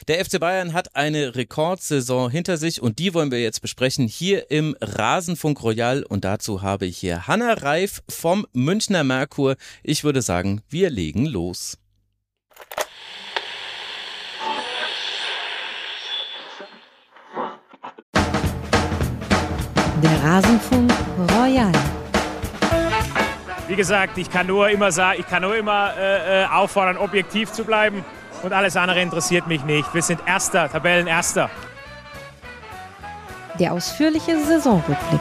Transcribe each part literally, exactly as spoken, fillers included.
Der F C Bayern hat eine Rekordsaison hinter sich und die wollen wir jetzt besprechen hier im Rasenfunk Royal und dazu habe ich hier Hanna Reif vom Münchner Merkur. Ich würde sagen, wir legen los. Der Rasenfunk Royal. Wie gesagt, ich kann nur immer sagen, ich kann nur immer äh, auffordern, objektiv zu bleiben und alles andere interessiert mich nicht. Wir sind Erster, Tabellenerster. Der ausführliche Saisonrückblick.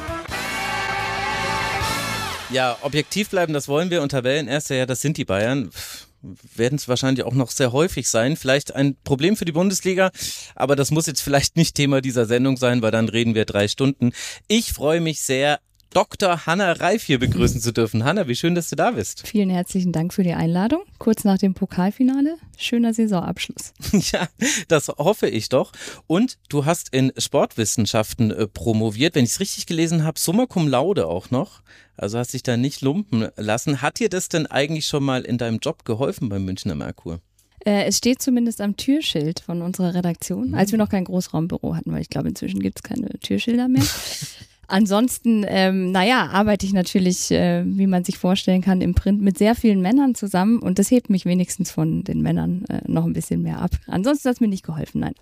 Ja, objektiv bleiben, das wollen wir und Tabellenerster, ja, das sind die Bayern. Werden es wahrscheinlich auch noch sehr häufig sein. Vielleicht ein Problem für die Bundesliga, aber das muss jetzt vielleicht nicht Thema dieser Sendung sein, weil dann reden wir drei Stunden. Ich freue mich sehr, Doktor Hanna Reif hier begrüßen zu dürfen. Hanna, wie schön, dass du da bist. Vielen herzlichen Dank für die Einladung. Kurz nach dem Pokalfinale. Schöner Saisonabschluss. Ja, das hoffe ich doch. Und du hast in Sportwissenschaften äh, promoviert. Wenn ich es richtig gelesen habe, summa cum laude auch noch. Also hast dich da nicht lumpen lassen. Hat dir das denn eigentlich schon mal in deinem Job geholfen beim Münchner Merkur? Äh, es steht zumindest am Türschild von unserer Redaktion, mhm. als wir noch kein Großraumbüro hatten, weil ich glaube, inzwischen gibt es keine Türschilder mehr. Ansonsten, ähm, naja, arbeite ich natürlich, äh, wie man sich vorstellen kann, im Print mit sehr vielen Männern zusammen und das hebt mich wenigstens von den Männern äh, noch ein bisschen mehr ab. Ansonsten hat es mir nicht geholfen, nein.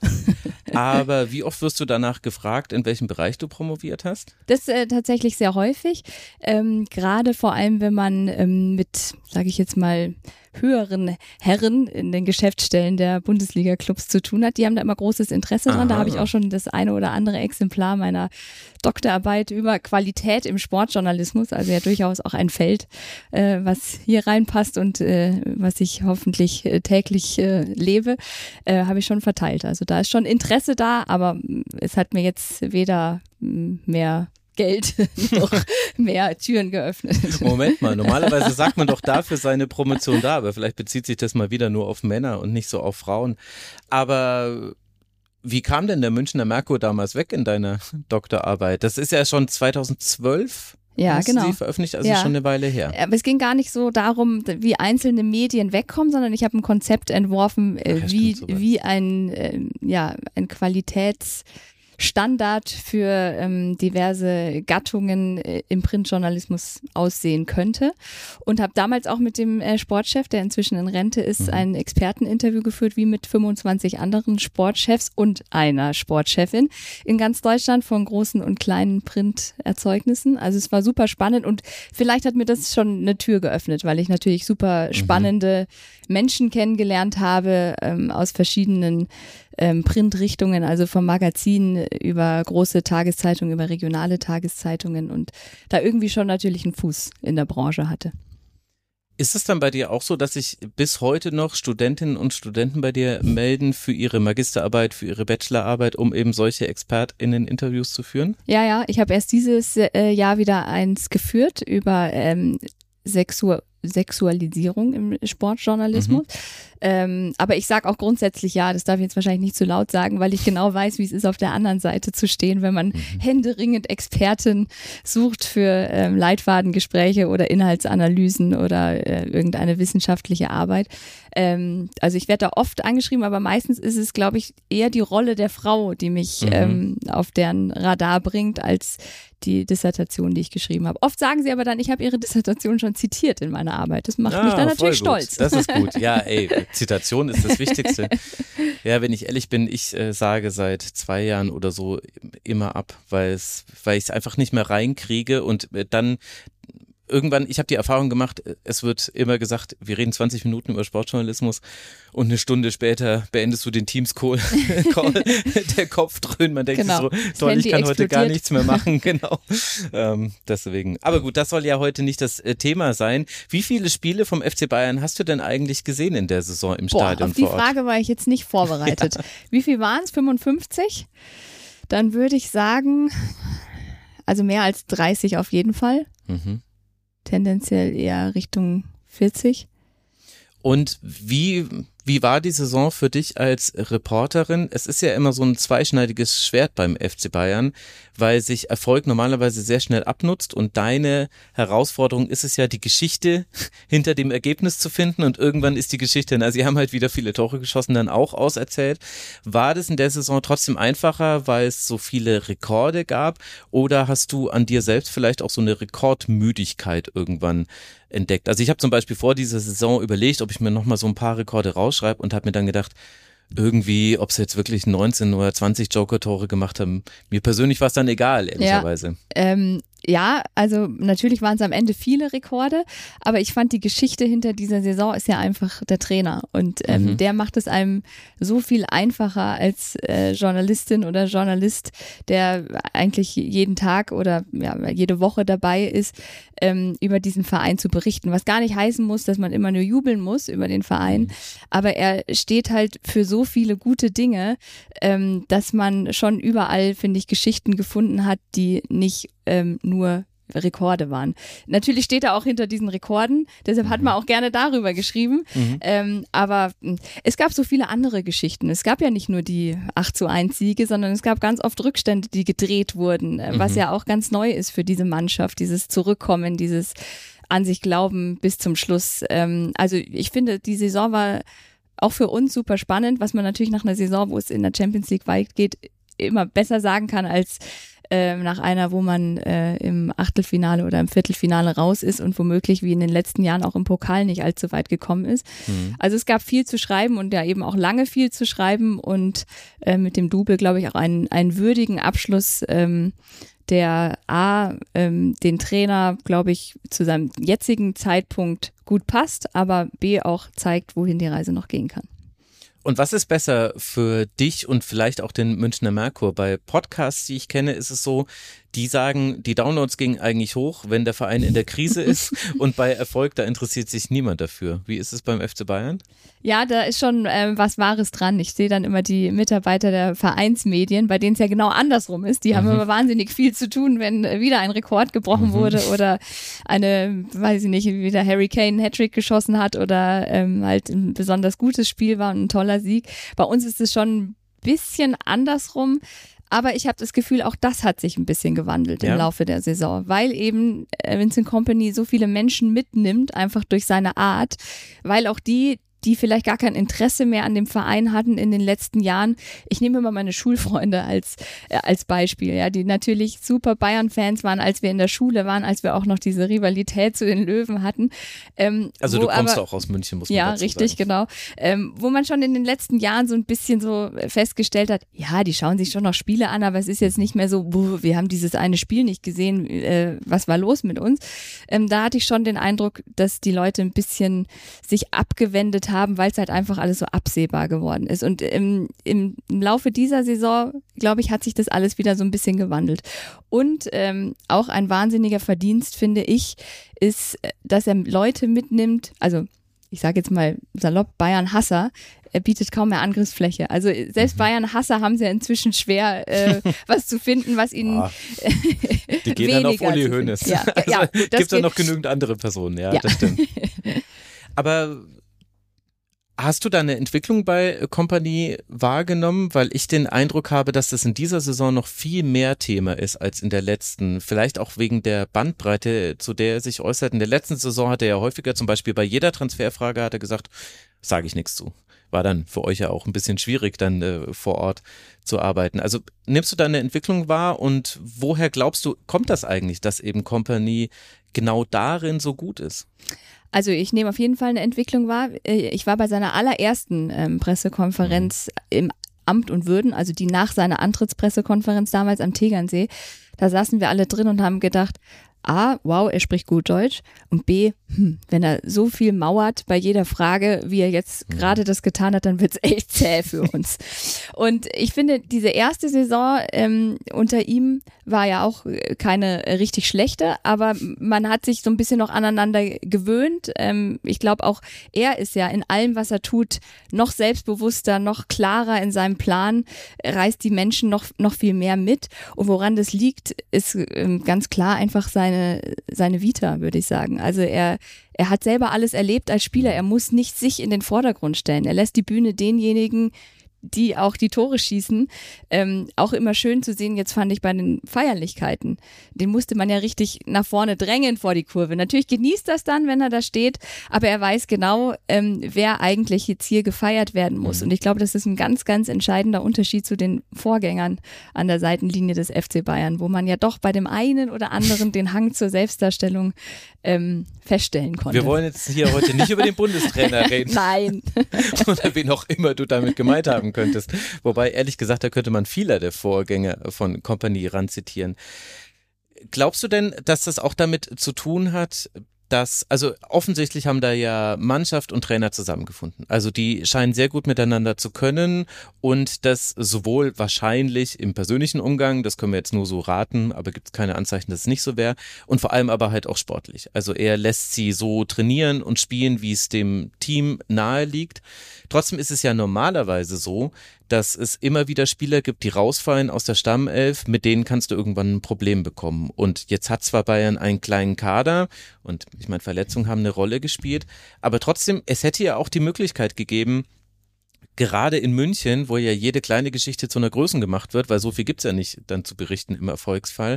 Aber wie oft wirst du danach gefragt, in welchem Bereich du promoviert hast? Das äh, tatsächlich sehr häufig, ähm, gerade vor allem, wenn man ähm, mit, sage ich jetzt mal, höheren Herren in den Geschäftsstellen der Bundesliga-Clubs zu tun hat. Die haben da immer großes Interesse dran. Aha. Da habe ich auch schon das eine oder andere Exemplar meiner Doktorarbeit über Qualität im Sportjournalismus, also ja durchaus auch ein Feld, äh, was hier reinpasst und äh, was ich hoffentlich äh, täglich äh, lebe, äh, habe ich schon verteilt. Also da ist schon Interesse da, aber es hat mir jetzt weder mh, mehr Geld noch mehr Türen geöffnet. Moment mal, normalerweise sagt man doch dafür seine Promotion da, aber vielleicht bezieht sich das mal wieder nur auf Männer und nicht so auf Frauen. Aber wie kam denn der Münchner Merkur damals weg in deiner Doktorarbeit? Das ist ja schon zweitausendzwölf. Ja, hast genau. du sie veröffentlicht, also ja. schon eine Weile her. Aber es ging gar nicht so darum, wie einzelne Medien wegkommen, sondern ich habe ein Konzept entworfen, äh, Ach, ja, wie, stimmt, wie ein, äh, ja, ein Qualitäts- Standard für ähm, diverse Gattungen äh, im Printjournalismus aussehen könnte und habe damals auch mit dem äh, Sportchef, der inzwischen in Rente ist, mhm. ein Experteninterview geführt, wie mit fünfundzwanzig anderen Sportchefs und einer Sportchefin in ganz Deutschland von großen und kleinen Printerzeugnissen. Also es war super spannend und vielleicht hat mir das schon eine Tür geöffnet, weil ich natürlich super spannende mhm. Menschen kennengelernt habe ähm, aus verschiedenen ähm, Printrichtungen, also vom Magazin über große Tageszeitungen, über regionale Tageszeitungen und da irgendwie schon natürlich einen Fuß in der Branche hatte. Ist es dann bei dir auch so, dass sich bis heute noch Studentinnen und Studenten bei dir melden für ihre Magisterarbeit, für ihre Bachelorarbeit, um eben solche ExpertInnen-Interviews zu führen? Ja, ja, ich habe erst dieses äh, Jahr wieder eins geführt über ähm, Sexu- Sexualisierung im Sportjournalismus. Mhm. Ähm, aber ich sage auch grundsätzlich ja, das darf ich jetzt wahrscheinlich nicht zu laut sagen, weil ich genau weiß, wie es ist, auf der anderen Seite zu stehen, wenn man mhm. händeringend Experten sucht für ähm, Leitfadengespräche oder Inhaltsanalysen oder äh, irgendeine wissenschaftliche Arbeit. Ähm, also ich werde da oft angeschrieben, aber meistens ist es, glaube ich, eher die Rolle der Frau, die mich mhm. ähm, auf deren Radar bringt, als die Dissertation, die ich geschrieben habe. Oft sagen sie aber dann, ich habe ihre Dissertation schon zitiert in meiner Arbeit. Das macht ah, mich dann natürlich gut. stolz. Das ist gut. Ja, ey, Zitation ist das Wichtigste. Ja, wenn ich ehrlich bin, ich äh, sage seit zwei Jahren oder so immer ab, weil es, weil ich es einfach nicht mehr reinkriege und äh, dann irgendwann, ich habe die Erfahrung gemacht, es wird immer gesagt, wir reden zwanzig Minuten über Sportjournalismus und eine Stunde später beendest du den Teams-Call, der Kopf dröhnt, man denkt genau. sich so, toll, ich kann heute gar nichts mehr machen, genau. Ähm, deswegen. Aber gut, das soll ja heute nicht das äh, Thema sein. Wie viele Spiele vom F C Bayern hast du denn eigentlich gesehen in der Saison im Boah, Stadion auf die vor Ort? Frage war ich jetzt nicht vorbereitet. Ja. Wie viel waren es? fünfundfünfzig? Dann würde ich sagen, also mehr als dreißig auf jeden Fall. Mhm. Tendenziell eher Richtung vierzig. Und wie Wie war die Saison für dich als Reporterin? Es ist ja immer so ein zweischneidiges Schwert beim F C Bayern, weil sich Erfolg normalerweise sehr schnell abnutzt und deine Herausforderung ist es ja, die Geschichte hinter dem Ergebnis zu finden und irgendwann ist die Geschichte, na, sie haben halt wieder viele Tore geschossen, dann auch auserzählt. War das in der Saison trotzdem einfacher, weil es so viele Rekorde gab oder hast du an dir selbst vielleicht auch so eine Rekordmüdigkeit irgendwann entdeckt? Also ich habe zum Beispiel vor dieser Saison überlegt, ob ich mir nochmal so ein paar Rekorde rausschreibe und habe mir dann gedacht, irgendwie, ob sie jetzt wirklich neunzehn oder zwanzig Joker-Tore gemacht haben, mir persönlich war es dann egal, ehrlicherweise. Ja, ähm, ja, also natürlich waren es am Ende viele Rekorde, aber ich fand die Geschichte hinter dieser Saison ist ja einfach der Trainer und ähm, mhm. der macht es einem so viel einfacher als äh, Journalistin oder Journalist, der eigentlich jeden Tag oder ja, jede Woche dabei ist, ähm, über diesen Verein zu berichten, was gar nicht heißen muss, dass man immer nur jubeln muss über den Verein, aber er steht halt für so viele gute Dinge, ähm, dass man schon überall, finde ich, Geschichten gefunden hat, die nicht ähm, nur Rekorde waren. Natürlich steht er auch hinter diesen Rekorden, deshalb hat man auch gerne darüber geschrieben, mhm. ähm, aber es gab so viele andere Geschichten. Es gab ja nicht nur die acht zu eins Siege, sondern es gab ganz oft Rückstände, die gedreht wurden, mhm. was ja auch ganz neu ist für diese Mannschaft, dieses Zurückkommen, dieses an sich glauben bis zum Schluss. Ähm, also ich finde, die Saison war auch für uns super spannend, was man natürlich nach einer Saison, wo es in der Champions League weit geht, immer besser sagen kann als äh, nach einer, wo man äh, im Achtelfinale oder im Viertelfinale raus ist und womöglich wie in den letzten Jahren auch im Pokal nicht allzu weit gekommen ist. Mhm. Also es gab viel zu schreiben und ja eben auch lange viel zu schreiben und äh, mit dem Double, glaube ich, auch einen, einen würdigen Abschluss, ähm, der A, ähm, den Trainer, glaube ich, zu seinem jetzigen Zeitpunkt gut passt, aber B auch zeigt, wohin die Reise noch gehen kann. Und was ist besser für dich und vielleicht auch den Münchner Merkur? Bei Podcasts, die ich kenne, ist es so, die sagen, die Downloads gingen eigentlich hoch, wenn der Verein in der Krise ist und bei Erfolg, da interessiert sich niemand dafür. Wie ist es beim F C Bayern? Ja, da ist schon ähm, was Wahres dran. Ich sehe dann immer die Mitarbeiter der Vereinsmedien, bei denen es ja genau andersrum ist. Die mhm. haben immer wahnsinnig viel zu tun, wenn wieder ein Rekord gebrochen mhm. wurde oder eine, weiß ich nicht, wieder Harry Kane einen Hattrick geschossen hat oder ähm, halt ein besonders gutes Spiel war und ein toller Sieg. Bei uns ist es schon ein bisschen andersrum. Aber ich habe das Gefühl, auch das hat sich ein bisschen gewandelt ja. im Laufe der Saison, weil eben Vincent Kompany so viele Menschen mitnimmt, einfach durch seine Art, weil auch die, die vielleicht gar kein Interesse mehr an dem Verein hatten in den letzten Jahren. Ich nehme immer meine Schulfreunde als, äh, als Beispiel, ja, die natürlich super Bayern-Fans waren, als wir in der Schule waren, als wir auch noch diese Rivalität zu den Löwen hatten. Ähm, also du kommst aber, auch aus München, muss man ja, dazu richtig, sagen. Genau. Ähm, wo man schon in den letzten Jahren so ein bisschen so festgestellt hat, ja, die schauen sich schon noch Spiele an, aber es ist jetzt nicht mehr so, boah, wir haben dieses eine Spiel nicht gesehen, äh, was war los mit uns? Ähm, da hatte ich schon den Eindruck, dass die Leute ein bisschen sich abgewendet haben, weil es halt einfach alles so absehbar geworden ist. Und im, im, im Laufe dieser Saison, glaube ich, hat sich das alles wieder so ein bisschen gewandelt. Und ähm, auch ein wahnsinniger Verdienst, finde ich, ist, dass er Leute mitnimmt, also ich sage jetzt mal salopp, Bayern-Hasser, er bietet kaum mehr Angriffsfläche. Also selbst Bayern-Hasser haben sie ja inzwischen schwer, äh, was zu finden, was ihnen oh, die gehen dann auf Uli Hoeneß. Ja, also, ja, gibt es noch genügend andere Personen, ja, ja. Das stimmt. Aber hast du da eine Entwicklung bei Kompany wahrgenommen? Weil ich den Eindruck habe, dass das in dieser Saison noch viel mehr Thema ist als in der letzten. Vielleicht auch wegen der Bandbreite, zu der er sich äußert. In der letzten Saison hat er ja häufiger, zum Beispiel bei jeder Transferfrage hat er gesagt, sage ich nichts zu. War dann für euch ja auch ein bisschen schwierig, dann äh, vor Ort zu arbeiten. Also nimmst du da eine Entwicklung wahr und woher glaubst du, kommt das eigentlich, dass eben Kompany genau darin so gut ist? Also ich nehme auf jeden Fall eine Entwicklung wahr. Ich war bei seiner allerersten ähm, Pressekonferenz mhm. im Amt und Würden, also die nach seiner Antrittspressekonferenz damals am Tegernsee. Da saßen wir alle drin und haben gedacht, A, wow, er spricht gut Deutsch und B, hm, wenn er so viel mauert bei jeder Frage, wie er jetzt mhm. gerade das getan hat, dann wird's echt zäh für uns. Und ich finde, diese erste Saison ähm, unter ihm war ja auch keine richtig schlechte, aber man hat sich so ein bisschen noch aneinander gewöhnt. Ähm, ich glaube auch, er ist ja in allem, was er tut, noch selbstbewusster, noch klarer in seinem Plan, reißt die Menschen noch, noch viel mehr mit. Und woran das liegt, ist ähm, ganz klar einfach sein seine, seine Vita, würde ich sagen. Also er, er hat selber alles erlebt als Spieler. Er muss nicht sich in den Vordergrund stellen. Er lässt die Bühne denjenigen, die auch die Tore schießen, ähm, auch immer schön zu sehen, jetzt fand ich bei den Feierlichkeiten, den musste man ja richtig nach vorne drängen vor die Kurve. Natürlich genießt das dann, wenn er da steht, aber er weiß genau, ähm, wer eigentlich jetzt hier gefeiert werden muss. Und ich glaube, das ist ein ganz, ganz entscheidender Unterschied zu den Vorgängern an der Seitenlinie des F C Bayern, wo man ja doch bei dem einen oder anderen den Hang zur Selbstdarstellung ähm, feststellen konnte. Wir wollen jetzt hier heute nicht über den Bundestrainer reden. Nein. Oder wen auch immer du damit gemeint haben könntest. Wobei, ehrlich gesagt, da könnte man vieler der Vorgänger von Kompany ranzitieren. Glaubst du denn, dass das auch damit zu tun hat, dass, also offensichtlich haben da ja Mannschaft und Trainer zusammengefunden. Also die scheinen sehr gut miteinander zu können und das sowohl wahrscheinlich im persönlichen Umgang, das können wir jetzt nur so raten, aber gibt es keine Anzeichen, dass es nicht so wäre, und vor allem aber halt auch sportlich. Also er lässt sie so trainieren und spielen, wie es dem Team nahe liegt. Trotzdem ist es ja normalerweise so, dass es immer wieder Spieler gibt, die rausfallen aus der Stammelf, mit denen kannst du irgendwann ein Problem bekommen. Und jetzt hat zwar Bayern einen kleinen Kader und ich meine, Verletzungen haben eine Rolle gespielt, aber trotzdem, es hätte ja auch die Möglichkeit gegeben, gerade in München, wo ja jede kleine Geschichte zu einer Größen gemacht wird, weil so viel gibt's ja nicht dann zu berichten im Erfolgsfall.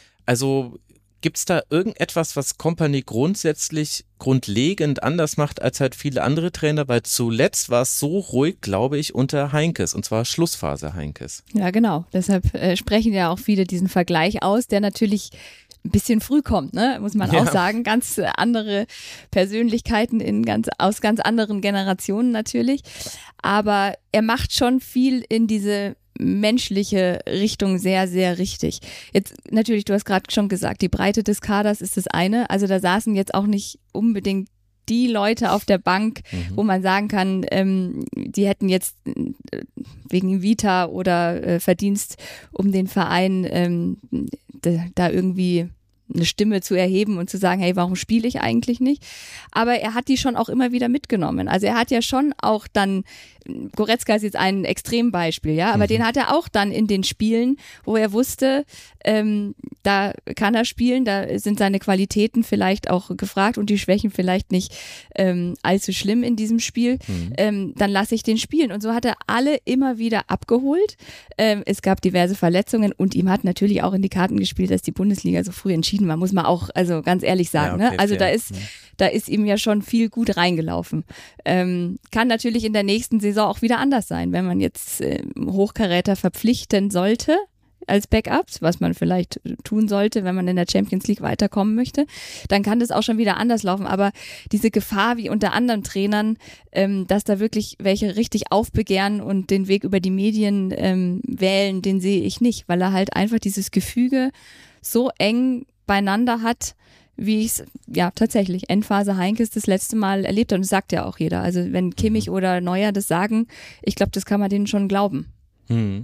Also gibt's da irgendetwas, was Kompany grundsätzlich grundlegend anders macht als halt viele andere Trainer? Weil zuletzt war es so ruhig, glaube ich, unter Heinkes, und zwar Schlussphase Heinkes. Ja, genau. Deshalb äh, sprechen ja auch viele diesen Vergleich aus, der natürlich ein bisschen früh kommt, ne? Muss man ja. auch sagen. Ganz andere Persönlichkeiten in ganz, aus ganz anderen Generationen natürlich. Aber er macht schon viel in diese menschliche Richtung sehr, sehr richtig. Jetzt natürlich, du hast gerade schon gesagt, die Breite des Kaders ist das eine. Also da saßen jetzt auch nicht unbedingt die Leute auf der Bank, mhm. wo man sagen kann, ähm, die hätten jetzt äh, wegen Vita oder äh, Verdienst um den Verein ähm, da, da irgendwie eine Stimme zu erheben und zu sagen, hey, warum spiele ich eigentlich nicht? Aber er hat die schon auch immer wieder mitgenommen. Also er hat ja schon auch dann, Goretzka ist jetzt ein Extrembeispiel, ja, aber mhm. den hat er auch dann in den Spielen, wo er wusste, ähm, da kann er spielen, da sind seine Qualitäten vielleicht auch gefragt und die Schwächen vielleicht nicht ähm, allzu schlimm in diesem Spiel, mhm. ähm, dann lasse ich den spielen. Und so hat er alle immer wieder abgeholt. Ähm, es gab diverse Verletzungen und ihm hat natürlich auch in die Karten gespielt, dass die Bundesliga so früh entschieden war, muss man auch also ganz ehrlich sagen. Ja, okay, ne? Also fair. da ist, mhm. da ist ihm ja schon viel gut reingelaufen. Ähm, kann natürlich in der nächsten Saison auch wieder anders sein, wenn man jetzt äh, Hochkaräter verpflichten sollte als Backups, was man vielleicht tun sollte, wenn man in der Champions League weiterkommen möchte, dann kann das auch schon wieder anders laufen. Aber diese Gefahr wie unter anderen Trainern, ähm, dass da wirklich welche richtig aufbegehren und den Weg über die Medien ähm, wählen, den sehe ich nicht, weil er halt einfach dieses Gefüge so eng beieinander hat, wie ich es ja tatsächlich Endphase Heinkes das letzte Mal erlebt habe. Und das sagt ja auch jeder. Also wenn Kimmich oder Neuer das sagen, ich glaube, das kann man denen schon glauben. Hm.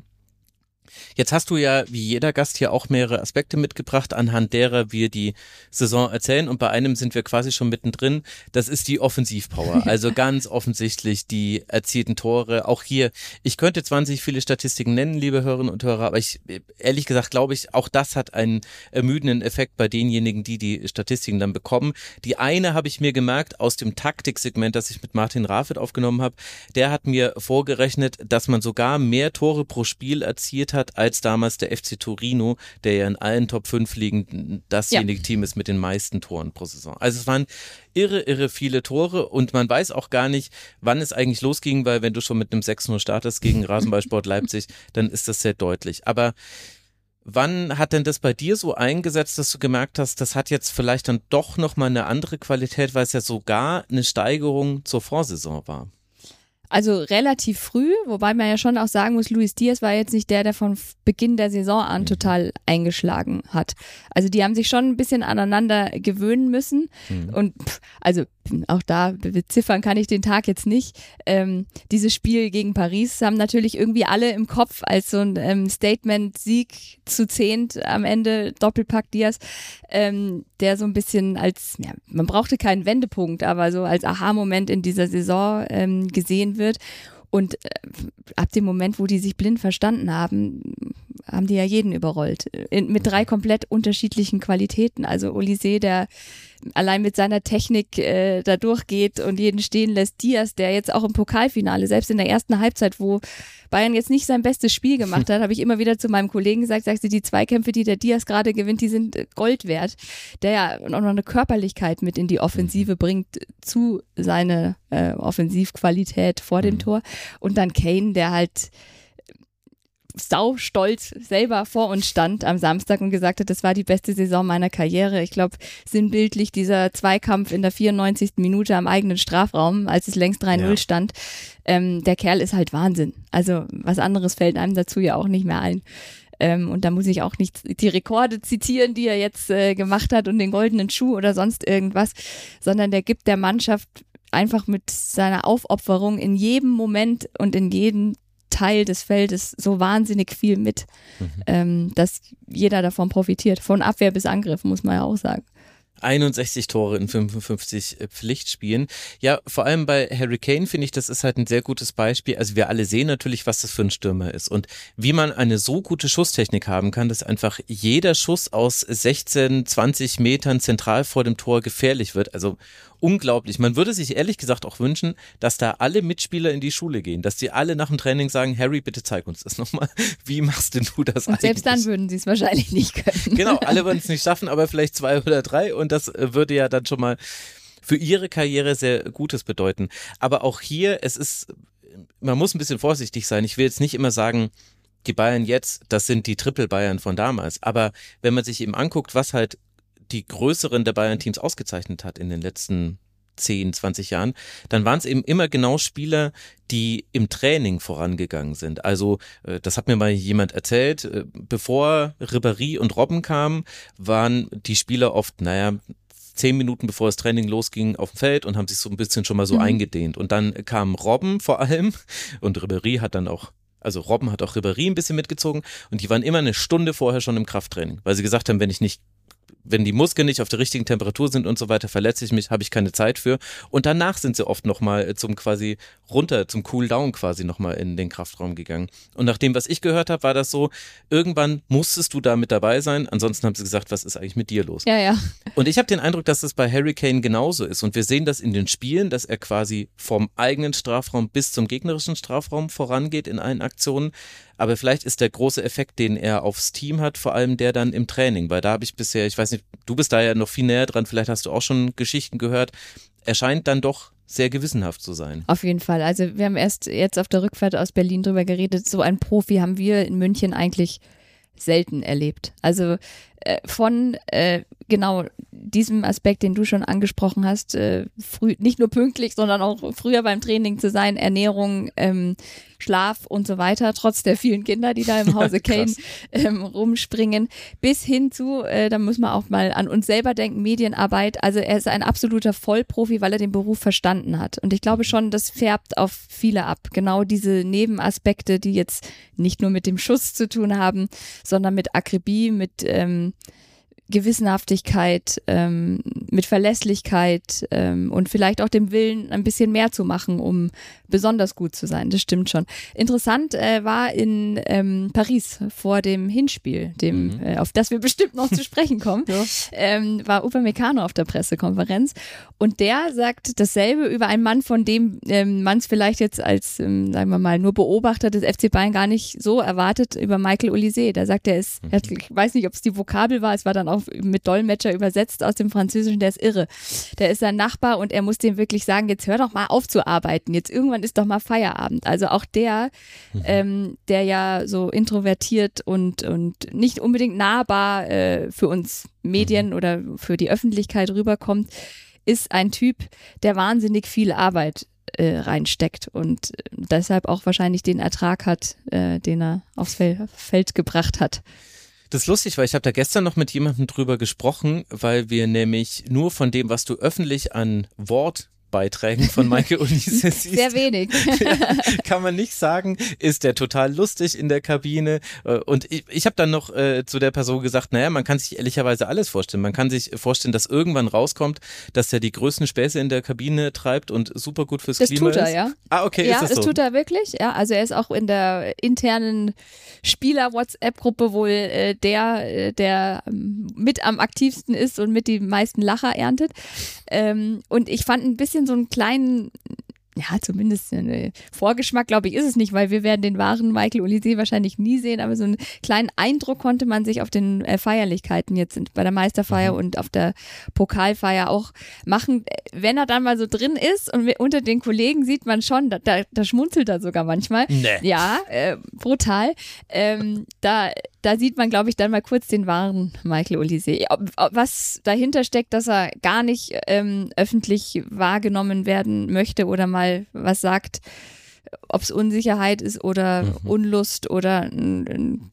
Jetzt hast du ja wie jeder Gast hier auch mehrere Aspekte mitgebracht, anhand derer wir die Saison erzählen, und bei einem sind wir quasi schon mittendrin. Das ist die Offensivpower, also ganz offensichtlich die erzielten Tore. Auch hier, ich könnte zwanzig viele Statistiken nennen, liebe Hörerinnen und Hörer, aber ich ehrlich gesagt glaube ich, auch das hat einen ermüdenden Effekt bei denjenigen, die die Statistiken dann bekommen. Die eine habe ich mir gemerkt aus dem Taktiksegment, das ich mit Martin Rafit aufgenommen habe. Der hat mir vorgerechnet, dass man sogar mehr Tore pro Spiel erzielt hat als damals der F C Torino, der ja in allen Top fünf Ligen dasjenige ja. Team ist mit den meisten Toren pro Saison. Also es waren irre, irre viele Tore und man weiß auch gar nicht, wann es eigentlich losging, weil wenn du schon mit einem sechs null startest gegen Rasenballsport Leipzig, dann ist das sehr deutlich. Aber wann hat denn das bei dir so eingesetzt, dass du gemerkt hast, das hat jetzt vielleicht dann doch nochmal eine andere Qualität, weil es ja sogar eine Steigerung zur Vorsaison war? Also relativ früh, wobei man ja schon auch sagen muss, Luis Diaz war jetzt nicht der, der von Beginn der Saison an total eingeschlagen hat. Also die haben sich schon ein bisschen aneinander gewöhnen müssen mhm. und pff, also auch da beziffern kann ich den Tag jetzt nicht. Ähm, dieses Spiel gegen Paris haben natürlich irgendwie alle im Kopf als so ein ähm, Statement-Sieg zu zehnt am Ende, Doppelpack Diaz, ähm, der so ein bisschen als, ja, man brauchte keinen Wendepunkt, aber so als Aha-Moment in dieser Saison ähm, gesehen wird. Und äh, ab dem Moment, wo die sich blind verstanden haben, haben die ja jeden überrollt. In, mit drei komplett unterschiedlichen Qualitäten. Also Olise, der allein mit seiner Technik äh, da durchgeht und jeden stehen lässt. Diaz, der jetzt auch im Pokalfinale, selbst in der ersten Halbzeit, wo Bayern jetzt nicht sein bestes Spiel gemacht hat, habe ich immer wieder zu meinem Kollegen gesagt, sagst du, die Zweikämpfe, die der Diaz gerade gewinnt, die sind Gold wert. Der ja auch noch eine Körperlichkeit mit in die Offensive bringt zu seiner äh, Offensivqualität vor dem Tor. Und dann Kane, der halt sau stolz selber vor uns stand am Samstag und gesagt hat, das war die beste Saison meiner Karriere. Ich glaube, sinnbildlich dieser Zweikampf in der vierundneunzigsten Minute am eigenen Strafraum, als es längst drei null ja. stand. Ähm, der Kerl ist halt Wahnsinn. Also was anderes fällt einem dazu ja auch nicht mehr ein. Ähm, und da muss ich auch nicht die Rekorde zitieren, die er jetzt äh, gemacht hat und den goldenen Schuh oder sonst irgendwas, sondern der gibt der Mannschaft einfach mit seiner Aufopferung in jedem Moment und in jedem Teil des Feldes so wahnsinnig viel mit, mhm. ähm, dass jeder davon profitiert. Von Abwehr bis Angriff, muss man ja auch sagen. einundsechzig Tore in fünfundfünfzig Pflichtspielen. Ja, vor allem bei Harry Kane finde ich, das ist halt ein sehr gutes Beispiel. Also wir alle sehen natürlich, was das für ein Stürmer ist und wie man eine so gute Schusstechnik haben kann, dass einfach jeder Schuss aus sechzehn, zwanzig Metern zentral vor dem Tor gefährlich wird. Also unglaublich. Man würde sich ehrlich gesagt auch wünschen, dass da alle Mitspieler in die Schule gehen, dass die alle nach dem Training sagen, Harry, bitte zeig uns das nochmal. Wie machst denn du das und eigentlich? Selbst dann würden sie es wahrscheinlich nicht können. Genau, alle würden es nicht schaffen, aber vielleicht zwei oder drei und das würde ja dann schon mal für ihre Karriere sehr Gutes bedeuten. Aber auch hier, es ist, man muss ein bisschen vorsichtig sein. Ich will jetzt nicht immer sagen, die Bayern jetzt, das sind die Triple-Bayern von damals. Aber wenn man sich eben anguckt, was halt die größeren der Bayern-Teams ausgezeichnet hat in den letzten zehn, zwanzig Jahren, dann waren es eben immer genau Spieler, die im Training vorangegangen sind. Also das hat mir mal jemand erzählt, bevor Ribéry und Robben kamen, waren die Spieler oft, naja, zehn Minuten bevor das Training losging auf dem Feld und haben sich so ein bisschen schon mal so mhm. eingedehnt. Und dann kam Robben vor allem und Ribéry hat dann auch Also Robben hat auch Ribéry ein bisschen mitgezogen und die waren immer eine Stunde vorher schon im Krafttraining, weil sie gesagt haben, wenn ich nicht wenn die Muskeln nicht auf der richtigen Temperatur sind und so weiter, verletze ich mich, habe ich keine Zeit für. Und danach sind sie oft nochmal zum quasi runter, zum Cooldown quasi nochmal in den Kraftraum gegangen. Und nach dem, was ich gehört habe, war das so, irgendwann musstest du da mit dabei sein, ansonsten haben sie gesagt, was ist eigentlich mit dir los? Ja, ja. Und ich habe den Eindruck, dass das bei Harry Kane genauso ist. Und wir sehen das in den Spielen, dass er quasi vom eigenen Strafraum bis zum gegnerischen Strafraum vorangeht in allen Aktionen. Aber vielleicht ist der große Effekt, den er aufs Team hat, vor allem der dann im Training, weil da habe ich bisher, ich weiß nicht, du bist da ja noch viel näher dran, vielleicht hast du auch schon Geschichten gehört, er scheint dann doch sehr gewissenhaft zu sein. Auf jeden Fall, also wir haben erst jetzt auf der Rückfahrt aus Berlin drüber geredet, so ein Profi haben wir in München eigentlich selten erlebt. Also äh, von äh, genau diesem Aspekt, den du schon angesprochen hast, äh, früh, nicht nur pünktlich, sondern auch früher beim Training zu sein, Ernährung, ähm, Schlaf und so weiter, trotz der vielen Kinder, die da im Hause Kane ähm, rumspringen, bis hin zu, äh, da muss man auch mal an uns selber denken, Medienarbeit. Also er ist ein absoluter Vollprofi, weil er den Beruf verstanden hat. Und ich glaube schon, das färbt auf viele ab. Genau diese Nebenaspekte, die jetzt nicht nur mit dem Schuss zu tun haben, sondern mit Akribie, mit ähm, Gewissenhaftigkeit, ähm, mit Verlässlichkeit ähm, und vielleicht auch dem Willen, ein bisschen mehr zu machen, um besonders gut zu sein. Das stimmt schon. Interessant äh, war in ähm, Paris vor dem Hinspiel, dem, mhm. äh, auf das wir bestimmt noch zu sprechen kommen, ja. ähm, war Upamecano auf der Pressekonferenz und der sagt dasselbe über einen Mann, von dem ähm, man es vielleicht jetzt als, ähm, sagen wir mal, nur Beobachter des F C Bayern gar nicht so erwartet, über Michael Olise. Da sagt er, ist, er, ich weiß nicht, ob es die Vokabel war, es war dann auch mit Dolmetscher übersetzt aus dem Französischen, der ist irre. Der ist sein Nachbar und er muss dem wirklich sagen, jetzt hör doch mal auf zu arbeiten, jetzt irgendwann ist doch mal Feierabend. Also auch der, mhm. ähm, der ja so introvertiert und, und nicht unbedingt nahbar äh, für uns Medien mhm. oder für die Öffentlichkeit rüberkommt, ist ein Typ, der wahnsinnig viel Arbeit äh, reinsteckt und deshalb auch wahrscheinlich den Ertrag hat, äh, den er aufs Fel- Feld gebracht hat. Das ist lustig, weil ich habe da gestern noch mit jemandem drüber gesprochen, weil wir nämlich nur von dem, was du öffentlich an Wort Beiträgen von Michael Olise siehst. Sehr wenig. Ja, kann man nicht sagen, ist der total lustig in der Kabine. Und ich, ich habe dann noch äh, zu der Person gesagt, naja, man kann sich ehrlicherweise alles vorstellen. Man kann sich vorstellen, dass irgendwann rauskommt, dass der die größten Späße in der Kabine treibt und super gut fürs das Klima ist. Das tut er, ja. Ah, okay, ja, ist das, das so? tut er wirklich. Ja, also er ist auch in der internen Spieler-WhatsApp-Gruppe wohl äh, der, äh, der ähm, mit am aktivsten ist und mit die meisten Lacher erntet. Ähm, und ich fand ein bisschen so einen kleinen, ja, zumindest einen Vorgeschmack, glaube ich, ist es nicht, weil wir werden den wahren Michael Olise wahrscheinlich nie sehen, aber so einen kleinen Eindruck konnte man sich auf den äh, Feierlichkeiten jetzt bei der Meisterfeier mhm. und auf der Pokalfeier auch machen. Wenn er dann mal so drin ist und unter den Kollegen sieht man schon, da, da, da schmunzelt er sogar manchmal. Nee. Ja, äh, brutal. Ähm, da Da sieht man, glaube ich, dann mal kurz den wahren Michael Olise. Was dahinter steckt, dass er gar nicht ähm, öffentlich wahrgenommen werden möchte oder mal was sagt, ob es Unsicherheit ist oder mhm. Unlust oder n,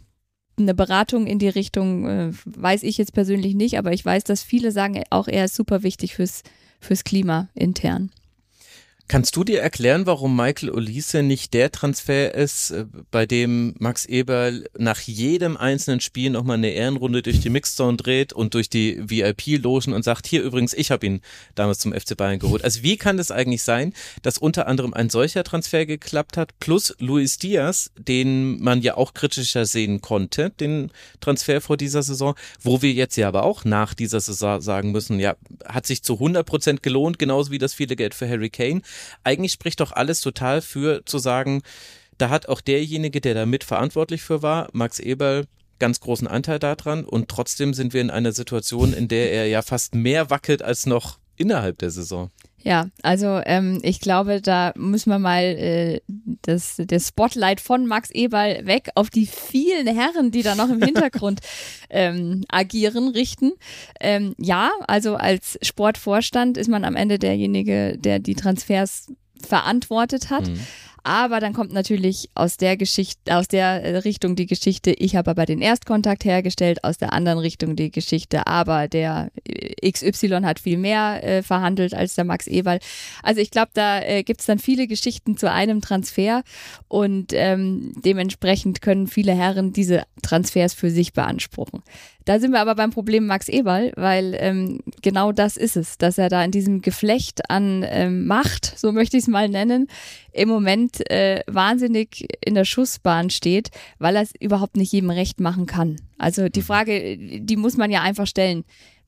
eine Beratung in die Richtung, äh, weiß ich jetzt persönlich nicht, aber ich weiß, dass viele sagen, auch er ist super wichtig fürs, fürs Klima intern. Kannst du dir erklären, warum Michael Olise nicht der Transfer ist, bei dem Max Eberl nach jedem einzelnen Spiel nochmal eine Ehrenrunde durch die Mixzone dreht und durch die V I P-Logen und sagt, hier übrigens, ich habe ihn damals zum F C Bayern geholt. Also wie kann es eigentlich sein, dass unter anderem ein solcher Transfer geklappt hat, plus Luis Diaz, den man ja auch kritischer sehen konnte, den Transfer vor dieser Saison, wo wir jetzt ja aber auch nach dieser Saison sagen müssen, ja, hat sich zu hundert Prozent gelohnt, genauso wie das viele Geld für Harry Kane. Eigentlich spricht doch alles total für zu sagen, da hat auch derjenige, der da mitverantwortlich für war, Max Eberl, ganz großen Anteil daran und trotzdem sind wir in einer Situation, in der er ja fast mehr wackelt als noch innerhalb der Saison. Ja, also ähm, ich glaube, da müssen wir mal äh, das, das Spotlight von Max Eberl weg auf die vielen Herren, die da noch im Hintergrund ähm, agieren, richten. Ähm, ja, also als Sportvorstand ist man am Ende derjenige, der die Transfers verantwortet hat. Mhm. Aber dann kommt natürlich aus der Geschichte, aus der Richtung die Geschichte, ich habe aber den Erstkontakt hergestellt, aus der anderen Richtung die Geschichte, aber der X Y hat viel mehr äh, verhandelt als der Max Eberl. Also ich glaube, da äh, gibt es dann viele Geschichten zu einem Transfer und ähm, dementsprechend können viele Herren diese Transfers für sich beanspruchen. Da sind wir aber beim Problem Max Eberl, weil ähm, genau das ist es, dass er da in diesem Geflecht an ähm, Macht, so möchte ich es mal nennen, im Moment äh, wahnsinnig in der Schussbahn steht, weil er es überhaupt nicht jedem recht machen kann. Also die Frage, die muss man ja einfach stellen.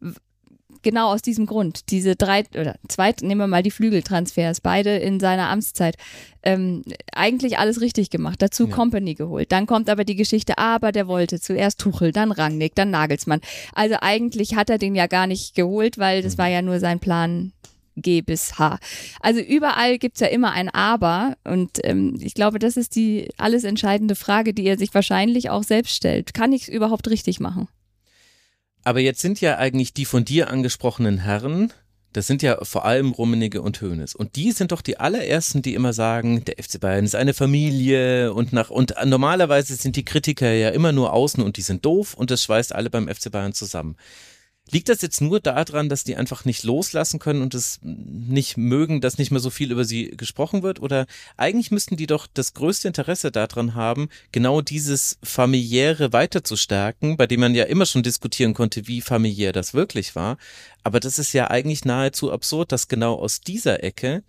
Genau aus diesem Grund, diese drei oder zwei, nehmen wir mal die Flügeltransfers, beide in seiner Amtszeit, ähm, eigentlich alles richtig gemacht, dazu ja. Company geholt, dann kommt aber die Geschichte, aber der wollte zuerst Tuchel, dann Rangnick, dann Nagelsmann, also eigentlich hat er den ja gar nicht geholt, weil das war ja nur sein Plan G bis H. Also überall gibt's ja immer ein Aber und ähm, ich glaube, das ist die alles entscheidende Frage, die er sich wahrscheinlich auch selbst stellt. Kann ich es überhaupt richtig machen? Aber jetzt sind ja eigentlich die von dir angesprochenen Herren, das sind ja vor allem Rummenigge und Hoeneß. Und die sind doch die allerersten, die immer sagen, der F C Bayern ist eine Familie und nach und normalerweise sind die Kritiker ja immer nur außen und die sind doof und das schweißt alle beim F C Bayern zusammen. Liegt das jetzt nur daran, dass die einfach nicht loslassen können und es nicht mögen, dass nicht mehr so viel über sie gesprochen wird? Oder eigentlich müssten die doch das größte Interesse daran haben, genau dieses Familiäre weiter zu stärken, bei dem man ja immer schon diskutieren konnte, wie familiär das wirklich war. Aber das ist ja eigentlich nahezu absurd, dass genau aus dieser Ecke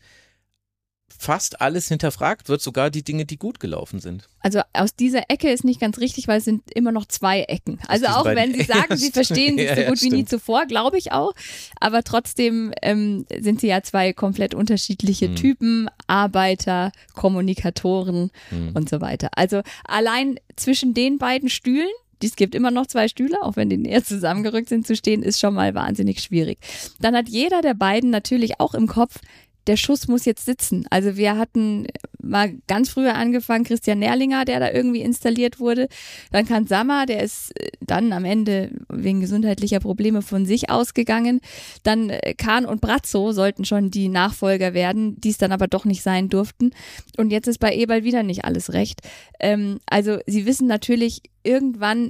fast alles hinterfragt wird, sogar die Dinge, die gut gelaufen sind. Also aus dieser Ecke ist nicht ganz richtig, weil es sind immer noch zwei Ecken. Also auch wenn Sie sagen, ja, Sie verstehen sich so ja, gut ja, wie nie zuvor, glaube ich auch. Aber trotzdem ähm, sind Sie ja zwei komplett unterschiedliche hm. Typen, Arbeiter, Kommunikatoren hm. und so weiter. Also allein zwischen den beiden Stühlen, es gibt immer noch zwei Stühle, auch wenn die näher zusammengerückt sind zu stehen, ist schon mal wahnsinnig schwierig. Dann hat jeder der beiden natürlich auch im Kopf, der Schuss muss jetzt sitzen. Also wir hatten mal ganz früher angefangen, Christian Nährlinger, der da irgendwie installiert wurde. Dann kam Sammer, der ist dann am Ende wegen gesundheitlicher Probleme von sich ausgegangen. Dann Kahn und Brazzo sollten schon die Nachfolger werden, die es dann aber doch nicht sein durften. Und jetzt ist bei Eberl wieder nicht alles recht. Ähm, also sie wissen natürlich irgendwann,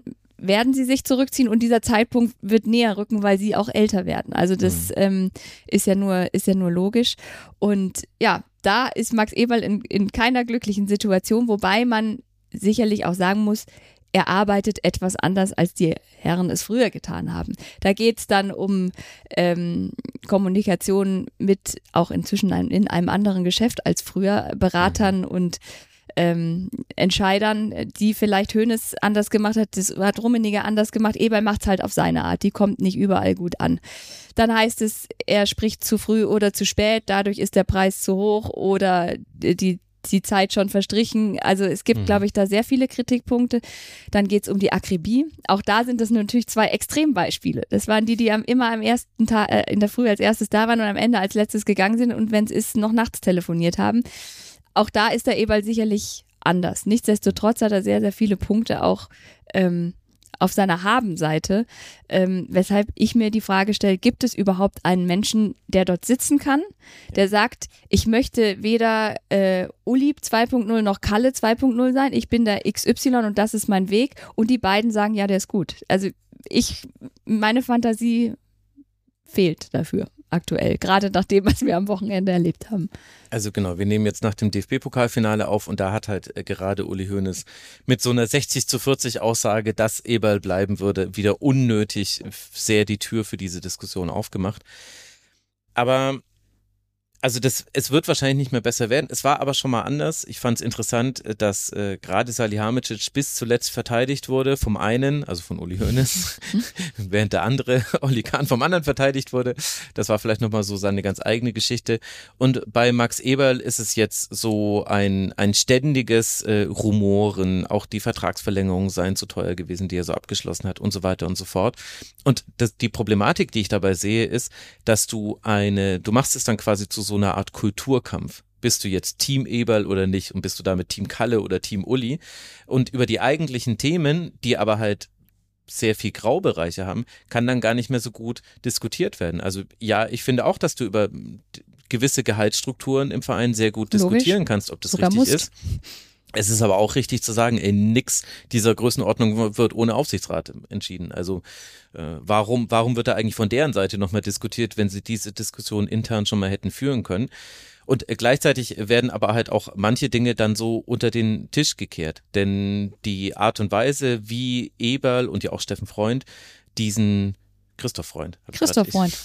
werden sie sich zurückziehen und dieser Zeitpunkt wird näher rücken, weil sie auch älter werden. Also das mhm. ähm, ist ja nur, ist ja nur logisch. Und ja, da ist Max Eberl in, in keiner glücklichen Situation, wobei man sicherlich auch sagen muss, er arbeitet etwas anders, als die Herren es früher getan haben. Da geht es dann um ähm, Kommunikation mit auch inzwischen ein, in einem anderen Geschäft als früher, Beratern und ähm, Entscheidern, die vielleicht Hoeneß anders gemacht hat, das hat Rummenigge anders gemacht, Eberl macht es halt auf seine Art, die kommt nicht überall gut an. Dann heißt es, er spricht zu früh oder zu spät, dadurch ist der Preis zu hoch oder die die Zeit schon verstrichen. Also es gibt, mhm. glaube ich, da sehr viele Kritikpunkte. Dann geht es um die Akribie. Auch da sind es natürlich zwei Extrembeispiele. Das waren die, die am, immer am ersten Tag, äh, in der Früh als erstes da waren und am Ende als letztes gegangen sind und wenn es ist, noch nachts telefoniert haben. Auch da ist der Eberl sicherlich anders. Nichtsdestotrotz hat er sehr, sehr viele Punkte auch ähm, auf seiner Habenseite, ähm, weshalb ich mir die Frage stelle, gibt es überhaupt einen Menschen, der dort sitzen kann, der sagt, ich möchte weder äh, Uli zwei Punkt null noch Kalle zwei Punkt null sein, ich bin der X Y und das ist mein Weg und die beiden sagen, ja, der ist gut. Also ich, meine Fantasie fehlt dafür aktuell, gerade nach dem, was wir am Wochenende erlebt haben. Also genau, wir nehmen jetzt nach dem D F B-Pokalfinale auf und da hat halt äh, gerade Uli Hoeneß mit so einer sechzig zu vierzig Aussage, dass Eberl bleiben würde, wieder unnötig sehr die Tür für diese Diskussion aufgemacht. Aber also das, es wird wahrscheinlich nicht mehr besser werden. Es war aber schon mal anders. Ich fand es interessant, dass äh, gerade Salihamidzic bis zuletzt verteidigt wurde vom einen, also von Uli Hoeneß, während der andere, Oli Kahn, vom anderen verteidigt wurde. Das war vielleicht nochmal so seine ganz eigene Geschichte. Und bei Max Eberl ist es jetzt so ein, ein ständiges äh, Rumoren, auch die Vertragsverlängerungen seien zu teuer gewesen, die er so abgeschlossen hat und so weiter und so fort. Und das, die Problematik, die ich dabei sehe, ist, dass du eine, du machst es dann quasi zu so so eine Art Kulturkampf. Bist du jetzt Team Eberl oder nicht und bist du damit Team Kalle oder Team Uli? Und über die eigentlichen Themen, die aber halt sehr viel Graubereiche haben, kann dann gar nicht mehr so gut diskutiert werden. Also ja, ich finde auch, dass du über gewisse Gehaltsstrukturen im Verein sehr gut diskutieren Logisch. kannst, ob das Sogar richtig musst. ist. Es ist aber auch richtig zu sagen, ey, nix dieser Größenordnung wird ohne Aufsichtsrat entschieden. Also äh, warum, warum wird da eigentlich von deren Seite nochmal diskutiert, wenn sie diese Diskussion intern schon mal hätten führen können? Und äh, gleichzeitig werden aber halt auch manche Dinge dann so unter den Tisch gekehrt. Denn die Art und Weise, wie Eberl und ja auch Steffen Freund diesen Christoph Freund. Christoph Freund.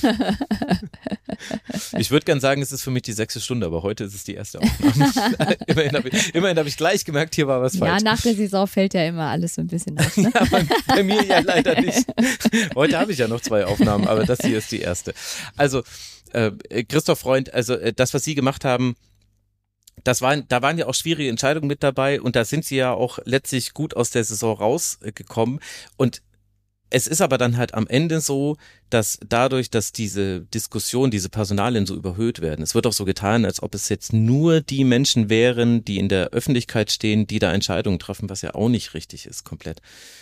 Ich würde gern sagen, es ist für mich die sechste Stunde, aber heute ist es die erste Aufnahme. immerhin habe ich, immerhin hab ich gleich gemerkt, hier war was falsch. Ja, nach der Saison fällt ja immer alles so ein bisschen auf. Ne? Ja, bei, bei mir ja leider nicht. Heute habe ich ja noch zwei Aufnahmen, aber das hier ist die erste. Also, äh, Christoph Freund, also äh, das, was Sie gemacht haben, Das waren, da waren ja auch schwierige Entscheidungen mit dabei und da sind Sie ja auch letztlich gut aus der Saison rausgekommen und es ist aber dann halt am Ende so, dass dadurch, dass diese Diskussion, diese Personalien so überhöht werden, es wird auch so getan, als ob es jetzt nur die Menschen wären, die in der Öffentlichkeit stehen, die da Entscheidungen treffen, was ja auch nicht richtig ist, komplett.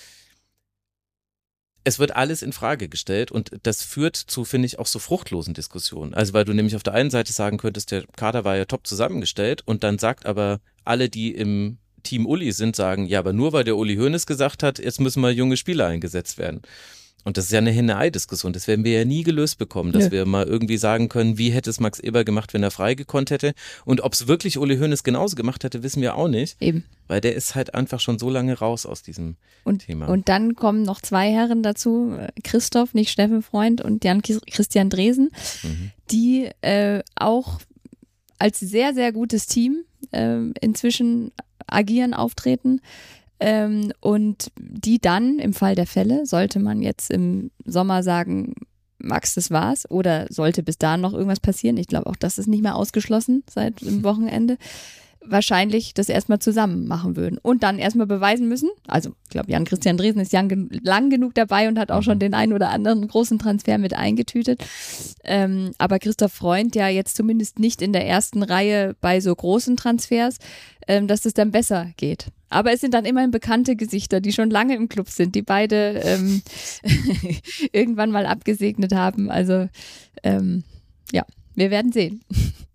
Es wird alles in Frage gestellt und das führt zu, finde ich, auch so fruchtlosen Diskussionen. Also weil du nämlich auf der einen Seite sagen könntest, der Kader war ja top zusammengestellt und dann sagt aber alle, die im Team Uli sind, sagen, ja, aber nur weil der Uli Hoeneß gesagt hat, jetzt müssen mal junge Spieler eingesetzt werden. Und das ist ja eine Henne-Ei-Diskussion. Das werden wir ja nie gelöst bekommen, dass ja. wir mal irgendwie sagen können, wie hätte es Max Eberl gemacht, wenn er frei gekonnt hätte. Und ob es wirklich Uli Hoeneß genauso gemacht hätte, wissen wir auch nicht. Eben. Weil der ist halt einfach schon so lange raus aus diesem und, Thema. Und dann kommen noch zwei Herren dazu, Christoph, nicht Steffen Freund, und Jan Christian Dresen, mhm. die äh, auch als sehr, sehr gutes Team äh, inzwischen agieren, auftreten ähm, und die dann im Fall der Fälle, sollte man jetzt im Sommer sagen, Max, das war's, oder sollte bis dahin noch irgendwas passieren, ich glaube auch, das ist nicht mehr ausgeschlossen seit dem Wochenende, wahrscheinlich das erstmal zusammen machen würden und dann erstmal beweisen müssen, also ich glaube, Jan Christian Dresen ist lang, lang genug dabei und hat auch schon den einen oder anderen großen Transfer mit eingetütet, ähm, aber Christoph Freund ja jetzt zumindest nicht in der ersten Reihe bei so großen Transfers, ähm, dass es dann besser geht. Aber es sind dann immerhin bekannte Gesichter, die schon lange im Club sind, die beide ähm, irgendwann mal abgesegnet haben, also ähm, ja, wir werden sehen.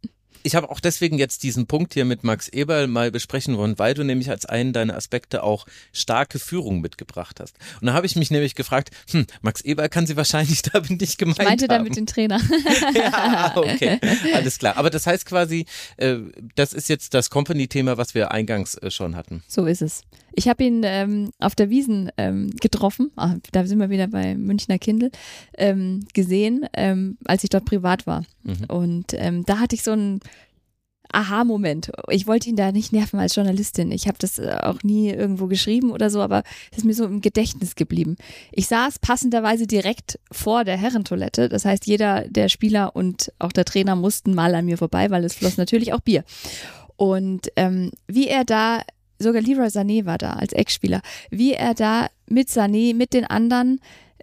Ich habe auch deswegen jetzt diesen Punkt hier mit Max Eberl mal besprechen wollen, weil du nämlich als einen deiner Aspekte auch starke Führung mitgebracht hast. Und da habe ich mich nämlich gefragt, hm, Max Eberl kann sie wahrscheinlich damit nicht gemeint haben. Ich meinte damit den Trainer. Ja, okay, alles klar. Aber das heißt quasi, äh, das ist jetzt das Company-Thema, was wir eingangs äh, schon hatten. So ist es. Ich habe ihn ähm, auf der Wiesn ähm, getroffen, ah, da sind wir wieder bei Münchner Kindl, ähm, gesehen, ähm, als ich dort privat war. Mhm. Und ähm, da hatte ich so einen Aha-Moment. Ich wollte ihn da nicht nerven als Journalistin. Ich habe das auch nie irgendwo geschrieben oder so, aber es ist mir so im Gedächtnis geblieben. Ich saß passenderweise direkt vor der Herrentoilette. Das heißt, jeder der Spieler und auch der Trainer mussten mal an mir vorbei, weil es floss natürlich auch Bier. Und ähm, wie er da, sogar Leroy Sané war da als Ex-Spieler, wie er da mit Sané, mit den anderen,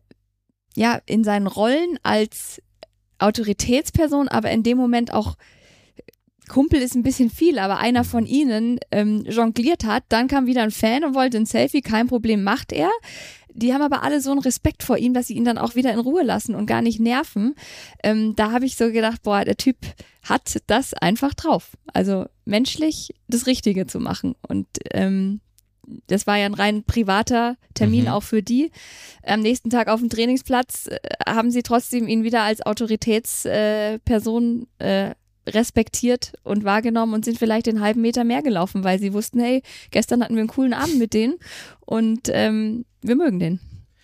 ja, in seinen Rollen als Autoritätsperson, aber in dem Moment auch Kumpel ist ein bisschen viel, aber einer von ihnen ähm, jongliert hat, dann kam wieder ein Fan und wollte ein Selfie, kein Problem, macht er. Die haben aber alle so einen Respekt vor ihm, dass sie ihn dann auch wieder in Ruhe lassen und gar nicht nerven. Ähm, da habe ich so gedacht, boah, der Typ hat das einfach drauf. Also menschlich das Richtige zu machen. Und ähm, das war ja ein rein privater Termin mhm. auch für die. Am nächsten Tag auf dem Trainingsplatz äh, haben sie trotzdem ihn wieder als Autoritätsperson äh, äh, respektiert und wahrgenommen und sind vielleicht den halben Meter mehr gelaufen, weil sie wussten, hey, gestern hatten wir einen coolen Abend mit denen und ähm, wir mögen den.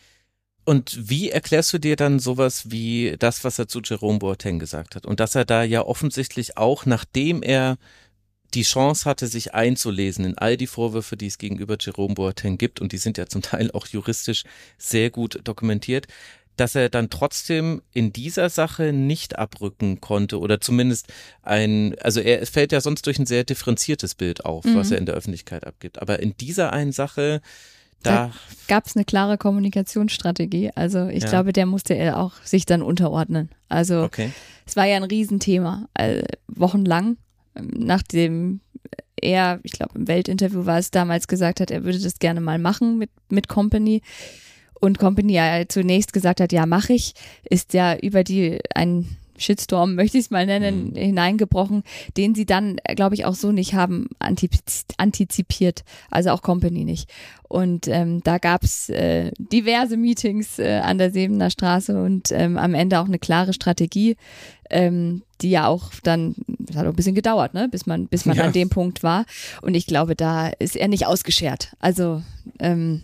Und wie erklärst du dir dann sowas wie das, was er zu Jerome Boateng gesagt hat? Und dass er da ja offensichtlich auch, nachdem er die Chance hatte, sich einzulesen in all die Vorwürfe, die es gegenüber Jerome Boateng gibt, und die sind ja zum Teil auch juristisch sehr gut dokumentiert, dass er dann trotzdem in dieser Sache nicht abrücken konnte oder zumindest ein, also er es fällt ja sonst durch ein sehr differenziertes Bild auf, mhm. was er in der Öffentlichkeit abgibt. Aber in dieser einen Sache, da, da gab es eine klare Kommunikationsstrategie. Also ich ja. glaube, der musste er auch sich dann unterordnen. Also okay. Es war ja ein Riesenthema, also wochenlang, nachdem er, ich glaube im Weltinterview war es damals, gesagt hat, er würde das gerne mal machen mit, mit Company. Und Company ja zunächst gesagt hat, ja, mache ich, ist ja über die ein Shitstorm, möchte ich es mal nennen, mhm. hineingebrochen, den sie dann, glaube ich, auch so nicht haben antizipiert, also auch Company nicht. Und ähm, da gab es äh, diverse Meetings äh, an der Sebener Straße und ähm, am Ende auch eine klare Strategie, ähm, die ja auch dann, das hat auch ein bisschen gedauert, ne, bis man, bis man ja. an dem Punkt war. Und ich glaube, da ist er nicht ausgeschert. Also ähm,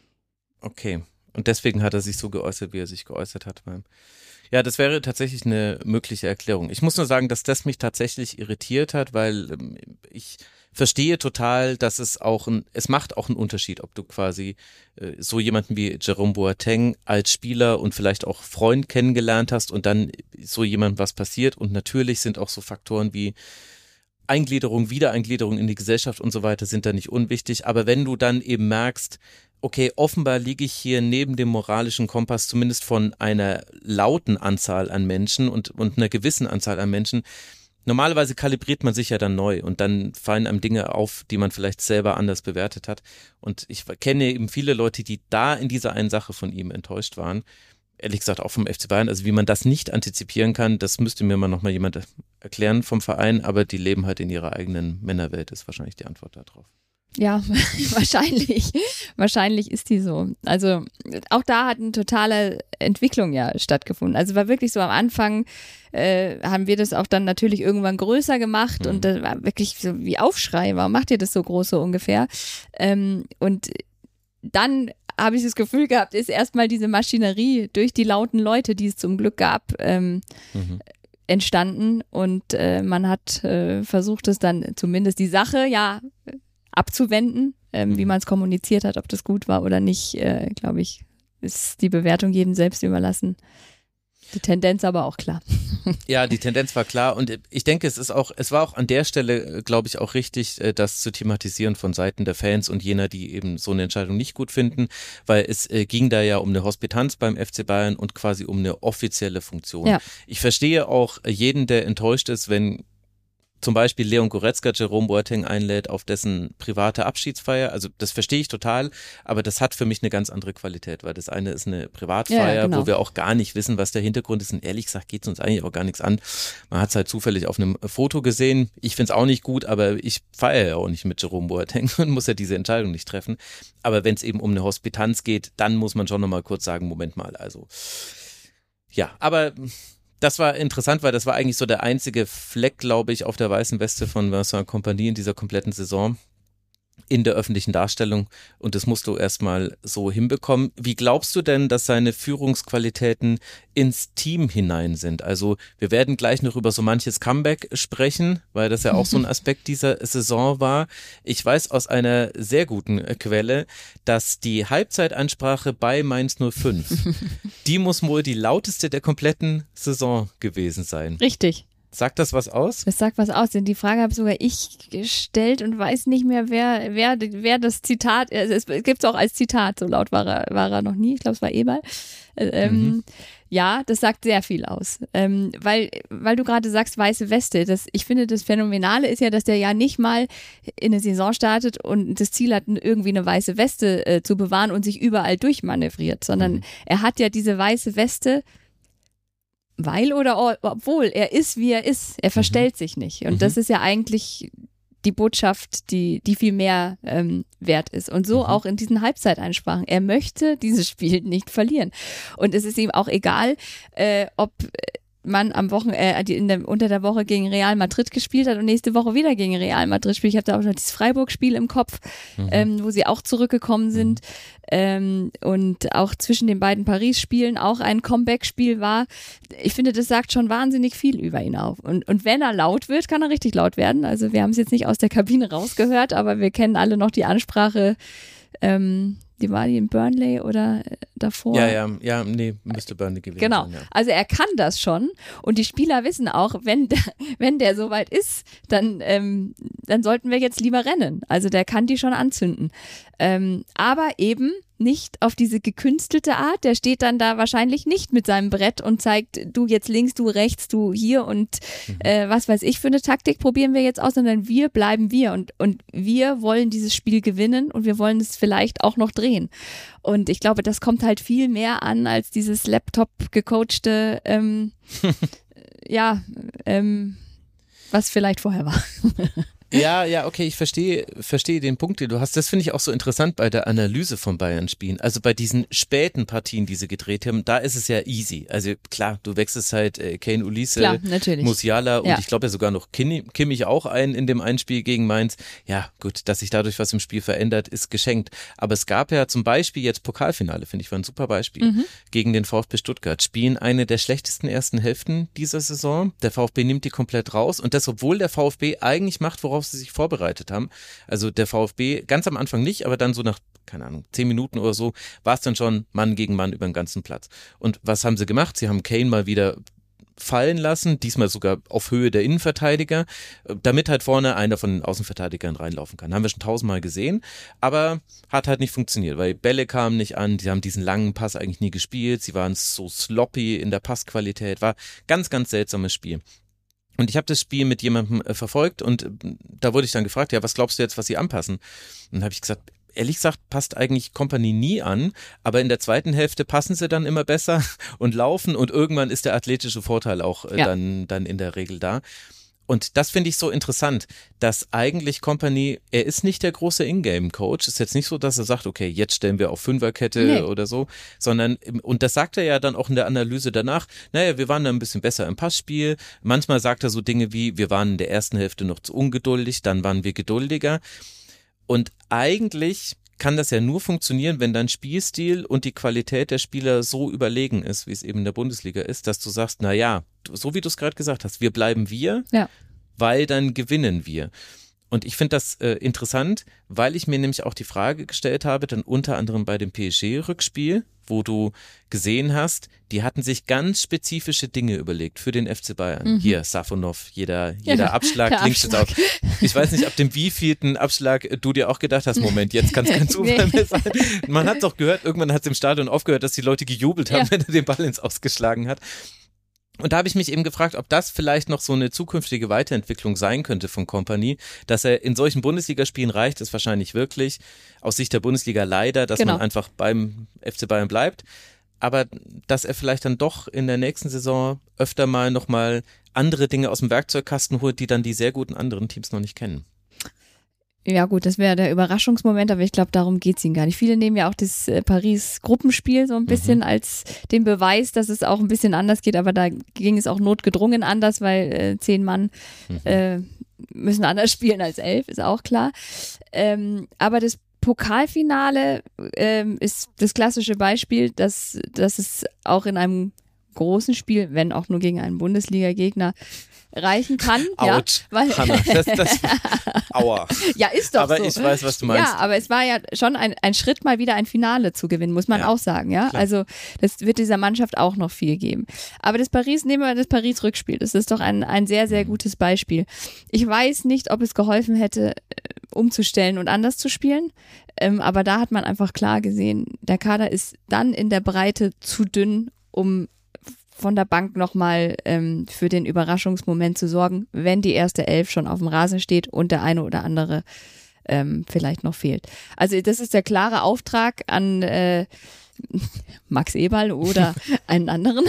okay. Und deswegen hat er sich so geäußert, wie er sich geäußert hat. Ja, das wäre tatsächlich eine mögliche Erklärung. Ich muss nur sagen, dass das mich tatsächlich irritiert hat, weil ähm, ich verstehe total, dass es auch ein, es macht auch einen Unterschied, ob du quasi äh, so jemanden wie Jerome Boateng als Spieler und vielleicht auch Freund kennengelernt hast und dann so jemand was passiert. Und natürlich sind auch so Faktoren wie Eingliederung, Wiedereingliederung in die Gesellschaft und so weiter sind da nicht unwichtig. Aber wenn du dann eben merkst, okay, offenbar liege ich hier neben dem moralischen Kompass zumindest von einer lauten Anzahl an Menschen und, und einer gewissen Anzahl an Menschen. Normalerweise kalibriert man sich ja dann neu und dann fallen einem Dinge auf, die man vielleicht selber anders bewertet hat. Und ich kenne eben viele Leute, die da in dieser einen Sache von ihm enttäuscht waren. Ehrlich gesagt auch vom F C Bayern. Also wie man das nicht antizipieren kann, das müsste mir mal nochmal jemand erklären vom Verein. Aber die leben halt in ihrer eigenen Männerwelt, ist wahrscheinlich die Antwort darauf. Ja, wahrscheinlich. Wahrscheinlich ist die so. Also auch da hat eine totale Entwicklung ja stattgefunden. Also war wirklich so am Anfang, äh, haben wir das auch dann natürlich irgendwann größer gemacht mhm. und das war wirklich so wie Aufschrei. Warum macht ihr das so groß so ungefähr? Ähm, und dann habe ich das Gefühl gehabt, ist erstmal diese Maschinerie durch die lauten Leute, die es zum Glück gab, ähm, mhm. entstanden und äh, man hat äh, versucht, es dann zumindest die Sache, ja, abzuwenden, ähm, wie man es kommuniziert hat, ob das gut war oder nicht, äh, glaube ich, ist die Bewertung jedem selbst überlassen. Die Tendenz aber auch klar. Ja, die Tendenz war klar und ich denke, es ist auch, es war auch an der Stelle, glaube ich, auch richtig, das zu thematisieren von Seiten der Fans und jener, die eben so eine Entscheidung nicht gut finden, weil es äh, ging da ja um eine Hospitanz beim F C Bayern und quasi um eine offizielle Funktion. Ja. Ich verstehe auch jeden, der enttäuscht ist, wenn zum Beispiel Leon Goretzka Jerome Boateng einlädt auf dessen private Abschiedsfeier, also das verstehe ich total, aber das hat für mich eine ganz andere Qualität, weil das eine ist eine Privatfeier, ja, genau. wo wir auch gar nicht wissen, was der Hintergrund ist und ehrlich gesagt geht es uns eigentlich auch gar nichts an. Man hat es halt zufällig auf einem Foto gesehen, ich finde es auch nicht gut, aber ich feiere ja auch nicht mit Jerome Boateng und muss ja diese Entscheidung nicht treffen, aber wenn es eben um eine Hospitanz geht, dann muss man schon nochmal kurz sagen, Moment mal, also ja, aber das war interessant, weil das war eigentlich so der einzige Fleck, glaube ich, auf der weißen Weste von Vincent Kompany in dieser kompletten Saison in der öffentlichen Darstellung und das musst du erstmal so hinbekommen. Wie glaubst du denn, dass seine Führungsqualitäten ins Team hinein sind? Also wir werden gleich noch über so manches Comeback sprechen, weil das ja auch so ein Aspekt dieser Saison war. Ich weiß aus einer sehr guten Quelle, dass die Halbzeitansprache bei Mainz null fünf, die muss wohl die lauteste der kompletten Saison gewesen sein. Richtig. Sagt das was aus? Das sagt was aus, denn die Frage habe sogar ich gestellt und weiß nicht mehr, wer, wer, wer das Zitat, also es gibt es auch als Zitat, so laut war er, war er noch nie, ich glaube es war Eberl. Ähm, mhm. Ja, das sagt sehr viel aus, ähm, weil, weil du gerade sagst, weiße Weste, das, ich finde das Phänomenale ist ja, dass der ja nicht mal in eine Saison startet und das Ziel hat, irgendwie eine weiße Weste äh, zu bewahren und sich überall durchmanövriert, sondern mhm. er hat ja diese weiße Weste weil oder obwohl er ist, wie er ist. Er verstellt mhm. sich nicht. Und mhm. das ist ja eigentlich die Botschaft, die, die viel mehr ähm, wert ist. Und so mhm. auch in diesen Halbzeiteinsprachen. Er möchte dieses Spiel nicht verlieren. Und es ist ihm auch egal, äh, ob man am Wochen äh, in der, unter der Woche gegen Real Madrid gespielt hat und nächste Woche wieder gegen Real Madrid spielt. Ich habe da auch noch dieses Freiburg-Spiel im Kopf, mhm. ähm, wo sie auch zurückgekommen sind. Mhm. Ähm, und auch zwischen den beiden Paris-Spielen auch ein Comeback-Spiel war. Ich finde, das sagt schon wahnsinnig viel über ihn auf. Und, und wenn er laut wird, kann er richtig laut werden. Also wir haben es jetzt nicht aus der Kabine rausgehört, aber wir kennen alle noch die Ansprache, ähm, die war die in Burnley oder davor? Ja, ja, ja, nee, müsste Burnley gewesen genau. sein. Genau, ja. Also er kann das schon und die Spieler wissen auch, wenn der, wenn der soweit ist, dann, ähm, dann sollten wir jetzt lieber rennen. Also der kann die schon anzünden. Ähm, aber eben nicht auf diese gekünstelte Art, der steht dann da wahrscheinlich nicht mit seinem Brett und zeigt, du jetzt links, du rechts, du hier und mhm. äh, was weiß ich für eine Taktik probieren wir jetzt aus, sondern wir bleiben wir und, und wir wollen dieses Spiel gewinnen und wir wollen es vielleicht auch noch drehen. Und ich glaube, das kommt halt viel mehr an als dieses Laptop-gecoachte, ähm, ja, ähm, was vielleicht vorher war. Ja, ja, okay, ich verstehe, verstehe den Punkt, den du hast. Das finde ich auch so interessant bei der Analyse von Bayern-Spielen. Also bei diesen späten Partien, die sie gedreht haben, da ist es ja easy. Also klar, du wechselst halt äh, Kane, Ulisse, klar, Musiala und ja. ich glaube ja sogar noch Kimmich auch ein in dem Einspiel gegen Mainz. Ja, gut, dass sich dadurch was im Spiel verändert, ist geschenkt. Aber es gab ja zum Beispiel jetzt Pokalfinale, finde ich, war ein super Beispiel, mhm. gegen den VfB Stuttgart. Spielen eine der schlechtesten ersten Hälften dieser Saison. Der VfB nimmt die komplett raus und das, obwohl der VfB eigentlich macht, worauf sie sich vorbereitet haben. Also der VfB ganz am Anfang nicht, aber dann so nach, keine Ahnung, zehn Minuten oder so, war es dann schon Mann gegen Mann über den ganzen Platz. Und was haben sie gemacht? Sie haben Kane mal wieder fallen lassen, diesmal sogar auf Höhe der Innenverteidiger, damit halt vorne einer von den Außenverteidigern reinlaufen kann. Haben wir schon tausendmal gesehen, aber hat halt nicht funktioniert, weil Bälle kamen nicht an, sie haben diesen langen Pass eigentlich nie gespielt, sie waren so sloppy in der Passqualität, war ganz, ganz seltsames Spiel. Und ich habe das Spiel mit jemandem äh, verfolgt und äh, da wurde ich dann gefragt, ja, was glaubst du jetzt, was sie anpassen? Und dann habe ich gesagt, ehrlich gesagt, passt eigentlich Kompany nie an, aber in der zweiten Hälfte passen sie dann immer besser und laufen und irgendwann ist der athletische Vorteil auch äh, ja. dann, dann in der Regel da. Und das finde ich so interessant, dass eigentlich Kompany, er ist nicht der große Ingame-Coach, ist jetzt nicht so, dass er sagt, okay, jetzt stellen wir auf Fünferkette nee. oder so, sondern, und das sagt er ja dann auch in der Analyse danach, naja, wir waren da ein bisschen besser im Passspiel, manchmal sagt er so Dinge wie, wir waren in der ersten Hälfte noch zu ungeduldig, dann waren wir geduldiger und eigentlich kann das ja nur funktionieren, wenn dein Spielstil und die Qualität der Spieler so überlegen ist, wie es eben in der Bundesliga ist, dass du sagst, na ja, so wie du es gerade gesagt hast, wir bleiben wir, ja. weil dann gewinnen wir. Und ich finde das äh, interessant, weil ich mir nämlich auch die Frage gestellt habe, dann unter anderem bei dem P S G-Rückspiel, wo du gesehen hast, die hatten sich ganz spezifische Dinge überlegt für den F C Bayern. Mhm. Hier, Safonov, jeder, jeder ja, Abschlag klingt jetzt auch. Ich weiß nicht, ab dem wievielten Abschlag du dir auch gedacht hast, Moment, jetzt kann es kein Zufall mehr sein. Man hat doch gehört, irgendwann hat es im Stadion aufgehört, dass die Leute gejubelt haben, ja. wenn er den Ball ins Ausgeschlagen hat. Und da habe ich mich eben gefragt, ob das vielleicht noch so eine zukünftige Weiterentwicklung sein könnte von Kompany, dass er in solchen Bundesligaspielen reicht es wahrscheinlich wirklich, aus Sicht der Bundesliga leider, dass genau. man einfach beim F C Bayern bleibt, aber dass er vielleicht dann doch in der nächsten Saison öfter mal nochmal andere Dinge aus dem Werkzeugkasten holt, die dann die sehr guten anderen Teams noch nicht kennen. Ja gut, das wäre der Überraschungsmoment, aber ich glaube, darum geht es ihnen gar nicht. Viele nehmen ja auch das äh, Paris-Gruppenspiel so ein bisschen mhm. als den Beweis, dass es auch ein bisschen anders geht, aber da ging es auch notgedrungen anders, weil äh, zehn Mann mhm. äh, müssen anders spielen als elf, ist auch klar. Ähm, aber das Pokalfinale ähm, ist das klassische Beispiel, dass, dass es auch in einem großen Spiel, wenn auch nur gegen einen Bundesliga-Gegner, reichen kann. Autsch, ja, weil Hanna, das, das, aua. Ja, ist doch aber so. Aber ich weiß, was du meinst. Ja, aber es war ja schon ein, ein Schritt, mal wieder ein Finale zu gewinnen, muss man ja. auch sagen. Ja, klar. Also das wird dieser Mannschaft auch noch viel geben. Aber das Paris, nehmen wir das Paris-Rückspiel, das ist doch ein, ein sehr, sehr gutes Beispiel. Ich weiß nicht, ob es geholfen hätte, umzustellen und anders zu spielen, ähm, aber da hat man einfach klar gesehen, der Kader ist dann in der Breite zu dünn, um von der Bank nochmal ähm, für den Überraschungsmoment zu sorgen, wenn die erste Elf schon auf dem Rasen steht und der eine oder andere ähm, vielleicht noch fehlt. Also das ist der klare Auftrag an äh, Max Eberl oder einen anderen.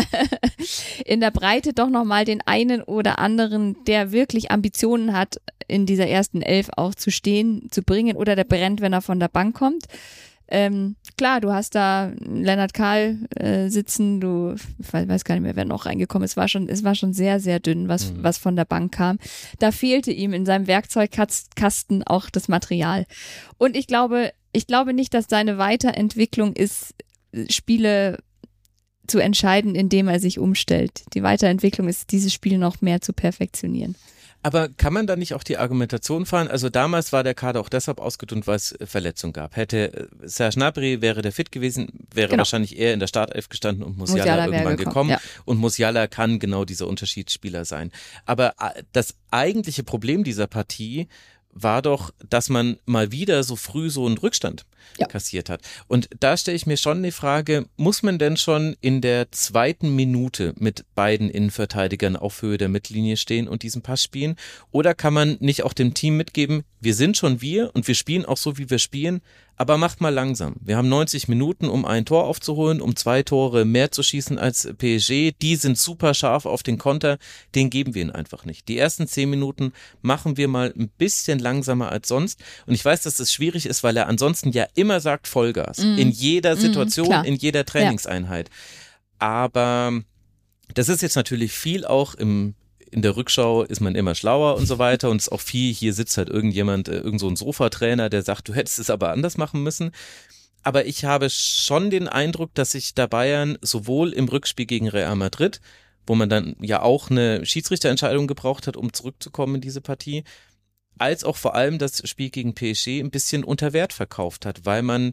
In der Breite doch nochmal den einen oder anderen, der wirklich Ambitionen hat, in dieser ersten Elf auch zu stehen, zu bringen oder der brennt, wenn er von der Bank kommt. Ähm, klar, du hast da Lennart Kahl äh, sitzen, du ich weiß gar nicht mehr, wer noch reingekommen ist. Es war schon, es war schon sehr, sehr dünn, was, mhm. was von der Bank kam. Da fehlte ihm in seinem Werkzeugkasten auch das Material. Und ich glaube, ich glaube nicht, dass seine Weiterentwicklung ist, Spiele zu entscheiden, indem er sich umstellt. Die Weiterentwicklung ist, dieses Spiel noch mehr zu perfektionieren. Aber kann man da nicht auch die Argumentation fahren? Also damals war der Kader auch deshalb ausgedünnt, weil es Verletzungen gab. Hätte Serge Gnabry, wäre der fit gewesen, wäre genau. wahrscheinlich eher in der Startelf gestanden und Musiala, Musiala irgendwann gekommen. gekommen. Ja. Und Musiala kann genau dieser Unterschiedsspieler sein. Aber das eigentliche Problem dieser Partie war doch, dass man mal wieder so früh so einen Rückstand ja. kassiert hat. Und da stelle ich mir schon die Frage, muss man denn schon in der zweiten Minute mit beiden Innenverteidigern auf Höhe der Mittellinie stehen und diesen Pass spielen? Oder kann man nicht auch dem Team mitgeben, wir sind schon wir und wir spielen auch so, wie wir spielen, aber macht mal langsam. Wir haben neunzig Minuten, um ein Tor aufzuholen, um zwei Tore mehr zu schießen als P S G. Die sind super scharf auf den Konter, den geben wir ihnen einfach nicht. Die ersten zehn Minuten machen wir mal ein bisschen langsamer als sonst. Und ich weiß, dass das schwierig ist, weil er ansonsten ja immer sagt Vollgas. Mm. In jeder Situation, mm, in jeder Trainingseinheit. Ja. Aber das ist jetzt natürlich viel auch im in der Rückschau ist man immer schlauer und so weiter und es ist auch viel, hier sitzt halt irgendjemand, irgend so ein Sofatrainer, der sagt, du hättest es aber anders machen müssen. Aber ich habe schon den Eindruck, dass sich der Bayern sowohl im Rückspiel gegen Real Madrid, wo man dann ja auch eine Schiedsrichterentscheidung gebraucht hat, um zurückzukommen in diese Partie, als auch vor allem das Spiel gegen P S G ein bisschen unter Wert verkauft hat, weil man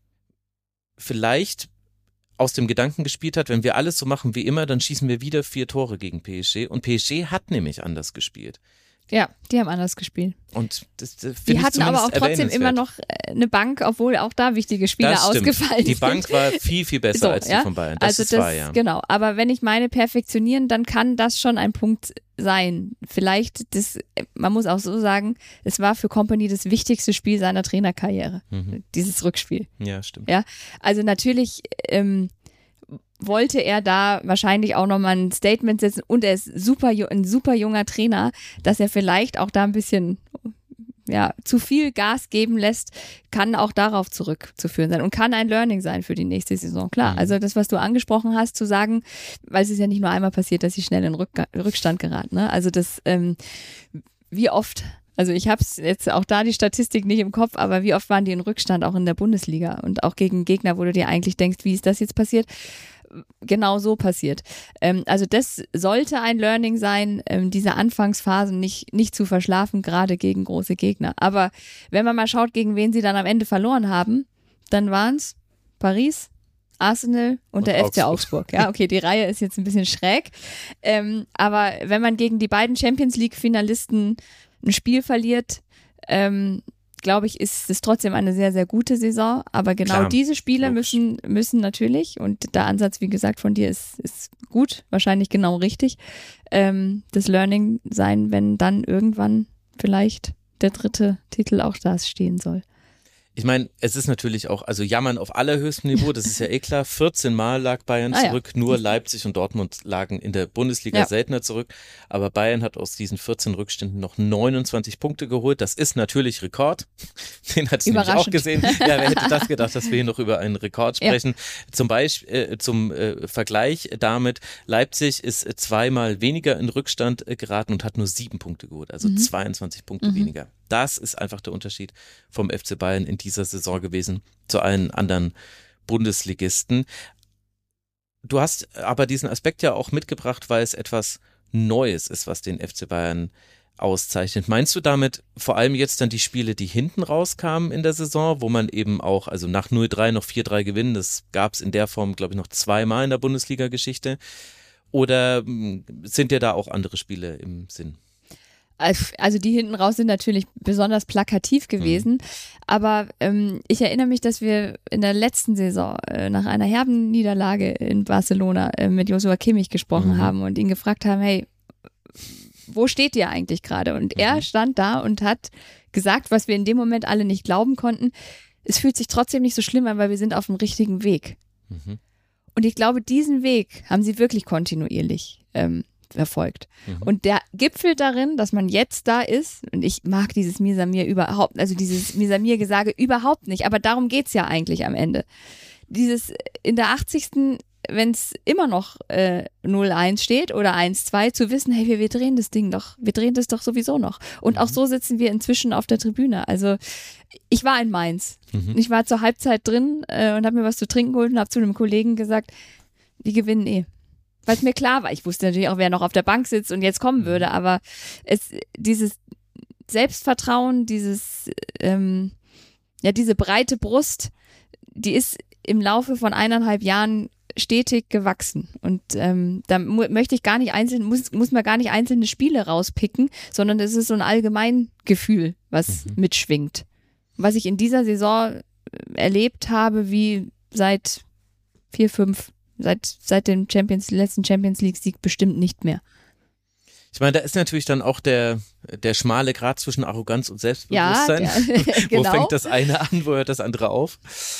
vielleicht aus dem Gedanken gespielt hat, wenn wir alles so machen wie immer, dann schießen wir wieder vier Tore gegen P S G. Und P S G hat nämlich anders gespielt. Ja, die haben anders gespielt. Und das, das die hatten aber auch trotzdem immer noch eine Bank, obwohl auch da wichtige Spieler ausgefallen sind. Die Bank war viel, viel besser so, als die ja? von Bayern. Das also ist das, wahr, ja. Genau, aber wenn ich meine perfektionieren, dann kann das schon ein Punkt sein. Vielleicht, das, man muss auch so sagen, es war für Kompany das wichtigste Spiel seiner Trainerkarriere, mhm. dieses Rückspiel. Ja, stimmt. Ja, also natürlich ähm, wollte er da wahrscheinlich auch nochmal ein Statement setzen und er ist super, ein super junger Trainer, dass er vielleicht auch da ein bisschen ja, zu viel Gas geben lässt, kann auch darauf zurückzuführen sein und kann ein Learning sein für die nächste Saison. Klar, mhm. also das, was du angesprochen hast, zu sagen, weil es ist ja nicht nur einmal passiert, dass sie schnell in Rück- Rückstand geraten. Ne? Also das, ähm, wie oft, also ich habe jetzt auch da die Statistik nicht im Kopf, aber wie oft waren die in Rückstand auch in der Bundesliga und auch gegen Gegner, wo du dir eigentlich denkst, wie ist das jetzt passiert? Genau so passiert. Ähm, also das sollte ein Learning sein, ähm, diese Anfangsphasen nicht, nicht zu verschlafen, gerade gegen große Gegner. Aber wenn man mal schaut, gegen wen sie dann am Ende verloren haben, dann waren es Paris, Arsenal und, und der Augsburg. F C Augsburg. Ja, okay, die Reihe ist jetzt ein bisschen schräg. Ähm, aber wenn man gegen die beiden Champions League-Finalisten ein Spiel verliert, ähm, glaube ich, ist es trotzdem eine sehr, sehr gute Saison. Aber genau Klar, diese Spiele müssen, müssen natürlich, und der Ansatz, wie gesagt, von dir ist, ist gut, wahrscheinlich genau richtig. Ähm, das Learning sein, wenn dann irgendwann vielleicht der dritte Titel auch da stehen soll. Ich meine, es ist natürlich auch, also jammern auf allerhöchstem Niveau, das ist ja eh klar. vierzehn Mal lag Bayern ah, zurück, ja. nur Leipzig und Dortmund lagen in der Bundesliga ja. seltener zurück. Aber Bayern hat aus diesen vierzehn Rückständen noch neunundzwanzig Punkte geholt. Das ist natürlich Rekord. Den hatte ich nämlich auch gesehen. Ja, wer hätte das gedacht, dass wir hier noch über einen Rekord sprechen. Ja. Zum Beispiel, äh, zum äh, Vergleich damit, Leipzig ist äh, zweimal weniger in Rückstand äh, geraten und hat nur sieben Punkte geholt, also mhm. zweiundzwanzig Punkte mhm. weniger. Das ist einfach der Unterschied vom F C Bayern in dieser Saison gewesen zu allen anderen Bundesligisten. Du hast aber diesen Aspekt ja auch mitgebracht, weil es etwas Neues ist, was den F C Bayern auszeichnet. Meinst du damit vor allem jetzt dann die Spiele, die hinten rauskamen in der Saison, wo man eben auch, also nach null drei noch vier drei gewinnen, das gab es in der Form, glaube ich, noch zweimal in der Bundesliga-Geschichte. Oder sind dir da auch andere Spiele im Sinn? Also die hinten raus sind natürlich besonders plakativ gewesen, mhm. aber ähm, ich erinnere mich, dass wir in der letzten Saison äh, nach einer herben Niederlage in Barcelona äh, mit Joshua Kimmich gesprochen mhm. haben und ihn gefragt haben, hey, wo steht ihr eigentlich gerade? Und mhm. er stand da und hat gesagt, was wir in dem Moment alle nicht glauben konnten, es fühlt sich trotzdem nicht so schlimm an, weil wir sind auf dem richtigen Weg. Mhm. Und ich glaube, diesen Weg haben sie wirklich kontinuierlich ähm, verfolgt. Mhm. Und der Gipfel darin, dass man jetzt da ist, und ich mag dieses Mir Samir überhaupt, also dieses Mir Samir-Gesage überhaupt nicht, aber darum geht's ja eigentlich am Ende. Dieses in der achtzigsten wenn es immer noch äh, null eins steht oder eins zwei, zu wissen, hey, wir, wir drehen das Ding doch, wir drehen das doch sowieso noch. Und mhm. auch so sitzen wir inzwischen auf der Tribüne. Also ich war in Mainz. Mhm. Ich war zur Halbzeit drin äh, und habe mir was zu trinken geholt und habe zu einem Kollegen gesagt, die gewinnen eh. Weil es mir klar war, ich wusste natürlich auch, wer noch auf der Bank sitzt und jetzt kommen würde, aber es dieses Selbstvertrauen, dieses ähm, ja, diese breite Brust, die ist im Laufe von eineinhalb Jahren stetig gewachsen. Und ähm, da mu- möchte ich gar nicht einzeln, muss, muss man gar nicht einzelne Spiele rauspicken, sondern es ist so ein Allgemeingefühl, was mhm. mitschwingt. Was ich in dieser Saison erlebt habe, wie seit vier, fünf, seit, seit dem Champions, letzten Champions League-Sieg bestimmt nicht mehr. Ich meine, da ist natürlich dann auch der, der schmale Grat zwischen Arroganz und Selbstbewusstsein. Ja, der, genau. Wo fängt das eine an, wo hört das andere auf?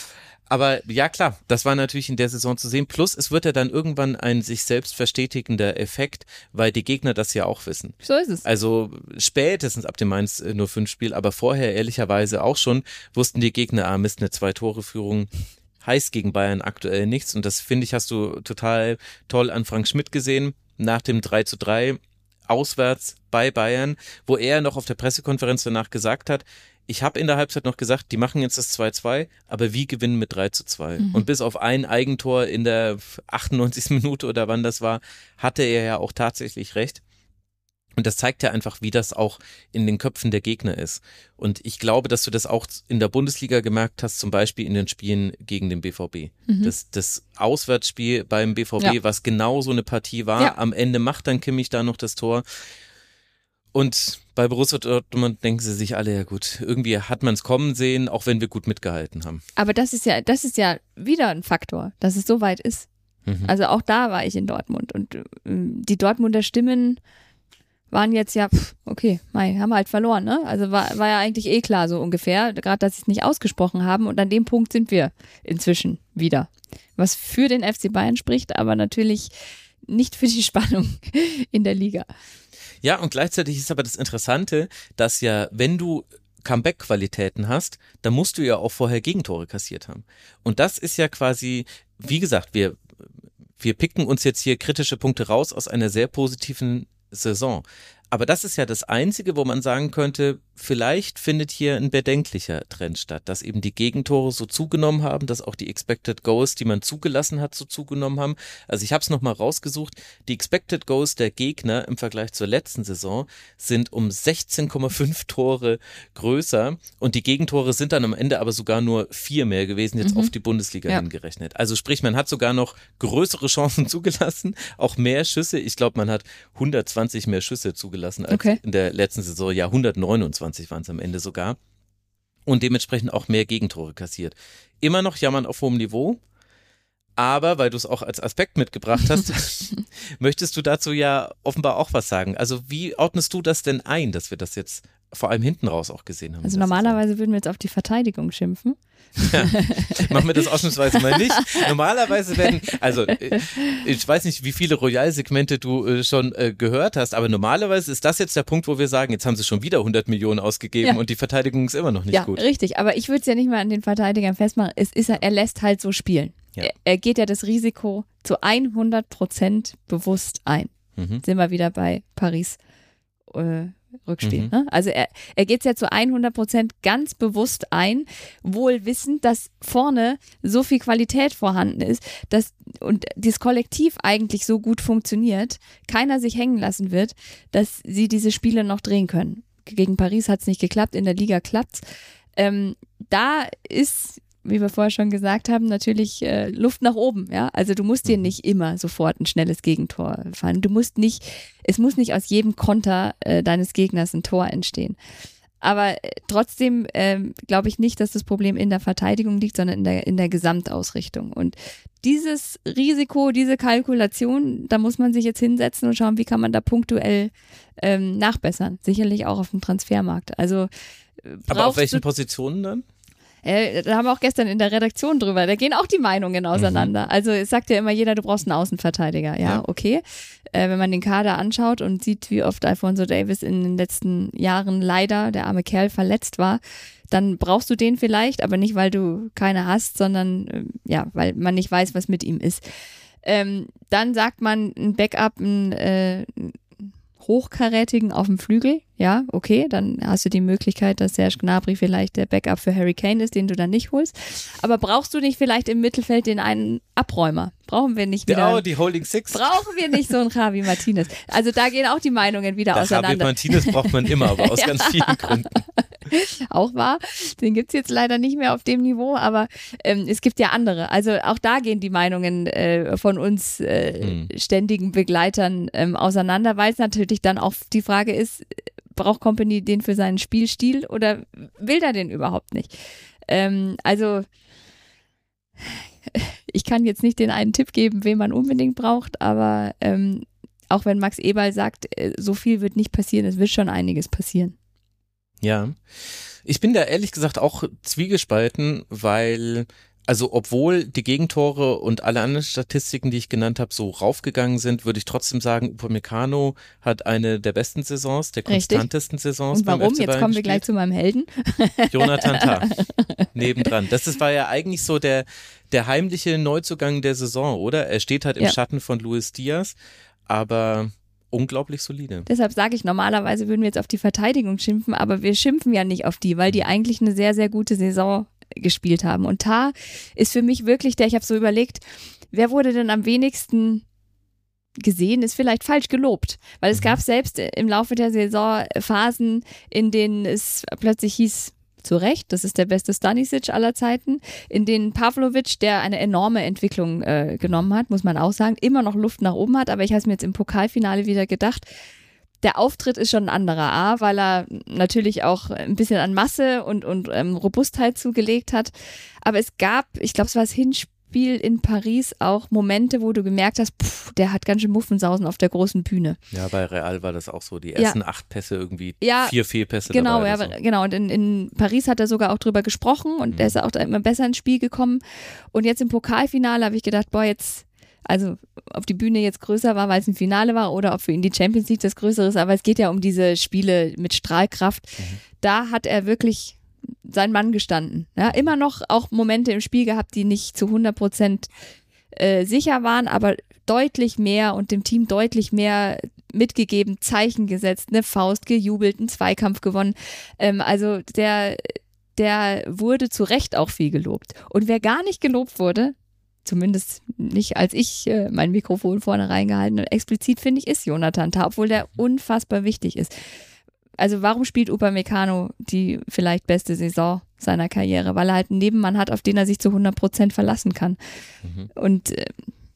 Aber ja klar, das war natürlich in der Saison zu sehen. Plus es wird ja dann irgendwann ein sich selbst verstetigender Effekt, weil die Gegner das ja auch wissen. So ist es. Also spätestens ab dem Mainz null fünf Spiel, aber vorher ehrlicherweise auch schon, wussten die Gegner, ah Mist, eine Zwei-Tore-Führung heißt gegen Bayern aktuell nichts. Und das finde ich, hast du total toll an Frank Schmidt gesehen, nach dem drei zu drei auswärts bei Bayern, wo er noch auf der Pressekonferenz danach gesagt hat, ich habe in der Halbzeit noch gesagt, die machen jetzt das zwei zwei, aber wie gewinnen mit drei zu zwei? Mhm. Und bis auf ein Eigentor in der achtundneunzigsten Minute oder wann das war, hatte er ja auch tatsächlich recht. Und das zeigt ja einfach, wie das auch in den Köpfen der Gegner ist. Und ich glaube, dass du das auch in der Bundesliga gemerkt hast, zum Beispiel in den Spielen gegen den B V B. Mhm. Das, das Auswärtsspiel beim B V B, ja. was genau so eine Partie war, ja. am Ende macht dann Kimmich da noch das Tor. Und bei Borussia Dortmund denken sie sich alle, ja gut, irgendwie hat man es kommen sehen, auch wenn wir gut mitgehalten haben. Aber das ist ja, das ist ja wieder ein Faktor, dass es so weit ist. Mhm. Also auch da war ich in Dortmund und äh, die Dortmunder Stimmen waren jetzt ja, pff, okay, mei, haben wir halt verloren, ne? Also war, war ja eigentlich eh klar so ungefähr, gerade dass sie es nicht ausgesprochen haben und an dem Punkt sind wir inzwischen wieder. Was für den F C Bayern spricht, aber natürlich nicht für die Spannung in der Liga. Ja, und gleichzeitig ist aber das Interessante, dass ja, wenn du Comeback-Qualitäten hast, dann musst du ja auch vorher Gegentore kassiert haben. Und das ist ja quasi, wie gesagt, wir, wir picken uns jetzt hier kritische Punkte raus aus einer sehr positiven Saison. Aber das ist ja das Einzige, wo man sagen könnte, vielleicht findet hier ein bedenklicher Trend statt, dass eben die Gegentore so zugenommen haben, dass auch die Expected Goals, die man zugelassen hat, so zugenommen haben. Also ich habe es nochmal rausgesucht, die Expected Goals der Gegner im Vergleich zur letzten Saison sind um sechzehn Komma fünf Tore größer und die Gegentore sind dann am Ende aber sogar nur vier mehr gewesen, jetzt mhm. auf die Bundesliga ja. hingerechnet. Also sprich, man hat sogar noch größere Chancen zugelassen, auch mehr Schüsse. Ich glaube, man hat hundertzwanzig mehr Schüsse zugelassen. Als okay. in der letzten Saison, ja hundertneunundzwanzig waren es am Ende sogar und dementsprechend auch mehr Gegentore kassiert. Immer noch jammern auf hohem Niveau, Aber, weil du es auch als Aspekt mitgebracht hast, möchtest du dazu ja offenbar auch was sagen. Also wie ordnest du das denn ein, dass wir das jetzt vor allem hinten raus auch gesehen haben? Also normalerweise würden wir jetzt auf die Verteidigung schimpfen. Ja, machen wir das ausnahmsweise mal nicht. Normalerweise werden, also ich weiß nicht, wie viele Royal-Segmente du äh, schon äh, gehört hast, aber normalerweise ist das jetzt der Punkt, wo wir sagen, jetzt haben sie schon wieder hundert Millionen ausgegeben ja. und die Verteidigung ist immer noch nicht ja, gut. Ja, richtig, aber ich würde es ja nicht mal an den Verteidigern festmachen. Es ist, er lässt halt so spielen. Ja. Er, er geht ja das Risiko zu hundert Prozent bewusst ein. Mhm. Sind wir wieder bei Paris äh, Rückspiel. Mhm. Ne? Also er, er geht es ja zu hundert Prozent ganz bewusst ein, wohl wissend, dass vorne so viel Qualität vorhanden ist, dass und das Kollektiv eigentlich so gut funktioniert, keiner sich hängen lassen wird, dass sie diese Spiele noch drehen können. Gegen Paris hat es nicht geklappt, in der Liga klappt's. Ähm, da ist, wie wir vorher schon gesagt haben, natürlich äh, Luft nach oben. Ja? Also du musst dir nicht immer sofort ein schnelles Gegentor fallen. Du musst nicht, es muss nicht aus jedem Konter äh, deines Gegners ein Tor entstehen. Aber äh, trotzdem äh, glaube ich nicht, dass das Problem in der Verteidigung liegt, sondern in der, in der Gesamtausrichtung. Und dieses Risiko, diese Kalkulation, da muss man sich jetzt hinsetzen und schauen, wie kann man da punktuell ähm, nachbessern. Sicherlich auch auf dem Transfermarkt. Also aber auf welchen Positionen dann? Äh, da haben wir auch gestern in der Redaktion drüber, da gehen auch die Meinungen auseinander. Mhm. Also es sagt ja immer jeder, du brauchst einen Außenverteidiger. Ja, ja. okay. Äh, wenn man den Kader anschaut und sieht, wie oft Alphonso Davies in den letzten Jahren leider, der arme Kerl, verletzt war, dann brauchst du den vielleicht, aber nicht, weil du keine hast, sondern äh, ja, weil man nicht weiß, was mit ihm ist. Ähm, dann sagt man ein Backup, ein äh, Hochkarätigen auf dem Flügel, ja, okay, dann hast du die Möglichkeit, dass Serge Gnabry vielleicht der Backup für Harry Kane ist, den du dann nicht holst. Aber brauchst du nicht vielleicht im Mittelfeld den einen Abräumer? Brauchen wir nicht wieder. Oh, die Holding Six. Brauchen wir nicht so einen Javi Martinez. Also da gehen auch die Meinungen wieder das auseinander. Javi Martinez braucht man immer, aber aus ja. ganz vielen Gründen. Auch wahr. Den gibt's jetzt leider nicht mehr auf dem Niveau, aber ähm, es gibt ja andere. Also auch da gehen die Meinungen äh, von uns äh, hm. ständigen Begleitern ähm, auseinander, weil es natürlich dann auch die Frage ist, braucht Kompany den für seinen Spielstil oder will er den überhaupt nicht? Ähm, also ich kann jetzt nicht den einen Tipp geben, wen man unbedingt braucht, aber ähm, auch wenn Max Eberl sagt, so viel wird nicht passieren, es wird schon einiges passieren. Ja, ich bin da ehrlich gesagt auch zwiegespalten, weil, also obwohl die Gegentore und alle anderen Statistiken, die ich genannt habe, so raufgegangen sind, würde ich trotzdem sagen, Upamecano hat eine der besten Saisons, der konstantesten Richtig. Saisons. Und warum? Beim F C Bayern Jetzt kommen wir gespielt. gleich zu meinem Helden. Jonathan Tah, nebendran. Das ist, war ja eigentlich so der, der heimliche Neuzugang der Saison, oder? Er steht halt im ja. Schatten von Luis Diaz, aber unglaublich solide. Deshalb sage ich, normalerweise würden wir jetzt auf die Verteidigung schimpfen, aber wir schimpfen ja nicht auf die, weil die eigentlich eine sehr, sehr gute Saison gespielt haben. Und Tah ist für mich wirklich der, ich habe so überlegt, wer wurde denn am wenigsten gesehen, ist vielleicht falsch gelobt, weil es gab selbst im Laufe der Saison Phasen, in denen es plötzlich hieß, zu Recht, das ist der beste Stanisic aller Zeiten, in denen Pavlovic, der eine enorme Entwicklung äh, genommen hat, muss man auch sagen, immer noch Luft nach oben hat, aber ich habe es mir jetzt im Pokalfinale wieder gedacht, der Auftritt ist schon ein anderer, A, weil er natürlich auch ein bisschen an Masse und, und ähm, Robustheit zugelegt hat, aber es gab, ich glaube es war das Hinspiel in Paris auch Momente, wo du gemerkt hast, pff, der hat ganz schön Muffensausen auf der großen Bühne. Ja, bei Real war das auch so. Die ersten ja. acht Pässe irgendwie, ja, vier Fehlpässe genau, dabei. Ja, so. Genau, und in, in Paris hat er sogar auch drüber gesprochen und mhm. er ist auch da immer besser ins Spiel gekommen. Und jetzt im Pokalfinale habe ich gedacht, boah, jetzt, also ob die Bühne jetzt größer war, weil es ein Finale war oder ob für ihn die Champions League das Größere ist, aber es geht ja um diese Spiele mit Strahlkraft. Mhm. Da hat er wirklich sein Mann gestanden. Ja, immer noch auch Momente im Spiel gehabt, die nicht zu hundert Prozent äh, sicher waren, aber deutlich mehr und dem Team deutlich mehr mitgegeben, Zeichen gesetzt, eine Faust gejubelt, einen Zweikampf gewonnen. Ähm, also der, der wurde zu Recht auch viel gelobt. Und wer gar nicht gelobt wurde, zumindest nicht als ich äh, mein Mikrofon vorne reingehalten habe, explizit finde ich, ist Jonathan Tah, obwohl der unfassbar wichtig ist. Also warum spielt Upamecano die vielleicht beste Saison seiner Karriere? Weil er halt einen Nebenmann hat, auf den er sich zu hundert Prozent verlassen kann. Mhm. Und äh,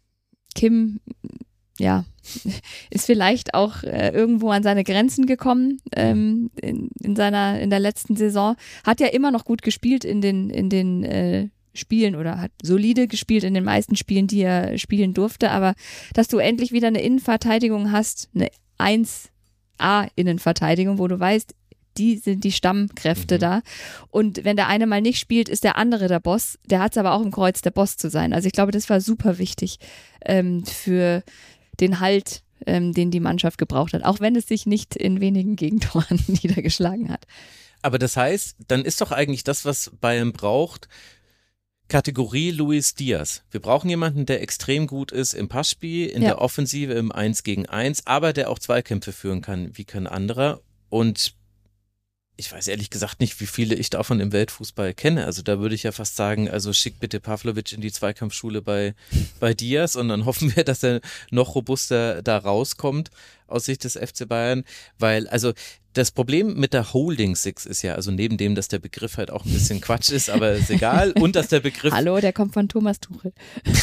Kim, ja, ist vielleicht auch äh, irgendwo an seine Grenzen gekommen ähm, in, in seiner in der letzten Saison. Hat ja immer noch gut gespielt in den in den äh, spielen oder hat solide gespielt in den meisten Spielen, die er spielen durfte, aber dass du endlich wieder eine Innenverteidigung hast, eine eins A Innenverteidigung, wo du weißt, die sind die Stammkräfte mhm. da. Und wenn der eine mal nicht spielt, ist der andere der Boss. Der hat es aber auch im Kreuz, der Boss zu sein. Also ich glaube, das war super wichtig ähm, für den Halt, ähm, den die Mannschaft gebraucht hat. Auch wenn es sich nicht in wenigen Gegentoren niedergeschlagen hat. Aber das heißt, dann ist doch eigentlich das, was Bayern braucht, Kategorie Luis Diaz. Wir brauchen jemanden, der extrem gut ist im Passspiel, in ja. der Offensive, im eins gegen eins, aber der auch Zweikämpfe führen kann, wie kein anderer. Und ich weiß ehrlich gesagt nicht, wie viele ich davon im Weltfußball kenne. Also da würde ich ja fast sagen, also schick bitte Pavlovic in die Zweikampfschule bei, bei Diaz und dann hoffen wir, dass er noch robuster da rauskommt aus Sicht des F C Bayern. Weil, also das Problem mit der Holding Six ist ja, also neben dem, dass der Begriff halt auch ein bisschen Quatsch ist, aber ist egal. Und dass der Begriff... Hallo, der kommt von Thomas Tuchel.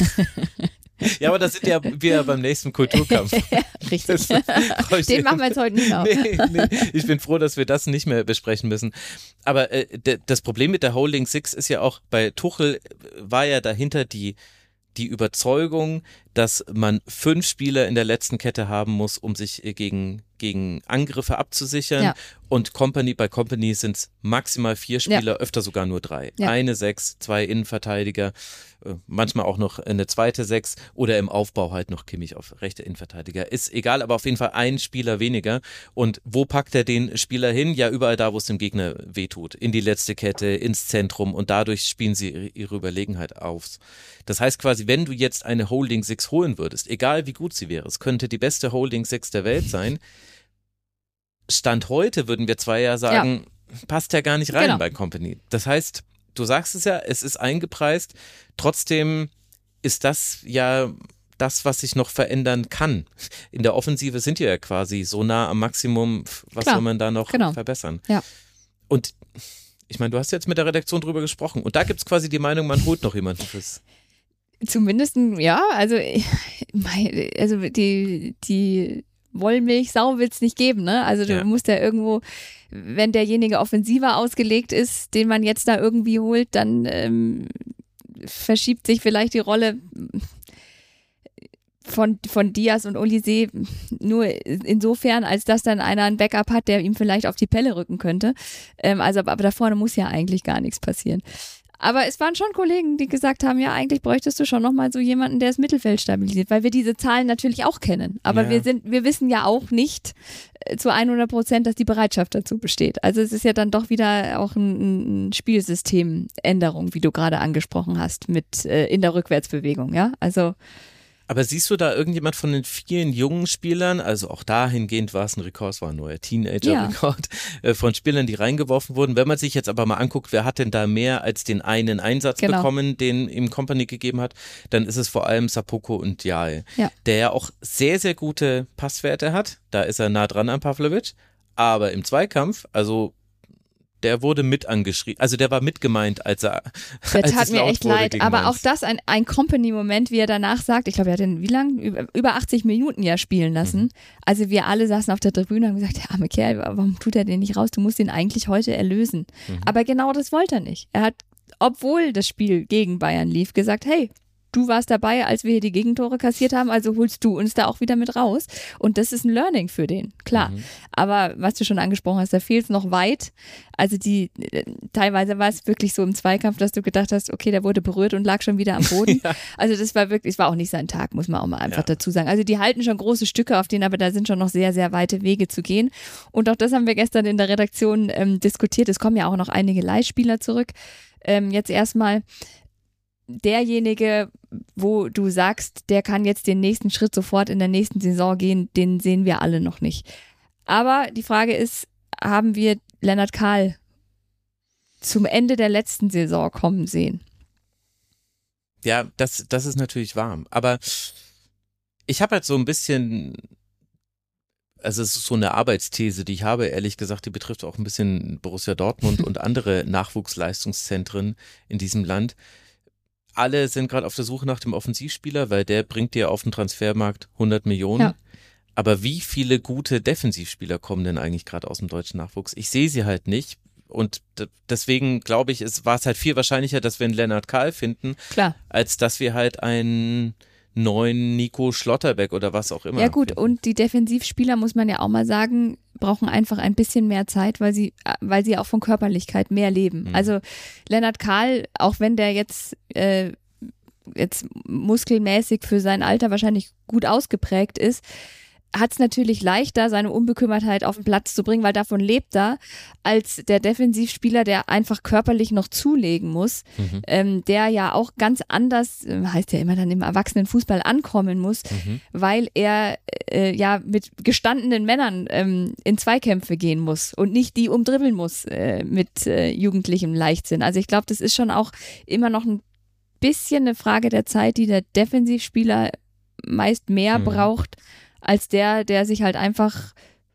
Ja, aber das sind ja wir beim nächsten Kulturkampf. Ja, richtig. Den machen wir jetzt heute nicht auf. Nee, nee, ich bin froh, dass wir das nicht mehr besprechen müssen. Aber äh, d- das Problem mit der Holding Six ist ja auch, bei Tuchel war ja dahinter die, die Überzeugung, dass man fünf Spieler in der letzten Kette haben muss, um sich gegen, gegen Angriffe abzusichern. Ja. Und Company, bei Company sind es maximal vier Spieler, ja. öfter sogar nur drei. Ja. Eine Sechs, zwei Innenverteidiger, manchmal auch noch eine zweite Sechs oder im Aufbau halt noch Kimmich auf rechte Innenverteidiger. Ist egal, aber auf jeden Fall ein Spieler weniger. Und wo packt er den Spieler hin? Ja, überall da, wo es dem Gegner wehtut. In die letzte Kette, ins Zentrum und dadurch spielen sie ihre Überlegenheit auf. Das heißt quasi, wenn du jetzt eine Holding Six holen würdest, egal wie gut sie wäre, es könnte die beste Holding Six der Welt sein. Stand heute würden wir zwei ja sagen, ja. passt ja gar nicht rein genau. bei Company. Das heißt, du sagst es ja, es ist eingepreist, trotzdem ist das ja das, was sich noch verändern kann. In der Offensive sind wir ja quasi so nah am Maximum, was Klar. soll man da noch genau. verbessern? Ja. Und ich meine, du hast jetzt mit der Redaktion drüber gesprochen und da gibt es quasi die Meinung, man holt noch jemanden fürs... Zumindest, ja, also, also die, die Wollmilchsau wird es nicht geben, ne? Also du ja. musst ja irgendwo, wenn derjenige offensiver ausgelegt ist, den man jetzt da irgendwie holt, dann ähm, verschiebt sich vielleicht die Rolle von, von Diaz und Olise nur insofern, als dass dann einer ein Backup hat, der ihm vielleicht auf die Pelle rücken könnte. Ähm, also, aber da vorne muss ja eigentlich gar nichts passieren. Aber es waren schon Kollegen, die gesagt haben, ja, eigentlich bräuchtest du schon nochmal so jemanden, der das Mittelfeld stabilisiert, weil wir diese Zahlen natürlich auch kennen. Aber ja. wir sind, wir wissen ja auch nicht äh, zu hundert Prozent, dass die Bereitschaft dazu besteht. Also es ist ja dann doch wieder auch ein, ein Spielsystemänderung, wie du gerade angesprochen hast, mit äh, in der Rückwärtsbewegung, ja. Also Aber siehst du da irgendjemand von den vielen jungen Spielern, also auch dahingehend war es ein Rekord, es war ein neuer Teenager-Rekord, ja. äh, von Spielern, die reingeworfen wurden. Wenn man sich jetzt aber mal anguckt, wer hat denn da mehr als den einen Einsatz genau. bekommen, den ihm Company gegeben hat, dann ist es vor allem Sapoko und Diaye, ja. der ja auch sehr, sehr gute Passwerte hat. Da ist er nah dran an Pavlovic, aber im Zweikampf, also der wurde mit angeschrieben, also der war mitgemeint, als er Der als tat mir echt leid, aber Mainz. Auch das ein, ein Company-Moment, wie er danach sagt, ich glaube, er hat den wie lang? Über, über achtzig Minuten ja spielen lassen. Mhm. Also wir alle saßen auf der Tribüne und haben gesagt, der arme Kerl, warum tut er den nicht raus? Du musst ihn eigentlich heute erlösen. Mhm. Aber genau das wollte er nicht. Er hat, obwohl das Spiel gegen Bayern lief, gesagt, hey, du warst dabei, als wir hier die Gegentore kassiert haben, also holst du uns da auch wieder mit raus. Und das ist ein Learning für den, klar. Mhm. Aber was du schon angesprochen hast, da fehlt es noch weit. Also die, teilweise war es wirklich so im Zweikampf, dass du gedacht hast, okay, der wurde berührt und lag schon wieder am Boden. ja. Also das war wirklich, es war auch nicht sein Tag, muss man auch mal einfach ja. dazu sagen. Also die halten schon große Stücke auf denen, aber da sind schon noch sehr, sehr weite Wege zu gehen. Und auch das haben wir gestern in der Redaktion ähm, diskutiert. Es kommen ja auch noch einige Leihspieler zurück. Ähm, jetzt erstmal derjenige, wo du sagst, der kann jetzt den nächsten Schritt sofort in der nächsten Saison gehen, den sehen wir alle noch nicht. Aber die Frage ist, haben wir Lennart Kahl zum Ende der letzten Saison kommen sehen? Ja, das, das ist natürlich warm. Aber ich habe halt so ein bisschen, also es ist so eine Arbeitsthese, die ich habe, ehrlich gesagt, die betrifft auch ein bisschen Borussia Dortmund und andere Nachwuchsleistungszentren in diesem Land. Alle sind gerade auf der Suche nach dem Offensivspieler, weil der bringt dir auf den Transfermarkt hundert Millionen. Ja. Aber wie viele gute Defensivspieler kommen denn eigentlich gerade aus dem deutschen Nachwuchs? Ich sehe sie halt nicht. Und d- deswegen glaube ich, es war es halt viel wahrscheinlicher, dass wir einen Lennart Kahl finden, Klar. als dass wir halt einen neuen Nico Schlotterbeck oder was auch immer. Ja gut, finden. und die Defensivspieler, muss man ja auch mal sagen, brauchen einfach ein bisschen mehr Zeit, weil sie, weil sie auch von Körperlichkeit mehr leben. Mhm. Also Lennart Kahl, auch wenn der jetzt, äh, jetzt muskelmäßig für sein Alter wahrscheinlich gut ausgeprägt ist, hat es natürlich leichter, seine Unbekümmertheit auf den Platz zu bringen, weil davon lebt er, als der Defensivspieler, der einfach körperlich noch zulegen muss, Mhm. ähm, der ja auch ganz anders, äh, heißt ja immer dann im Erwachsenenfußball ankommen muss, Mhm. weil er äh, ja mit gestandenen Männern ähm, in Zweikämpfe gehen muss und nicht die umdribbeln muss äh, mit äh, jugendlichem Leichtsinn. Also ich glaube, das ist schon auch immer noch ein bisschen eine Frage der Zeit, die der Defensivspieler meist mehr Mhm. braucht, als der, der sich halt einfach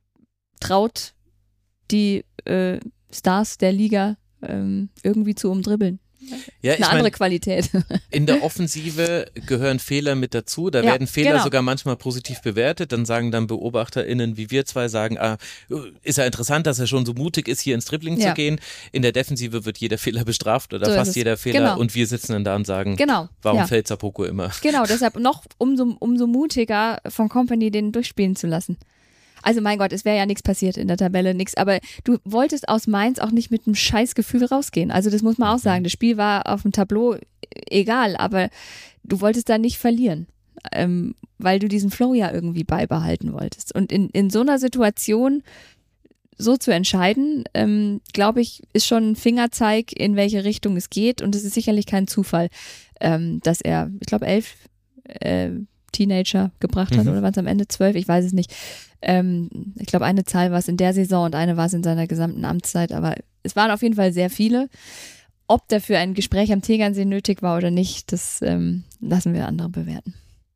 traut, die äh, Stars der Liga ähm, irgendwie zu umdribbeln. Ja, Eine ich andere mein, Qualität. in der Offensive gehören Fehler mit dazu. Da Ja, werden Fehler genau. sogar manchmal positiv bewertet. Dann sagen dann BeobachterInnen wie wir zwei, sagen, ah, ist ja interessant, dass er schon so mutig ist, hier ins Dribbling Ja. zu gehen. In der Defensive wird jeder Fehler bestraft oder So ist fast es. jeder Fehler. Genau. Und wir sitzen dann da und sagen, Genau. warum ja. fällt Zapoko immer? Genau, deshalb noch umso, umso mutiger von Company den durchspielen zu lassen. Also mein Gott, es wäre ja nichts passiert in der Tabelle, nichts. Aber du wolltest aus Mainz auch nicht mit einem Scheißgefühl rausgehen. Also das muss man auch sagen. Das Spiel war auf dem Tableau egal, aber du wolltest da nicht verlieren, ähm, weil du diesen Flow ja irgendwie beibehalten wolltest. Und in, in so einer Situation so zu entscheiden, ähm, glaube ich, ist schon ein Fingerzeig, in welche Richtung es geht. Und es ist sicherlich kein Zufall, ähm, dass er, ich glaube, elf äh, Teenager gebracht hat, Mhm. oder waren es am Ende zwölf, ich weiß es nicht. Ähm, ich glaube, eine Zahl war es in der Saison und eine war es in seiner gesamten Amtszeit, aber es waren auf jeden Fall sehr viele. Ob dafür ein Gespräch am Tegernsee nötig war oder nicht, das ähm, lassen wir andere bewerten.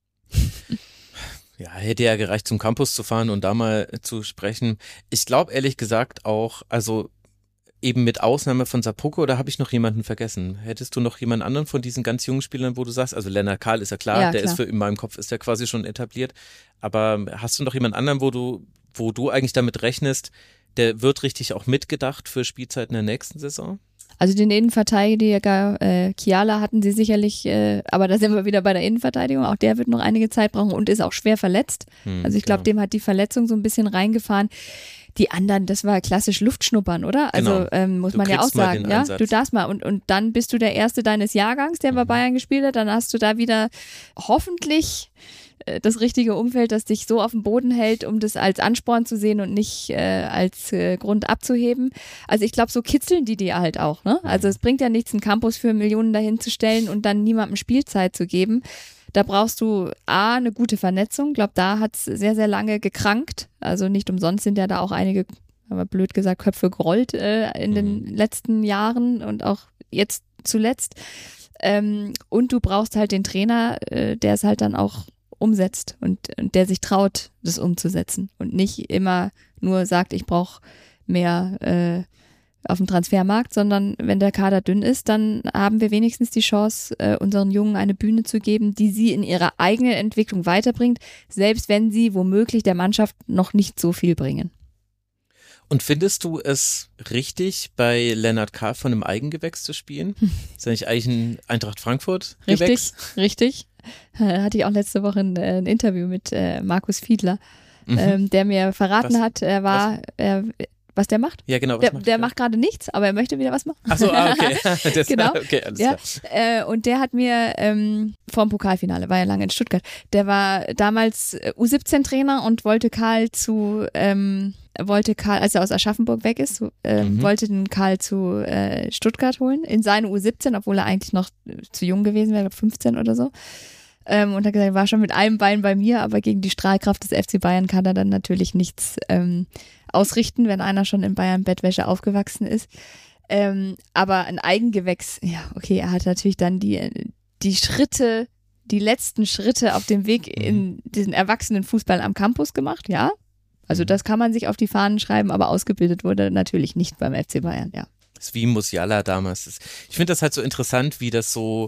Ja, hätte ja gereicht, zum Campus zu fahren und da mal zu sprechen. Ich glaube ehrlich gesagt auch, also eben mit Ausnahme von Zapoko, oder habe ich noch jemanden vergessen? Hättest du noch jemand anderen von diesen ganz jungen Spielern, wo du sagst, also Lennart Kahl ist ja klar, Ja, der klar. ist für, in meinem Kopf ist der quasi schon etabliert, aber hast du noch jemand anderen, wo du, wo du eigentlich damit rechnest, der wird richtig auch mitgedacht für Spielzeiten der nächsten Saison? Also den Innenverteidiger äh, Kiala hatten sie sicherlich, äh, aber da sind wir wieder bei der Innenverteidigung, auch der wird noch einige Zeit brauchen und ist auch schwer verletzt. Hm, Also ich glaube, genau. dem hat die Verletzung so ein bisschen reingefahren. Die anderen, das war klassisch Luftschnuppern, oder? Also Genau. ähm, muss Du man ja auch kriegst mal sagen, den ja, Einsatz. du darfst mal und und dann bist du der Erste deines Jahrgangs, der bei Mhm. Bayern gespielt hat, dann hast du da wieder hoffentlich äh, das richtige Umfeld, das dich so auf dem Boden hält, um das als Ansporn zu sehen und nicht äh, als äh, Grund abzuheben. Also ich glaube, so kitzeln die die halt auch, ne? Also es bringt ja nichts, einen Campus für Millionen dahin zu stellen und dann niemandem Spielzeit zu geben. Da brauchst du A, eine gute Vernetzung. Ich glaube, da hat es sehr, sehr lange gekrankt. Also nicht umsonst sind ja da auch einige, aber blöd gesagt, Köpfe gerollt äh, in den letzten Jahren und auch jetzt zuletzt. Ähm, und du brauchst halt den Trainer, äh, der es halt dann auch umsetzt und, und der sich traut, das umzusetzen und nicht immer nur sagt, ich brauche mehr äh, auf dem Transfermarkt, sondern wenn der Kader dünn ist, dann haben wir wenigstens die Chance, äh, unseren Jungen eine Bühne zu geben, die sie in ihrer eigenen Entwicklung weiterbringt, selbst wenn sie womöglich der Mannschaft noch nicht so viel bringen. Und findest du es richtig, bei Lennart Kahl von einem Eigengewächs zu spielen? Ist ja nicht eigentlich ein Eintracht Frankfurt-Gewächs? Richtig, richtig. Äh, hatte ich auch letzte Woche ein, äh, ein Interview mit äh, Markus Fiedler, Mhm. ähm, der mir verraten Was? hat, er war, er, was der macht? Ja, genau. Was Der, macht der er? macht gerade nichts, aber er möchte wieder was machen. Ach so, ah, okay. Das, Genau. Okay, alles Ja, klar. äh, und der hat mir ähm, vor dem Pokalfinale, war ja lange in Stuttgart, der war damals äh, U siebzehn Trainer und wollte Karl zu, ähm, wollte Karl, als er aus Aschaffenburg weg ist, so, ähm, Mhm. wollte den Karl zu äh, Stuttgart holen, in seine U siebzehn, obwohl er eigentlich noch äh, zu jung gewesen wäre, fünfzehn oder so. Ähm, und hat gesagt, er war schon mit einem Bein bei mir, aber gegen die Strahlkraft des F C Bayern kann er dann natürlich nichts ähm, ausrichten, wenn einer schon in Bayern Bettwäsche aufgewachsen ist. Ähm, aber ein Eigengewächs, ja, okay, er hat natürlich dann die, die Schritte, die letzten Schritte auf dem Weg in diesen erwachsenen Fußball am Campus gemacht, ja. Also das kann man sich auf die Fahnen schreiben, aber ausgebildet wurde natürlich nicht beim F C Bayern, ja. Das ist wie Musiala damals. Ich finde das halt so interessant, wie das so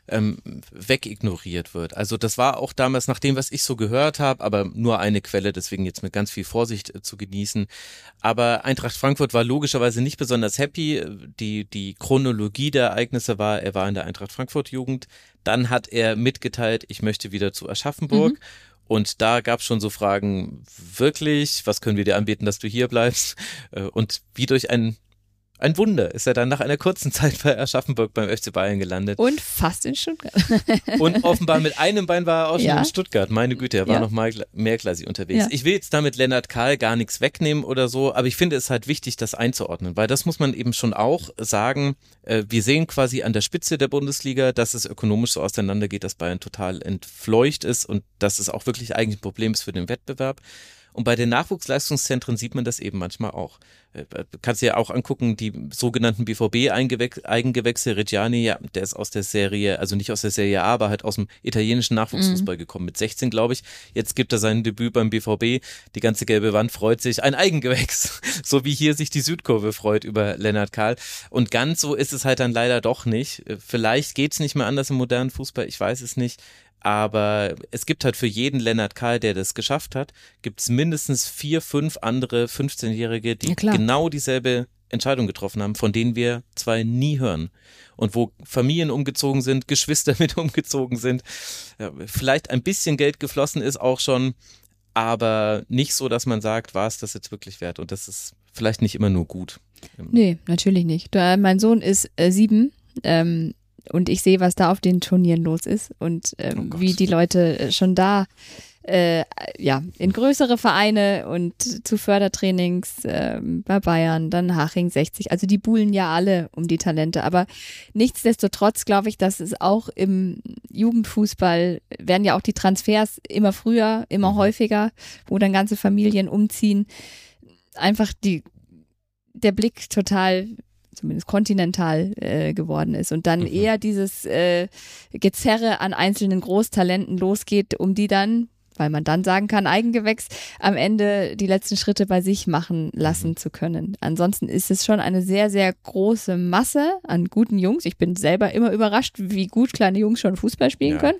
ähm, wegignoriert wird. Also das war auch damals nach dem, was ich so gehört habe, aber nur eine Quelle, deswegen jetzt mit ganz viel Vorsicht äh, zu genießen. Aber Eintracht Frankfurt war logischerweise nicht besonders happy. Die, die Chronologie der Ereignisse war, er war in der Eintracht Frankfurt Jugend, dann hat er mitgeteilt, ich möchte wieder zu Aschaffenburg. Mhm. Und da gab es schon so Fragen, wirklich, was können wir dir anbieten, dass du hier bleibst? Und wie durch ein Ein Wunder ist er dann nach einer kurzen Zeit bei Aschaffenburg beim F C Bayern gelandet. Und fast in Stuttgart. Und offenbar mit einem Bein war er auch schon ja. in Stuttgart. Meine Güte, er war ja. noch mal mehrklassig unterwegs. Ja. Ich will jetzt damit Lennart Kahl gar nichts wegnehmen oder so, aber ich finde es halt wichtig, das einzuordnen, weil das muss man eben schon auch sagen. Äh, wir sehen quasi an der Spitze der Bundesliga, dass es ökonomisch so auseinandergeht, dass Bayern total entfleucht ist und dass es auch wirklich eigentlich ein Problem ist für den Wettbewerb. Und bei den Nachwuchsleistungszentren sieht man das eben manchmal auch. Du kannst dir ja auch angucken, die sogenannten B V B-Eigengewächse, Reggiani, ja, der ist aus der Serie, also nicht aus der Serie A, aber halt aus dem italienischen Nachwuchsfußball mhm. gekommen, mit sechzehn, glaube ich. Jetzt gibt er sein Debüt beim B V B. Die ganze gelbe Wand freut sich. Ein Eigengewächs, so wie hier sich die Südkurve freut über Lennart Kahl. Und ganz so ist es halt dann leider doch nicht. Vielleicht geht's nicht mehr anders im modernen Fußball, ich weiß es nicht. Aber es gibt halt für jeden Lennart Kahl, der das geschafft hat, gibt es mindestens vier, fünf andere fünfzehnjährige, die ja, genau dieselbe Entscheidung getroffen haben, von denen wir zwei nie hören. Und wo Familien umgezogen sind, Geschwister mit umgezogen sind, ja, vielleicht ein bisschen Geld geflossen ist auch schon, aber nicht so, dass man sagt, war es das jetzt wirklich wert? Und das ist vielleicht nicht immer nur gut. Nee, natürlich nicht. Da, mein Sohn ist äh, sieben, ähm, und ich sehe, was da auf den Turnieren los ist und ähm, oh wie die Leute schon da äh, ja in größere Vereine und zu Fördertrainings äh, bei Bayern, dann Haching sechzig, also die buhlen ja alle um die Talente, aber nichtsdestotrotz glaube ich, dass es auch im Jugendfußball werden ja auch die Transfers immer früher, immer häufiger, wo dann ganze Familien umziehen, einfach die der Blick total zumindest kontinental äh, geworden ist und dann mhm. eher dieses äh, Gezerre an einzelnen Großtalenten losgeht, um die dann, weil man dann sagen kann, Eigengewächs, am Ende die letzten Schritte bei sich machen lassen mhm. zu können. Ansonsten ist es schon eine sehr, sehr große Masse an guten Jungs. Ich bin selber immer überrascht, wie gut kleine Jungs schon Fußball spielen ja. können.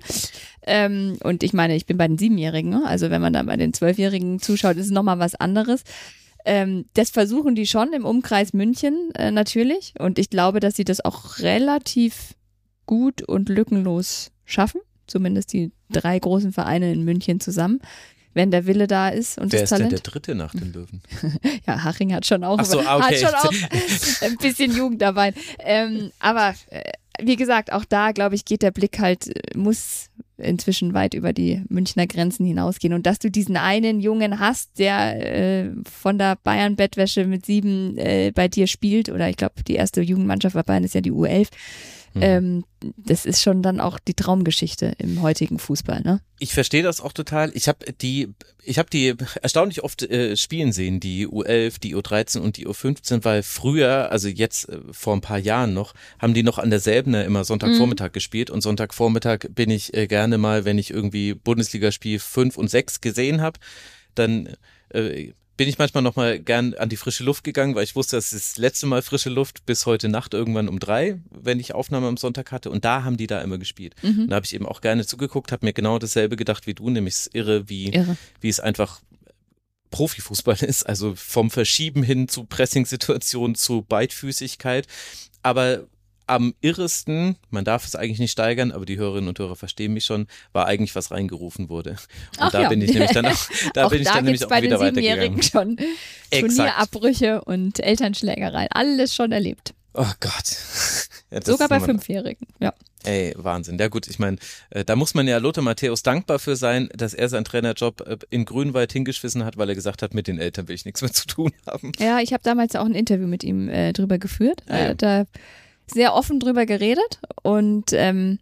Ähm, und ich meine, ich bin bei den Siebenjährigen, ne? Also wenn man dann bei den Zwölfjährigen zuschaut, ist es nochmal was anderes. Ähm, das versuchen die schon im Umkreis München äh, natürlich und ich glaube, dass sie das auch relativ gut und lückenlos schaffen, zumindest die drei großen Vereine in München zusammen, wenn der Wille da ist und Wer das Talent. Wer ist denn der dritte nach den Löwen? Ja, Haching hat schon auch, Ach so, okay. hat schon auch ein bisschen Jugend dabei. Ähm, aber äh, wie gesagt, auch da, glaube ich, geht der Blick halt, muss inzwischen weit über die Münchner Grenzen hinausgehen. Und dass du diesen einen Jungen hast, der äh, von der Bayern-Bettwäsche mit sieben äh, bei dir spielt, oder ich glaube, die erste Jugendmannschaft bei Bayern ist ja die U elf, mhm. ähm, das ist schon dann auch die Traumgeschichte im heutigen Fußball, ne? Ich verstehe das auch total. Ich habe die, ich habe die erstaunlich oft äh, spielen sehen, die U elf, die U dreizehn und die U fünfzehn, weil früher, also jetzt äh, vor ein paar Jahren noch, haben die noch an der Säbener immer Sonntagvormittag mhm. gespielt und Sonntagvormittag bin ich äh, gerne mal, wenn ich irgendwie Bundesligaspiel fünf und sechs gesehen habe, dann äh, bin ich manchmal noch mal gern an die frische Luft gegangen, weil ich wusste, das ist das letzte Mal frische Luft bis heute Nacht irgendwann um drei, wenn ich Aufnahme am Sonntag hatte und da haben die da immer gespielt. Mhm. Und da habe ich eben auch gerne zugeguckt, habe mir genau dasselbe gedacht wie du, nämlich es ist irre, wie, irre. wie es einfach Profifußball ist, also vom Verschieben hin zu Pressingsituationen, zu Beidfüßigkeit, aber am irresten, man darf es eigentlich nicht steigern, aber die Hörerinnen und Hörer verstehen mich schon, war eigentlich, was reingerufen wurde. Und Ach da ja. bin ich nämlich dann auch, da auch bin ich da dann nämlich auch bei wieder den weitergegangen. Schon Turnierabbrüche und Elternschlägereien, alles schon erlebt. Oh Gott. Ja, Sogar bei Fünfjährigen, ja. Ey, Wahnsinn. Ja gut, ich meine, äh, da muss man ja Lothar Matthäus dankbar für sein, dass er seinen Trainerjob äh, in Grünwald hingeschmissen hat, weil er gesagt hat, mit den Eltern will ich nichts mehr zu tun haben. Ja, ich habe damals auch ein Interview mit ihm äh, drüber geführt. Ah, ja. äh, da sehr offen drüber geredet und ähm,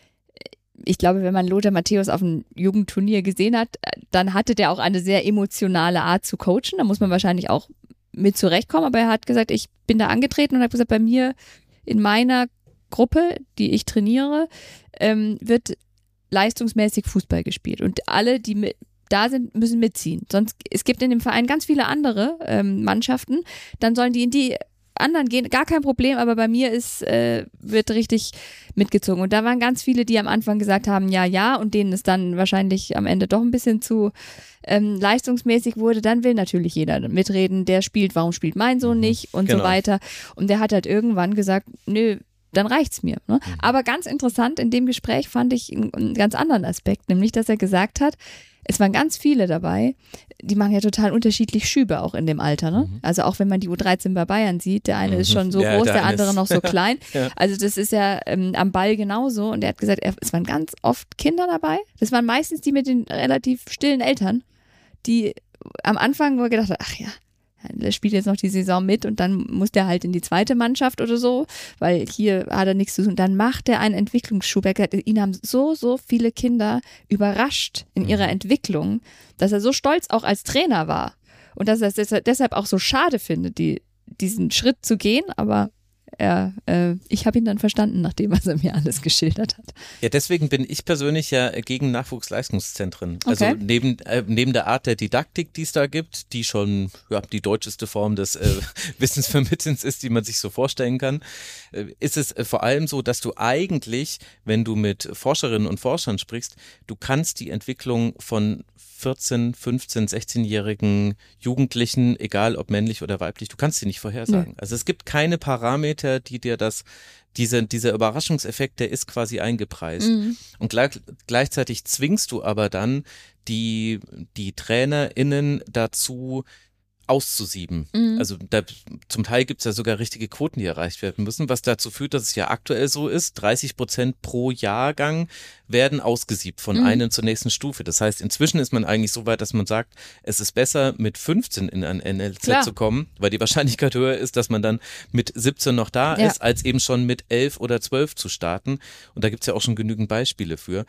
ich glaube, wenn man Lothar Matthäus auf einem Jugendturnier gesehen hat, dann hatte der auch eine sehr emotionale Art zu coachen. Da muss man wahrscheinlich auch mit zurechtkommen, aber er hat gesagt, ich bin da angetreten und habe gesagt, bei mir in meiner Gruppe, die ich trainiere, ähm, wird leistungsmäßig Fußball gespielt und alle, die mit da sind, müssen mitziehen. Sonst, es gibt in dem Verein ganz viele andere ähm, Mannschaften, dann sollen die in die anderen gehen, gar kein Problem, aber bei mir ist, äh, wird richtig mitgezogen. Und da waren ganz viele, die am Anfang gesagt haben, ja, ja, und denen es dann wahrscheinlich am Ende doch ein bisschen zu ähm, leistungsmäßig wurde. Dann will natürlich jeder mitreden, der spielt, warum spielt mein Sohn nicht und genau. so weiter. Und der hat halt irgendwann gesagt, nö, dann reicht's mir. Ne? Mhm. Aber ganz interessant, in dem Gespräch fand ich einen, einen ganz anderen Aspekt, nämlich, dass er gesagt hat, es waren ganz viele dabei, die machen ja total unterschiedlich Schübe auch in dem Alter. Ne? Mhm. Also auch wenn man die U dreizehn bei Bayern sieht, der eine mhm. ist schon so ja, groß, der, der andere ist. noch so klein. ja. Also das ist ja ähm, am Ball genauso. Und er hat gesagt, er, es waren ganz oft Kinder dabei. Das waren meistens die mit den relativ stillen Eltern, die am Anfang nur gedacht haben, ach ja, der spielt jetzt noch die Saison mit und dann muss der halt in die zweite Mannschaft oder so, weil hier hat er nichts zu tun. Dann macht er einen Entwicklungsschub. Er hat, ihn haben so, so viele Kinder überrascht in ihrer Entwicklung, dass er so stolz auch als Trainer war und dass er es deshalb auch so schade findet, die, diesen Schritt zu gehen, aber er, äh, ich habe ihn dann verstanden, nachdem was er mir alles geschildert hat. Ja, deswegen bin ich persönlich ja gegen Nachwuchsleistungszentren. Okay. Also neben, äh, neben der Art der Didaktik, die es da gibt, die schon ja, die deutscheste Form des äh, Wissensvermittelns ist, die man sich so vorstellen kann, äh, ist es äh, vor allem so, dass du eigentlich, wenn du mit Forscherinnen und Forschern sprichst, du kannst die Entwicklung von vierzehn, fünfzehn, sechzehnjährigen Jugendlichen, egal ob männlich oder weiblich, du kannst sie nicht vorhersagen. Nee. Also es gibt keine Parameter, die dir das, diese, dieser Überraschungseffekt, der ist quasi eingepreist. Mhm. Und gleich, gleichzeitig zwingst du aber dann die, die TrainerInnen dazu, auszusieben. Mhm. Also da, zum Teil gibt es ja sogar richtige Quoten, die erreicht werden müssen, was dazu führt, dass es ja aktuell so ist, dreißig Prozent pro Jahrgang werden ausgesiebt von mhm. einer zur nächsten Stufe. Das heißt, inzwischen ist man eigentlich so weit, dass man sagt, es ist besser, mit fünfzehn in ein N L Z Klar. zu kommen, weil die Wahrscheinlichkeit höher ist, dass man dann mit siebzehn noch da ja. ist, als eben schon mit elf oder zwölf zu starten. Und da gibt es ja auch schon genügend Beispiele für.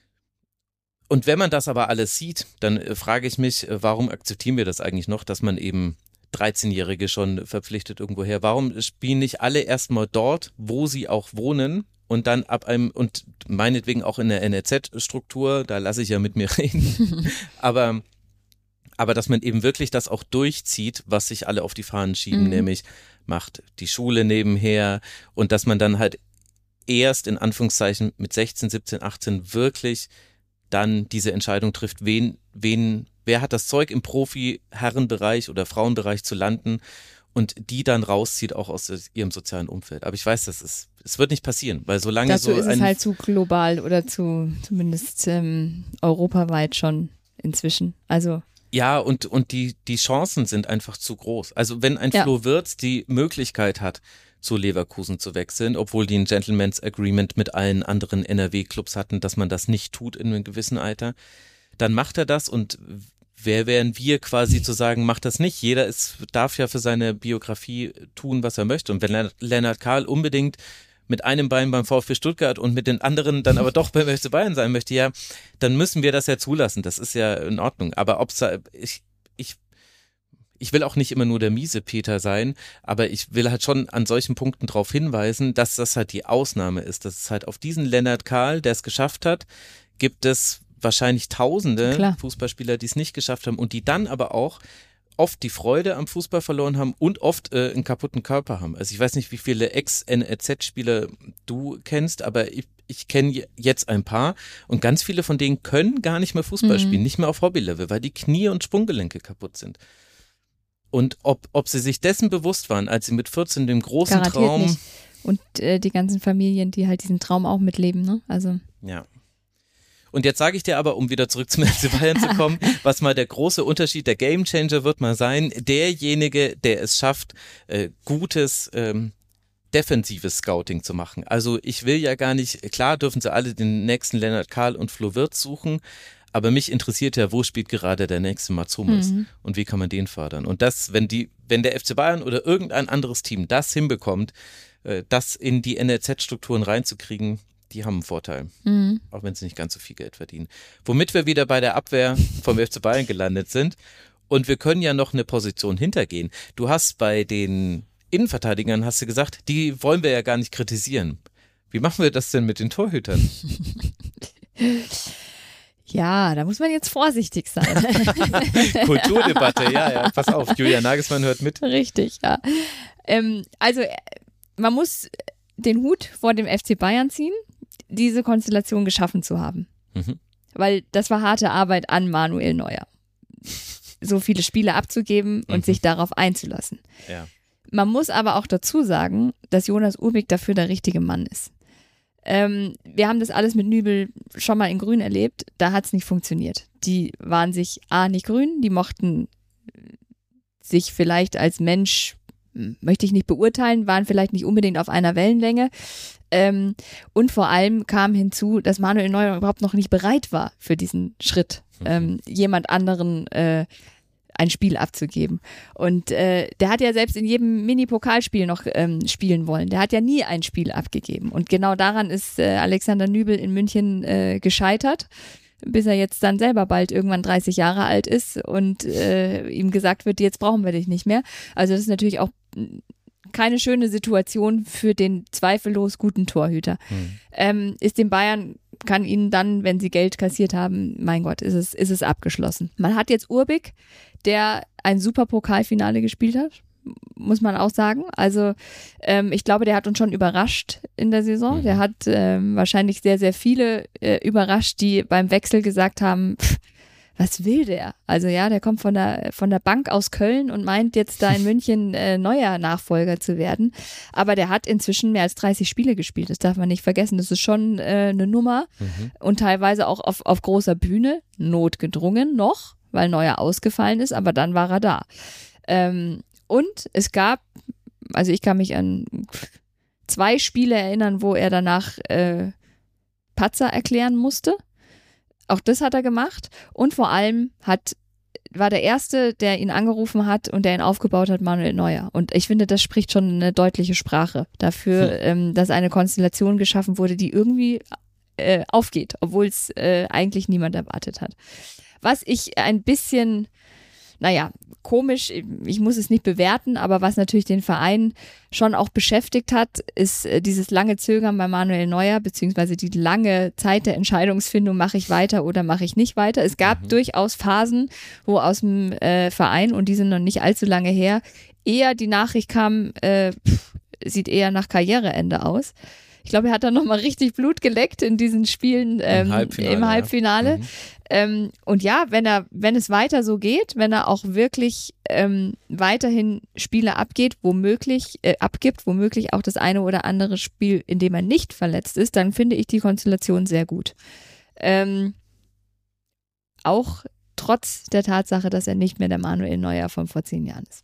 Und wenn man das aber alles sieht, dann äh, frage ich mich, äh, warum akzeptieren wir das eigentlich noch, dass man eben dreizehnjährige schon verpflichtet irgendwoher? Warum spielen nicht alle erstmal dort, wo sie auch wohnen und dann ab einem, und meinetwegen auch in der N L Z-Struktur, da lasse ich ja mit mir reden, aber, aber dass man eben wirklich das auch durchzieht, was sich alle auf die Fahnen schieben, mhm. nämlich macht die Schule nebenher und dass man dann halt erst in Anführungszeichen mit sechzehn, siebzehn, achtzehn wirklich dann diese Entscheidung trifft, wen, wen, wer hat das Zeug im Profi-Herrenbereich oder Frauenbereich zu landen und die dann rauszieht auch aus ihrem sozialen Umfeld. Aber ich weiß, das ist, es wird nicht passieren, weil solange Dazu so ist ein, es halt zu global oder zu zumindest ähm, europaweit schon inzwischen. Also ja, und, und die, die Chancen sind einfach zu groß. Also wenn ein ja. Flo Wirtz die Möglichkeit hat, zu Leverkusen zu wechseln, obwohl die ein Gentleman's Agreement mit allen anderen N R W-Clubs hatten, dass man das nicht tut in einem gewissen Alter, dann macht er das und wer wären wir quasi zu sagen, macht das nicht? Jeder ist, darf ja für seine Biografie tun, was er möchte. Und wenn Lennart Kahl unbedingt mit einem Bein beim VfB Stuttgart und mit den anderen dann aber doch beim F C Bayern sein möchte, ja, dann müssen wir das ja zulassen. Das ist ja in Ordnung. Aber ob's, ich, ich Ich will auch nicht immer nur der miese Peter sein, aber ich will halt schon an solchen Punkten darauf hinweisen, dass das halt die Ausnahme ist. Dass es halt auf diesen Lennart Kahl, der es geschafft hat, gibt es wahrscheinlich tausende Klar. Fußballspieler, die es nicht geschafft haben und die dann aber auch oft die Freude am Fußball verloren haben und oft äh, einen kaputten Körper haben. Also ich weiß nicht, wie viele Ex-N R Z-Spieler du kennst, aber ich, ich kenne jetzt ein paar und ganz viele von denen können gar nicht mehr Fußball mhm. spielen, nicht mehr auf Hobbylevel, weil die Knie und Sprunggelenke kaputt sind. Und ob, ob sie sich dessen bewusst waren, als sie mit vierzehn den großen Garantiert Traum... Nicht. Und äh, die ganzen Familien, die halt diesen Traum auch mitleben, ne? Also... Ja. Und jetzt sage ich dir aber, um wieder zurück zum F C Bayern zu kommen, was mal der große Unterschied, der Gamechanger wird mal sein, derjenige, der es schafft, äh, gutes, ähm, defensives Scouting zu machen. Also ich will ja gar nicht, klar dürfen sie alle den nächsten Lennart Kahl und Flo Wirtz suchen, aber mich interessiert ja, wo spielt gerade der nächste Mats Hummels mhm. und wie kann man den fördern? Und das, wenn die, wenn der F C Bayern oder irgendein anderes Team das hinbekommt, äh, das in die N L Z-Strukturen reinzukriegen, die haben einen Vorteil, mhm. auch wenn sie nicht ganz so viel Geld verdienen. Womit wir wieder bei der Abwehr vom F C Bayern gelandet sind und wir können ja noch eine Position hintergehen. Du hast bei den Innenverteidigern, hast du gesagt, die wollen wir ja gar nicht kritisieren. Wie machen wir das denn mit den Torhütern? Ja, da muss man jetzt vorsichtig sein. Kulturdebatte, ja, ja, pass auf, Julian Nagelsmann hört mit. Richtig, ja. Ähm, also man muss den Hut vor dem F C Bayern ziehen, diese Konstellation geschaffen zu haben. Mhm. Weil das war harte Arbeit an Manuel Neuer. So viele Spiele abzugeben und mhm. sich darauf einzulassen. Ja. Man muss aber auch dazu sagen, dass Jonas Urbik dafür der richtige Mann ist. Ähm, wir haben das alles mit Nübel schon mal in Grün erlebt, da hat es nicht funktioniert. Die waren sich A, nicht grün, die mochten sich vielleicht als Mensch, möchte ich nicht beurteilen, waren vielleicht nicht unbedingt auf einer Wellenlänge. Ähm, und vor allem kam hinzu, dass Manuel Neuer überhaupt noch nicht bereit war für diesen Schritt, ähm, jemand anderen äh, ein Spiel abzugeben. Und äh, der hat ja selbst in jedem Mini-Pokalspiel noch ähm, spielen wollen. Der hat ja nie ein Spiel abgegeben. Und genau daran ist äh, Alexander Nübel in München äh, gescheitert, bis er jetzt dann selber bald irgendwann dreißig Jahre alt ist und äh, ihm gesagt wird, jetzt brauchen wir dich nicht mehr. Also das ist natürlich auch keine schöne Situation für den zweifellos guten Torhüter. Mhm. Ähm, ist den Bayern, kann ihnen dann, wenn sie Geld kassiert haben, mein Gott, ist es, ist es abgeschlossen. Man hat jetzt Urbik, der ein super Pokalfinale gespielt hat, muss man auch sagen. Also ähm, ich glaube, der hat uns schon überrascht in der Saison. Mhm. Der hat ähm, wahrscheinlich sehr, sehr viele äh, überrascht, die beim Wechsel gesagt haben, pff, was will der? Also ja, der kommt von der, von der Bank aus Köln und meint jetzt da in München äh, neuer Nachfolger zu werden. Aber der hat inzwischen mehr als dreißig Spiele gespielt. Das darf man nicht vergessen. Das ist schon äh, eine Nummer mhm. und teilweise auch auf, auf großer Bühne, notgedrungen noch, weil Neuer ausgefallen ist, aber dann war er da. Ähm, und es gab, also ich kann mich an zwei Spiele erinnern, wo er danach äh, Patzer erklären musste. Auch das hat er gemacht und vor allem hat, war der Erste, der ihn angerufen hat und der ihn aufgebaut hat, Manuel Neuer. Und ich finde, das spricht schon eine deutliche Sprache dafür, hm. ähm, dass eine Konstellation geschaffen wurde, die irgendwie äh, aufgeht, obwohl es äh, eigentlich niemand erwartet hat. Was ich ein bisschen, naja, komisch, ich muss es nicht bewerten, aber was natürlich den Verein schon auch beschäftigt hat, ist dieses lange Zögern bei Manuel Neuer, beziehungsweise die lange Zeit der Entscheidungsfindung, mache ich weiter oder mache ich nicht weiter. Es gab mhm. durchaus Phasen, wo aus dem äh, Verein, und die sind noch nicht allzu lange her, eher die Nachricht kam, äh, pff, sieht eher nach Karriereende aus. Ich glaube, er hat dann nochmal richtig Blut geleckt in diesen Spielen ähm, im Halbfinale. Im Halbfinale. Ja. Mhm. Ähm, und ja, wenn er, wenn es weiter so geht, wenn er auch wirklich ähm, weiterhin Spiele abgeht, womöglich, äh, abgibt, womöglich auch das eine oder andere Spiel, in dem er nicht verletzt ist, dann finde ich die Konstellation sehr gut. Ähm, auch trotz der Tatsache, dass er nicht mehr der Manuel Neuer von vor zehn Jahren ist.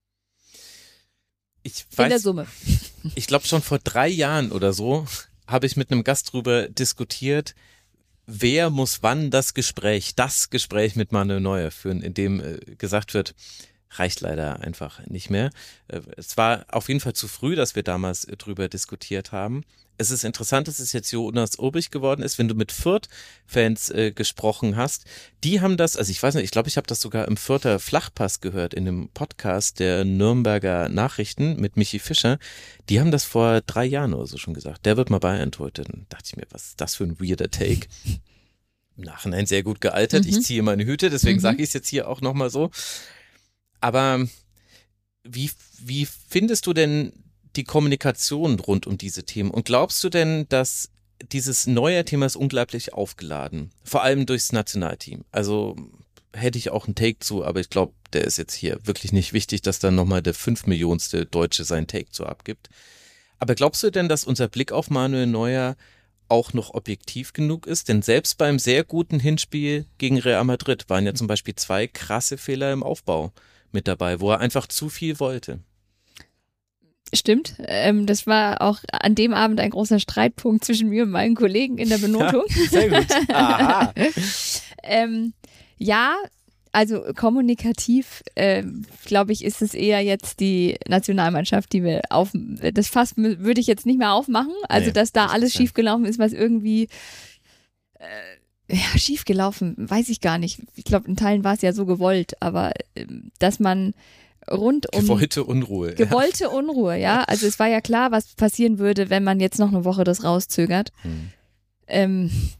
Ich weiß, in der Summe. Ich glaube, schon vor drei Jahren oder so habe ich mit einem Gast drüber diskutiert, wer muss wann das Gespräch, das Gespräch mit Manuel Neuer führen, in dem äh, gesagt wird, reicht leider einfach nicht mehr. Äh, es war auf jeden Fall zu früh, dass wir damals äh, drüber diskutiert haben. Es ist interessant, dass es jetzt Jonas Urbik geworden ist, wenn du mit Fürth-Fans äh, gesprochen hast. Die haben das, also ich weiß nicht, ich glaube, ich habe das sogar im Fürther Flachpass gehört, in dem Podcast der Nürnberger Nachrichten mit Michi Fischer. Die haben das vor drei Jahren oder so schon gesagt. Der wird mal Bayern heute. Dann dachte ich mir, was ist das für ein weirder Take? Im Nachhinein sehr gut gealtert. Mhm. Ich ziehe meine Hüte, deswegen mhm. sage ich es jetzt hier auch nochmal so. Aber wie, wie findest du denn die Kommunikation rund um diese Themen? Und glaubst du denn, dass dieses neue Thema ist unglaublich aufgeladen? Vor allem durchs Nationalteam. Also hätte ich auch einen Take zu, aber ich glaube, der ist jetzt hier wirklich nicht wichtig, dass dann nochmal der fünfmillionste Deutsche seinen Take zu abgibt. Aber glaubst du denn, dass unser Blick auf Manuel Neuer auch noch objektiv genug ist? Denn selbst beim sehr guten Hinspiel gegen Real Madrid waren ja zum Beispiel zwei krasse Fehler im Aufbau mit dabei, wo er einfach zu viel wollte. Stimmt, ähm, das war auch an dem Abend ein großer Streitpunkt zwischen mir und meinen Kollegen in der Benotung. Ja, sehr gut. Aha. ähm, ja, also kommunikativ, äh, glaube ich, ist es eher jetzt die Nationalmannschaft, die wir auf, das Fass würde ich jetzt nicht mehr aufmachen, also nee, dass da das alles schiefgelaufen ist, was irgendwie äh, ja, schiefgelaufen, weiß ich gar nicht. Ich glaube, in Teilen war es ja so gewollt, aber äh, dass man rund um gewollte Unruhe. Gewollte ja. Unruhe, ja. Also es war ja klar, was passieren würde, wenn man jetzt noch eine Woche das rauszögert. Hm. Ähm,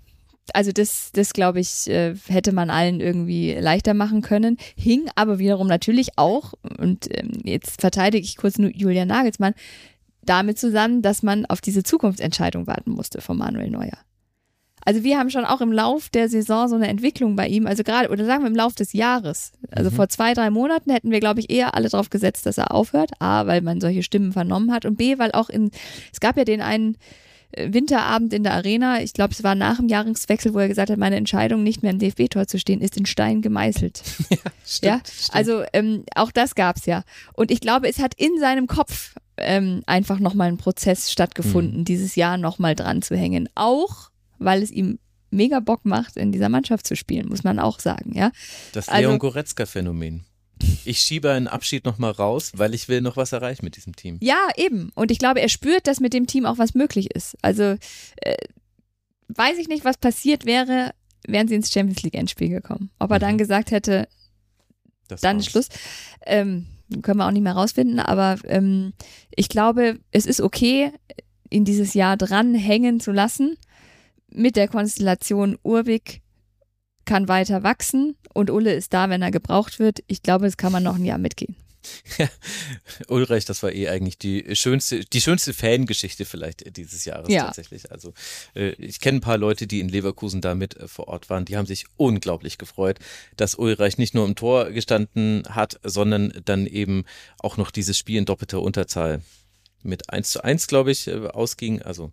also das, das glaube ich, äh, hätte man allen irgendwie leichter machen können. Hing aber wiederum natürlich auch, und ähm, jetzt verteidige ich kurz nur Julian Nagelsmann, damit zusammen, dass man auf diese Zukunftsentscheidung warten musste von Manuel Neuer. Also wir haben schon auch im Lauf der Saison so eine Entwicklung bei ihm, also gerade, oder sagen wir im Lauf des Jahres, also mhm. vor zwei, drei Monaten hätten wir, glaube ich, eher alle drauf gesetzt, dass er aufhört. A, weil man solche Stimmen vernommen hat und B, weil auch in, es gab ja den einen Winterabend in der Arena, ich glaube, es war nach dem Jahreswechsel, wo er gesagt hat, meine Entscheidung, nicht mehr im D F B-Tor zu stehen, ist in Stein gemeißelt. Ja, stimmt, ja? Stimmt. Also ähm, auch das gab's ja. Und ich glaube, es hat in seinem Kopf ähm, einfach nochmal ein Prozess stattgefunden, mhm. dieses Jahr nochmal dran zu hängen. Auch, weil es ihm mega Bock macht, in dieser Mannschaft zu spielen, muss man auch sagen. Ja? Das Leon also, Goretzka-Phänomen. Ich schiebe einen Abschied nochmal raus, weil ich will noch was erreichen mit diesem Team. Ja, eben. Und ich glaube, er spürt, dass mit dem Team auch was möglich ist. Also äh, weiß ich nicht, was passiert wäre, wären sie ins Champions League Endspiel gekommen. Ob er mhm. dann gesagt hätte, das dann ist Schluss. Ähm, können wir auch nicht mehr rausfinden. Aber ähm, ich glaube, es ist okay, ihn dieses Jahr dranhängen zu lassen mit der Konstellation Urbik kann weiter wachsen und Ulle ist da, wenn er gebraucht wird. Ich glaube, es kann man noch ein Jahr mitgehen. Ja, Ulreich, das war eh eigentlich die schönste, die schönste Fangeschichte vielleicht dieses Jahres ja. tatsächlich. Also äh, ich kenne ein paar Leute, die in Leverkusen da mit äh, vor Ort waren, die haben sich unglaublich gefreut, dass Ulreich nicht nur im Tor gestanden hat, sondern dann eben auch noch dieses Spiel in doppelter Unterzahl mit eins zu eins, glaube ich, äh, ausging. Also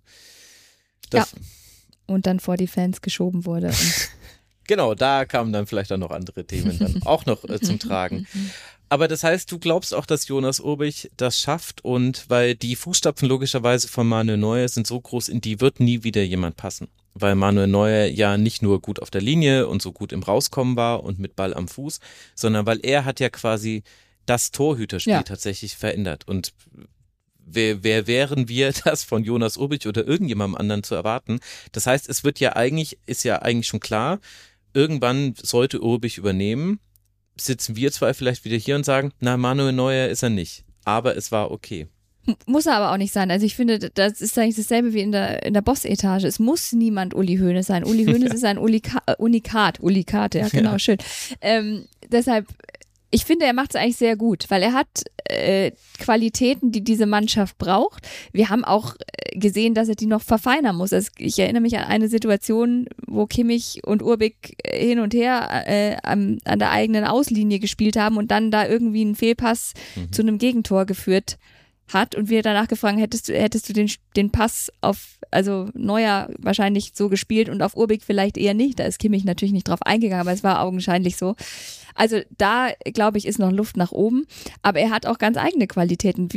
das ja. Und dann vor die Fans geschoben wurde. Und genau, da kamen dann vielleicht dann noch andere Themen dann auch noch äh, zum Tragen. Aber das heißt, du glaubst auch, dass Jonas Urbich das schafft und weil die Fußstapfen logischerweise von Manuel Neuer sind so groß, in die wird nie wieder jemand passen. Weil Manuel Neuer ja nicht nur gut auf der Linie und so gut im Rauskommen war und mit Ball am Fuß, sondern weil er hat ja quasi das Torhüterspiel ja. tatsächlich verändert. Und Wer, wer wären wir, das von Jonas Urbich oder irgendjemandem anderen zu erwarten? Das heißt, es wird ja eigentlich, ist ja eigentlich schon klar, irgendwann sollte Urbich übernehmen, sitzen wir zwei vielleicht wieder hier und sagen, na, Manuel Neuer ist er nicht, aber es war okay. Muss er aber auch nicht sein. Also ich finde, das ist eigentlich dasselbe wie in der, in der Boss-Etage. Es muss niemand Uli Hoeneß sein. Uli Hoeneß ist ein Ulika, äh, Unikat, Unikat, ja genau, ja. schön. Ähm, deshalb, ich finde, er macht es eigentlich sehr gut, weil er hat äh, Qualitäten, die diese Mannschaft braucht. Wir haben auch äh, gesehen, dass er die noch verfeinern muss. Also ich erinnere mich an eine Situation, wo Kimmich und Urbik hin und her äh, an, an der eigenen Auslinie gespielt haben und dann da irgendwie einen Fehlpass mhm. zu einem Gegentor geführt hat und wir danach gefragt, hättest du, hättest du den, den Pass auf, also Neuer wahrscheinlich so gespielt und auf Urbik vielleicht eher nicht. Da ist Kimmich natürlich nicht drauf eingegangen, aber es war augenscheinlich so. Also da, glaube ich, ist noch Luft nach oben, aber er hat auch ganz eigene Qualitäten.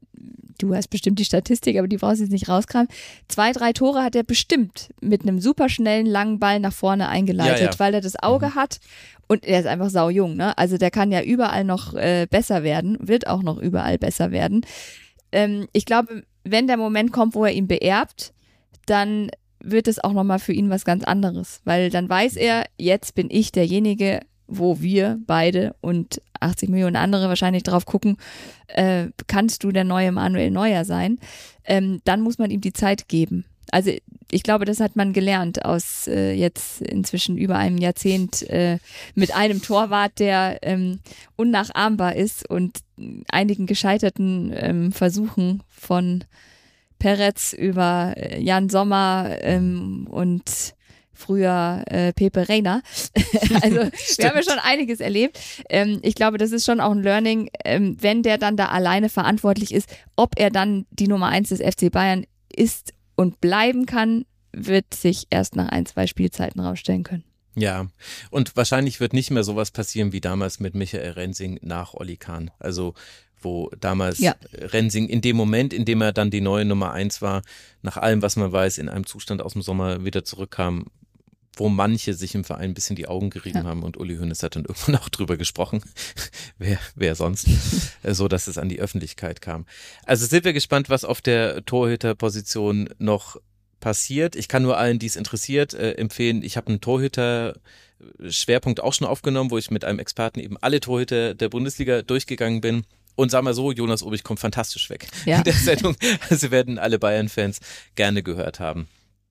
Du hast bestimmt die Statistik, aber die brauchst du jetzt nicht rauskramen. Zwei, drei Tore hat er bestimmt mit einem superschnellen, langen Ball nach vorne eingeleitet, ja, ja. weil er das Auge mhm. hat und er ist einfach saujung, ne? Also der kann ja überall noch äh, besser werden, wird auch noch überall besser werden. Ähm, ich glaube, wenn der Moment kommt, wo er ihn beerbt, dann wird es auch nochmal für ihn was ganz anderes, weil dann weiß er, jetzt bin ich derjenige, wo wir beide und achtzig Millionen andere wahrscheinlich drauf gucken, äh, kannst du der neue Manuel Neuer sein, ähm, dann muss man ihm die Zeit geben. Also ich glaube, das hat man gelernt aus äh, jetzt inzwischen über einem Jahrzehnt äh, mit einem Torwart, der ähm, unnachahmbar ist und einigen gescheiterten ähm, Versuchen von Peretz über äh, Jan Sommer ähm, und früher äh, Pepe Reina. Also wir haben ja schon einiges erlebt. Ähm, ich glaube, das ist schon auch ein Learning, ähm, wenn der dann da alleine verantwortlich ist, ob er dann die Nummer eins des F C Bayern ist und bleiben kann, wird sich erst nach ein, zwei Spielzeiten rausstellen können. Ja, und wahrscheinlich wird nicht mehr sowas passieren wie damals mit Michael Rensing nach Oli Kahn. Also wo damals ja. Rensing in dem Moment, in dem er dann die neue Nummer eins war, nach allem, was man weiß, in einem Zustand aus dem Sommer wieder zurückkam, wo manche sich im Verein ein bisschen die Augen gerieben ja. haben und Uli Hoeneß hat dann irgendwann auch drüber gesprochen, wer, wer sonst, so dass es an die Öffentlichkeit kam. Also sind wir gespannt, was auf der Torhüterposition noch passiert. Ich kann nur allen, die es interessiert, äh, empfehlen, ich habe einen Torhüter-Schwerpunkt auch schon aufgenommen, wo ich mit einem Experten eben alle Torhüter der Bundesliga durchgegangen bin. Und sag mal so, Jonas Urbich kommt fantastisch weg ja. in der Sendung. Also werden alle Bayern-Fans gerne gehört haben.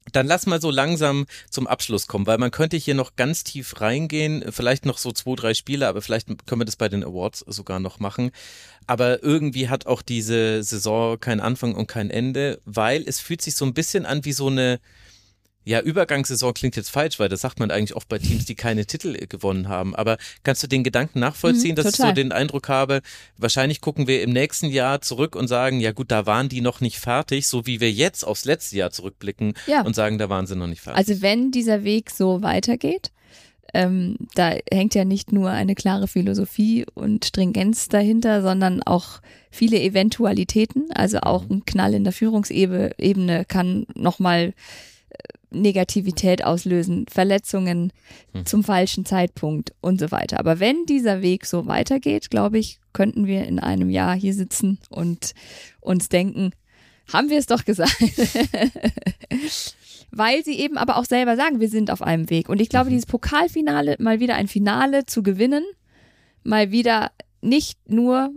Dann lass mal so langsam zum Abschluss kommen, weil man könnte hier noch ganz tief reingehen, vielleicht noch so zwei, drei Spiele, aber vielleicht können wir das bei den Awards sogar noch machen. Aber irgendwie hat auch diese Saison keinen Anfang und kein Ende, weil es fühlt sich so ein bisschen an wie so eine, ja, Übergangssaison klingt jetzt falsch, weil das sagt man eigentlich oft bei Teams, die keine Titel gewonnen haben. Aber kannst du den Gedanken nachvollziehen, mhm, dass total. Ich so den Eindruck habe, wahrscheinlich gucken wir im nächsten Jahr zurück und sagen, ja gut, da waren die noch nicht fertig, so wie wir jetzt aufs letzte Jahr zurückblicken ja. und sagen, da waren sie noch nicht fertig. Also wenn dieser Weg so weitergeht, ähm, da hängt ja nicht nur eine klare Philosophie und Stringenz dahinter, sondern auch viele Eventualitäten. Also auch ein Knall in der Führungsebene kann nochmal Negativität auslösen, Verletzungen hm. zum falschen Zeitpunkt und so weiter. Aber wenn dieser Weg so weitergeht, glaube ich, könnten wir in einem Jahr hier sitzen und uns denken, haben wir es doch gesagt. Weil sie eben aber auch selber sagen, wir sind auf einem Weg. Und ich glaube, dieses Pokalfinale, mal wieder ein Finale zu gewinnen, mal wieder nicht nur,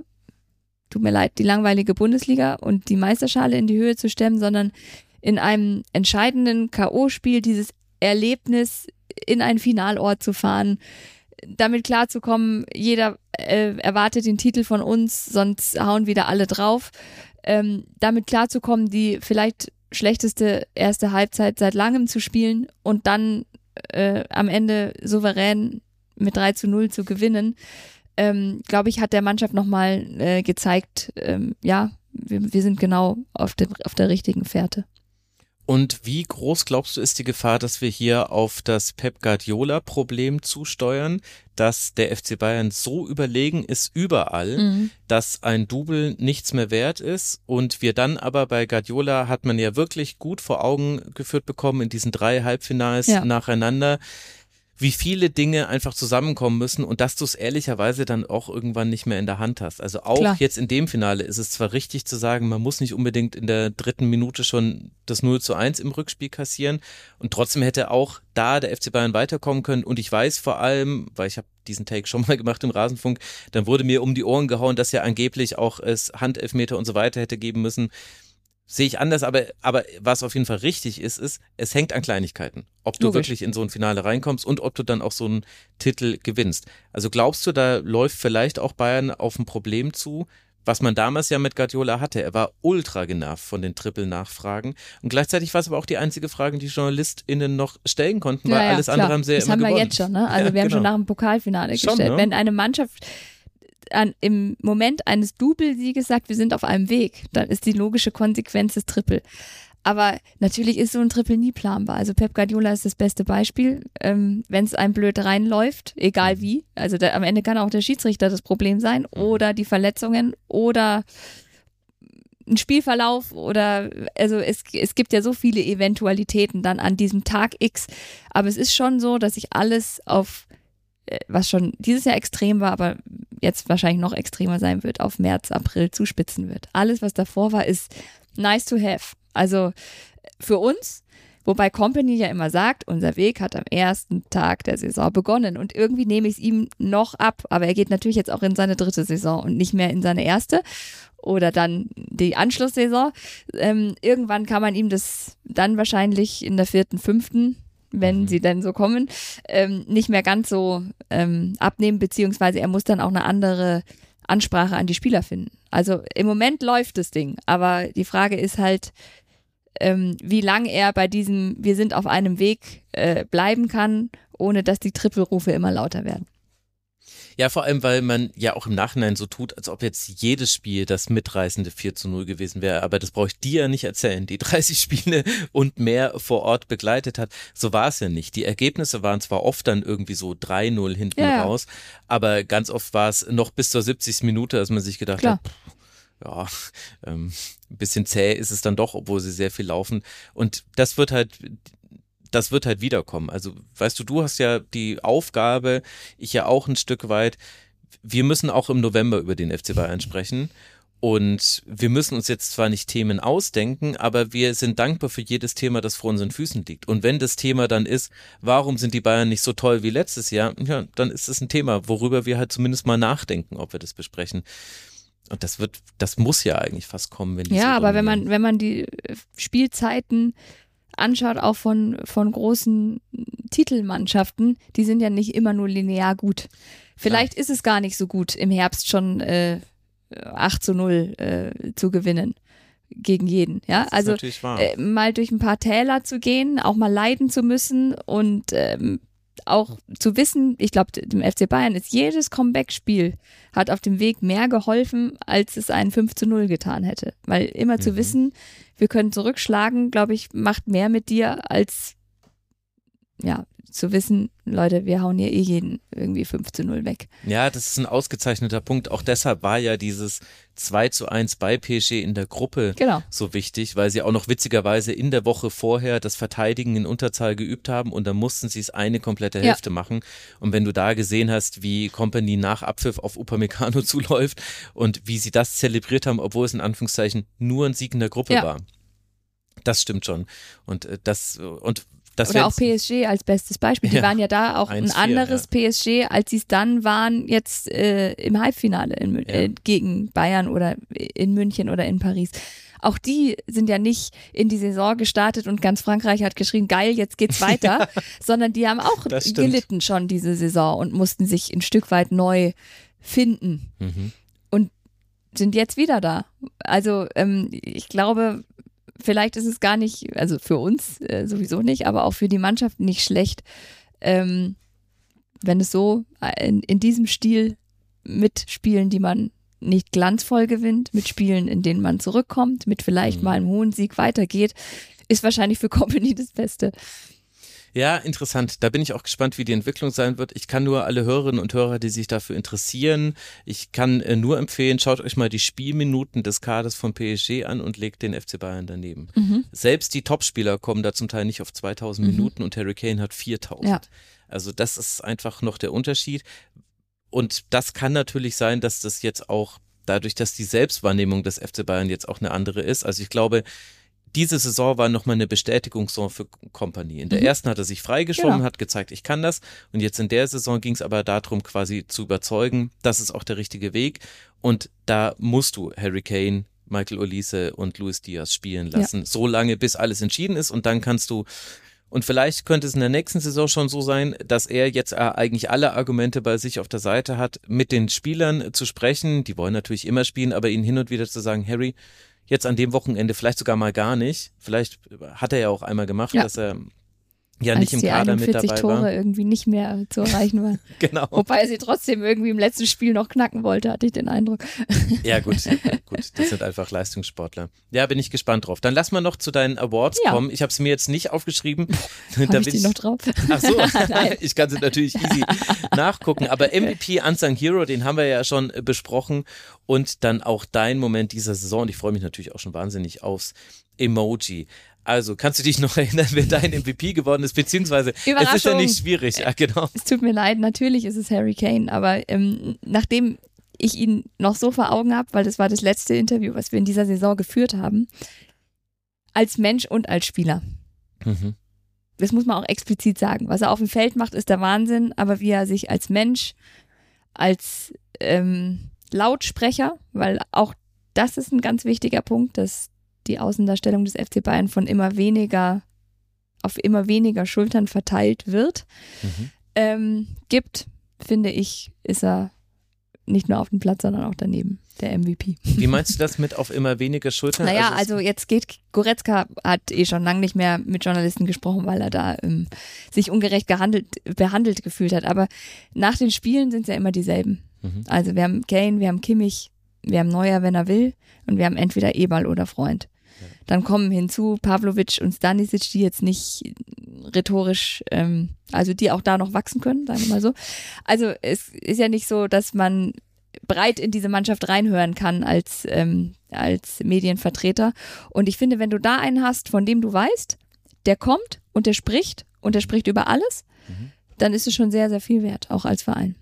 tut mir leid, die langweilige Bundesliga und die Meisterschale in die Höhe zu stemmen, sondern in einem entscheidenden K O-Spiel dieses Erlebnis in einen Finalort zu fahren, damit klarzukommen, jeder äh, erwartet den Titel von uns, sonst hauen wieder alle drauf, ähm, damit klarzukommen, die vielleicht schlechteste erste Halbzeit seit langem zu spielen und dann äh, am Ende souverän mit drei zu null zu gewinnen, ähm, glaube ich, hat der Mannschaft nochmal äh, gezeigt, ähm, ja, wir, wir sind genau auf der, auf der richtigen Fährte. Und wie groß glaubst du ist die Gefahr, dass wir hier auf das Pep Guardiola-Problem zusteuern, dass der F C Bayern so überlegen ist überall, mhm. dass ein Double nichts mehr wert ist und wir dann aber bei Guardiola hat man ja wirklich gut vor Augen geführt bekommen in diesen drei Halbfinals ja. nacheinander, wie viele Dinge einfach zusammenkommen müssen und dass du es ehrlicherweise dann auch irgendwann nicht mehr in der Hand hast. Also auch Klar. jetzt in dem Finale ist es zwar richtig zu sagen, man muss nicht unbedingt in der dritten Minute schon das null zu eins im Rückspiel kassieren und trotzdem hätte auch da der F C Bayern weiterkommen können und ich weiß vor allem, weil ich habe diesen Take schon mal gemacht im Rasenfunk, dann wurde mir um die Ohren gehauen, dass ja angeblich auch es Handelfmeter und so weiter hätte geben müssen. Sehe ich anders, aber, aber was auf jeden Fall richtig ist, ist, es hängt an Kleinigkeiten. Ob du Logisch. wirklich in so ein Finale reinkommst und ob du dann auch so einen Titel gewinnst. Also glaubst du, da läuft vielleicht auch Bayern auf ein Problem zu, was man damals ja mit Guardiola hatte. Er war ultra genervt von den Triple-Nachfragen und gleichzeitig war es aber auch die einzige Frage, die JournalistInnen noch stellen konnten, weil ja, ja, alles klar. andere haben sie ja immer gewonnen. Das haben wir jetzt schon, ne? Also ja, wir haben genau. schon nach dem Pokalfinale schon, gestellt. Ne? Wenn eine Mannschaft An, im Moment eines Double-Sieges sagt, wir sind auf einem Weg, dann ist die logische Konsequenz das Triple. Aber natürlich ist so ein Triple nie planbar. Also Pep Guardiola ist das beste Beispiel. Ähm, wenn es einem blöd reinläuft, egal wie, also da, am Ende kann auch der Schiedsrichter das Problem sein oder die Verletzungen oder ein Spielverlauf oder, also es, es gibt ja so viele Eventualitäten dann an diesem Tag X. Aber es ist schon so, dass sich alles auf was schon dieses Jahr extrem war, aber jetzt wahrscheinlich noch extremer sein wird, auf März, April zuspitzen wird. Alles, was davor war, ist nice to have. Also für uns, wobei Kompany ja immer sagt, unser Weg hat am ersten Tag der Saison begonnen und irgendwie nehme ich es ihm noch ab, aber er geht natürlich jetzt auch in seine dritte Saison und nicht mehr in seine erste oder dann die Anschlusssaison. Ähm, irgendwann kann man ihm das dann wahrscheinlich in der vierten, fünften wenn mhm. sie denn so kommen, ähm, nicht mehr ganz so ähm, abnehmen, beziehungsweise er muss dann auch eine andere Ansprache an die Spieler finden. Also im Moment läuft das Ding, aber die Frage ist halt, ähm, wie lange er bei diesem wir sind auf einem Weg äh, bleiben kann, ohne dass die Trippelrufe immer lauter werden. Ja, vor allem, weil man ja auch im Nachhinein so tut, als ob jetzt jedes Spiel das mitreißende vier zu null gewesen wäre. Aber das brauche ich dir ja nicht erzählen, die dreißig Spiele und mehr vor Ort begleitet hat. So war es ja nicht. Die Ergebnisse waren zwar oft dann irgendwie so drei null hinten ja. raus, aber ganz oft war es noch bis zur siebzigsten Minute, dass man sich gedacht Klar. hat, pff, ja, ähm, ein bisschen zäh ist es dann doch, obwohl sie sehr viel laufen. Und das wird halt... Das wird halt wiederkommen. Also, weißt du, du hast ja die Aufgabe, ich ja auch ein Stück weit, wir müssen auch im November über den F C Bayern sprechen und wir müssen uns jetzt zwar nicht Themen ausdenken, aber wir sind dankbar für jedes Thema, das vor unseren Füßen liegt. Und wenn das Thema dann ist, warum sind die Bayern nicht so toll wie letztes Jahr, ja, dann ist es ein Thema, worüber wir halt zumindest mal nachdenken, ob wir das besprechen. Und das wird, das muss ja eigentlich fast kommen, wenn die Ja, so aber wenn man, wenn man die Spielzeiten anschaut, auch von, von großen Titelmannschaften, die sind ja nicht immer nur linear gut. Vielleicht Klar. ist es gar nicht so gut, im Herbst schon äh, acht zu null äh, zu gewinnen gegen jeden. Ja, das also ist äh, mal durch ein paar Täler zu gehen, auch mal leiden zu müssen und ähm, auch zu wissen, ich glaube, dem F C Bayern ist jedes Comeback-Spiel hat auf dem Weg mehr geholfen, als es ein fünf zu null getan hätte. Weil immer mhm. zu wissen, wir können zurückschlagen, glaube ich, macht mehr mit dir, als ja, zu wissen, Leute, wir hauen hier eh jeden irgendwie fünf zu null weg. Ja, das ist ein ausgezeichneter Punkt. Auch deshalb war ja dieses zwei zu eins bei P S G in der Gruppe genau. so wichtig, weil sie auch noch witzigerweise in der Woche vorher das Verteidigen in Unterzahl geübt haben und dann mussten sie es eine komplette Hälfte ja. machen. Und wenn du da gesehen hast, wie Kompany nach Abpfiff auf Upamecano zuläuft und wie sie das zelebriert haben, obwohl es in Anführungszeichen nur ein Sieg in der Gruppe ja. war. Das stimmt schon. Und das und Das Oder auch P S G als bestes Beispiel. Die ja, waren ja da auch ein anderes ja. P S G, als sie es dann waren jetzt äh, im Halbfinale in, ja. äh, gegen Bayern oder in München oder in Paris. Auch die sind ja nicht in die Saison gestartet und ganz Frankreich hat geschrien, geil, jetzt geht's weiter, sondern die haben auch gelitten schon diese Saison und mussten sich ein Stück weit neu finden mhm. und sind jetzt wieder da. Also ähm, ich glaube, vielleicht ist es gar nicht, also für uns äh, sowieso nicht, aber auch für die Mannschaft nicht schlecht, ähm, wenn es so in, in diesem Stil mit Spielen, die man nicht glanzvoll gewinnt, mit Spielen, in denen man zurückkommt, mit vielleicht mhm. mal einem hohen Sieg weitergeht, ist wahrscheinlich für Kompany das Beste. Ja, interessant. Da bin ich auch gespannt, wie die Entwicklung sein wird. Ich kann nur alle Hörerinnen und Hörer, die sich dafür interessieren, ich kann äh, nur empfehlen, schaut euch mal die Spielminuten des Kaders von P S G an und legt den F C Bayern daneben. Mhm. Selbst die Topspieler kommen da zum Teil nicht auf zweitausend mhm. Minuten und Harry Kane hat viertausend. Ja. Also das ist einfach noch der Unterschied. Und das kann natürlich sein, dass das jetzt auch dadurch, dass die Selbstwahrnehmung des F C Bayern jetzt auch eine andere ist. Also ich glaube, diese Saison war nochmal eine Bestätigungssaison für Kompany. In der mhm. ersten hat er sich freigeschwommen, genau. hat gezeigt, ich kann das. Und jetzt in der Saison ging es aber darum, quasi zu überzeugen, das ist auch der richtige Weg. Und da musst du Harry Kane, Michael Olise und Luis Diaz spielen lassen, ja. so lange, bis alles entschieden ist. Und dann kannst du, und vielleicht könnte es in der nächsten Saison schon so sein, dass er jetzt eigentlich alle Argumente bei sich auf der Seite hat, mit den Spielern zu sprechen. Die wollen natürlich immer spielen, aber ihnen hin und wieder zu sagen, Harry, jetzt an dem Wochenende vielleicht sogar mal gar nicht. Vielleicht hat er ja auch einmal gemacht, ja. dass er ja Als nicht im Kader mit dabei war. Als die Tore irgendwie nicht mehr zu erreichen waren. Genau. Wobei er sie trotzdem irgendwie im letzten Spiel noch knacken wollte, hatte ich den Eindruck. Ja gut, gut, das sind einfach Leistungssportler. Ja, bin ich gespannt drauf. Dann lass mal noch zu deinen Awards ja. kommen. Ich habe es mir jetzt nicht aufgeschrieben. Habe ich die noch drauf? Ach so, ich kann sie natürlich easy nachgucken. Aber M V P Unsung Hero, den haben wir ja schon besprochen. Und dann auch dein Moment dieser Saison. Und ich freue mich natürlich auch schon wahnsinnig aufs Emoji. Also, kannst du dich noch erinnern, wer dein M V P geworden ist? Beziehungsweise, es ist ja nicht schwierig. Ja, genau. Es tut mir leid, natürlich ist es Harry Kane, aber ähm, nachdem ich ihn noch so vor Augen habe, weil das war das letzte Interview, was wir in dieser Saison geführt haben, als Mensch und als Spieler. Mhm. Das muss man auch explizit sagen. Was er auf dem Feld macht, ist der Wahnsinn, aber wie er sich als Mensch, als ähm, Lautsprecher, weil auch das ist ein ganz wichtiger Punkt, dass die Außendarstellung des F C Bayern von immer weniger, auf immer weniger Schultern verteilt wird, mhm. ähm, gibt, finde ich, ist er nicht nur auf dem Platz, sondern auch daneben, der M V P. Wie meinst du das mit auf immer weniger Schultern? Naja, also, also jetzt geht, Goretzka hat eh schon lange nicht mehr mit Journalisten gesprochen, weil er da ähm, sich ungerecht gehandelt, behandelt gefühlt hat, aber nach den Spielen sind es ja immer dieselben. Mhm. Also wir haben Kane, wir haben Kimmich, wir haben Neuer, wenn er will, und wir haben entweder Eberl oder Freund. Ja. Dann kommen hinzu Pavlovic und Stanisic, die jetzt nicht rhetorisch, ähm, also die auch da noch wachsen können, sagen wir mal so. Also es ist ja nicht so, dass man breit in diese Mannschaft reinhören kann als, ähm, als Medienvertreter. Und ich finde, wenn du da einen hast, von dem du weißt, der kommt und der spricht und der spricht über alles, mhm. dann ist es schon sehr, sehr viel wert, auch als Verein.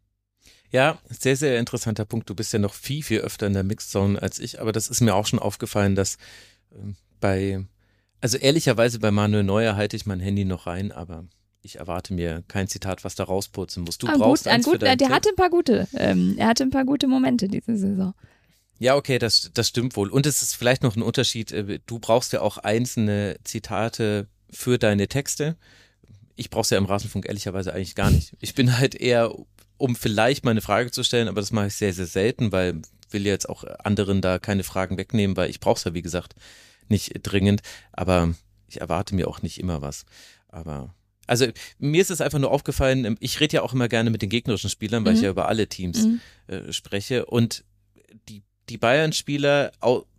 Ja, sehr, sehr interessanter Punkt. Du bist ja noch viel, viel öfter in der Mixed Zone als ich, aber das ist mir auch schon aufgefallen, dass äh, bei, also ehrlicherweise bei Manuel Neuer halte ich mein Handy noch rein, aber ich erwarte mir kein Zitat, was da rauspurzeln muss. Du ah, brauchst gut, eins gut, für deinen Der Tipp. hatte ein paar gute, ähm, er hatte ein paar gute Momente diese Saison. Ja, okay, das, das stimmt wohl. Und es ist vielleicht noch ein Unterschied, du brauchst ja auch einzelne Zitate für deine Texte. Ich brauche es ja im Rasenfunk ehrlicherweise eigentlich gar nicht. Ich bin halt eher, um vielleicht mal eine Frage zu stellen, aber das mache ich sehr, sehr selten, weil ich will jetzt auch anderen da keine Fragen wegnehmen, weil ich brauche es ja, wie gesagt, nicht dringend. Aber ich erwarte mir auch nicht immer was. Aber also mir ist es einfach nur aufgefallen, ich rede ja auch immer gerne mit den gegnerischen Spielern, weil mhm. ich ja über alle Teams mhm. äh, spreche. Und die, die Bayern-Spieler,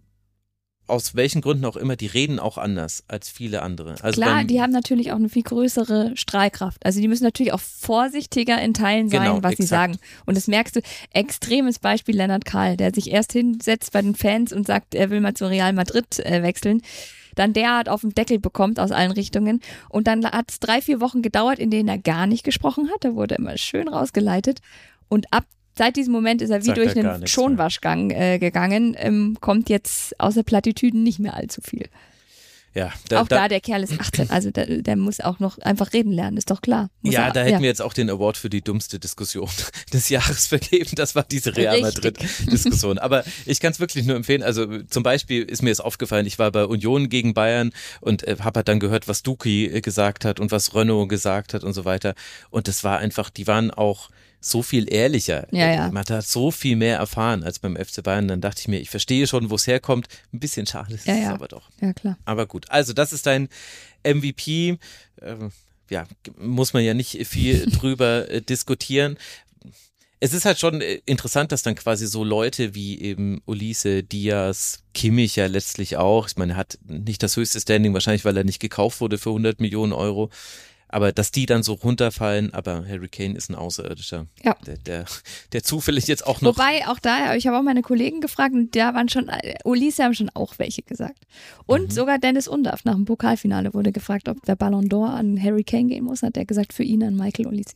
aus welchen Gründen auch immer, die reden auch anders als viele andere. Also Klar, beim, die haben natürlich auch eine viel größere Strahlkraft. Also die müssen natürlich auch vorsichtiger in Teilen sein, genau, was exakt. sie sagen. Und das merkst du, extremes Beispiel Lennart Kahl, der sich erst hinsetzt bei den Fans und sagt, er will mal zu Real Madrid äh, wechseln. Dann derart auf den Deckel bekommt aus allen Richtungen. Und dann hat es drei, vier Wochen gedauert, in denen er gar nicht gesprochen hat. Da wurde immer schön rausgeleitet. Und ab Seit diesem Moment ist er wie Sagt durch er einen Schonwaschgang äh, gegangen, ähm, kommt jetzt außer Plattitüden nicht mehr allzu viel. Ja, da, auch da, da, der Kerl ist achtzehn, also der, der muss auch noch einfach reden lernen, ist doch klar. Muss ja, er, da hätten ja. wir jetzt auch den Award für die dummste Diskussion des Jahres vergeben, das war diese Real Madrid-Diskussion. Aber ich kann es wirklich nur empfehlen, also zum Beispiel ist mir es aufgefallen, ich war bei Union gegen Bayern und äh, habe halt dann gehört, was Duki äh, gesagt hat und was Renault gesagt hat und so weiter. Und das war einfach, die waren auch so viel ehrlicher. Ja, ja. Man hat so viel mehr erfahren als beim F C Bayern. Dann dachte ich mir, ich verstehe schon, wo es herkommt. Ein bisschen schade ist ja, es ja. aber doch. Ja, klar. Aber gut, also das ist dein M V P. Ähm, ja, muss man ja nicht viel drüber äh, diskutieren. Es ist halt schon interessant, dass dann quasi so Leute wie eben Olise, Diaz, Kimmich ja letztlich auch, ich meine, er hat nicht das höchste Standing, wahrscheinlich weil er nicht gekauft wurde für hundert Millionen Euro, aber dass die dann so runterfallen, aber Harry Kane ist ein Außerirdischer, ja. der, der, der zufällig jetzt auch noch... Wobei, auch da, ich habe auch meine Kollegen gefragt und da waren schon, Olise haben schon auch welche gesagt. Und mhm. sogar Dennis Undaff nach dem Pokalfinale wurde gefragt, ob der Ballon d'Or an Harry Kane gehen muss, hat er gesagt, für ihn an Michael Olise.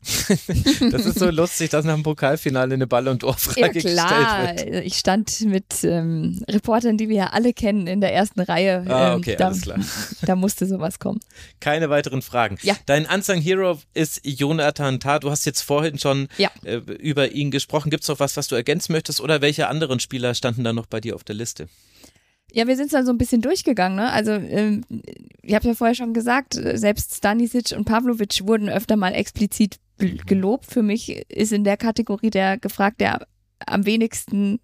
Das ist so lustig, dass nach dem Pokalfinale eine Ballon d'Or-Frage ja, klar. gestellt wird. Ich stand mit ähm, Reportern, die wir ja alle kennen, in der ersten Reihe. Ah, okay, ähm, da, alles klar. Da musste sowas kommen. Keine weiteren Fragen. Ja. Dein Unsung Hero ist Jonathan Tah. Du hast jetzt vorhin schon ja. äh, über ihn gesprochen. Gibt es noch was, was du ergänzen möchtest oder welche anderen Spieler standen da noch bei dir auf der Liste? Ja, wir sind dann so ein bisschen durchgegangen, ne? Also ähm, ich habe ja vorher schon gesagt, selbst Stanisic und Pavlovic wurden öfter mal explizit gelobt. Für mich ist in der Kategorie der gefragt, der am wenigsten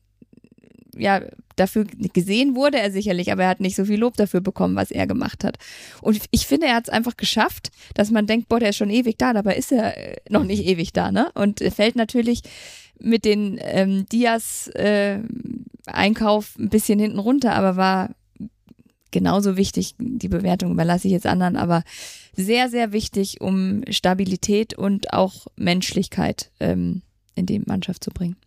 ja dafür gesehen wurde, er sicherlich, aber er hat nicht so viel Lob dafür bekommen, was er gemacht hat. Und ich finde, er hat es einfach geschafft, dass man denkt, boah, der ist schon ewig da, dabei ist er noch nicht ewig da, ne? Und er fällt natürlich mit den ähm, Diaz äh, Einkauf ein bisschen hinten runter, aber war genauso wichtig, die Bewertung überlasse ich jetzt anderen, aber sehr, sehr wichtig, um Stabilität und auch Menschlichkeit ähm, in die Mannschaft zu bringen.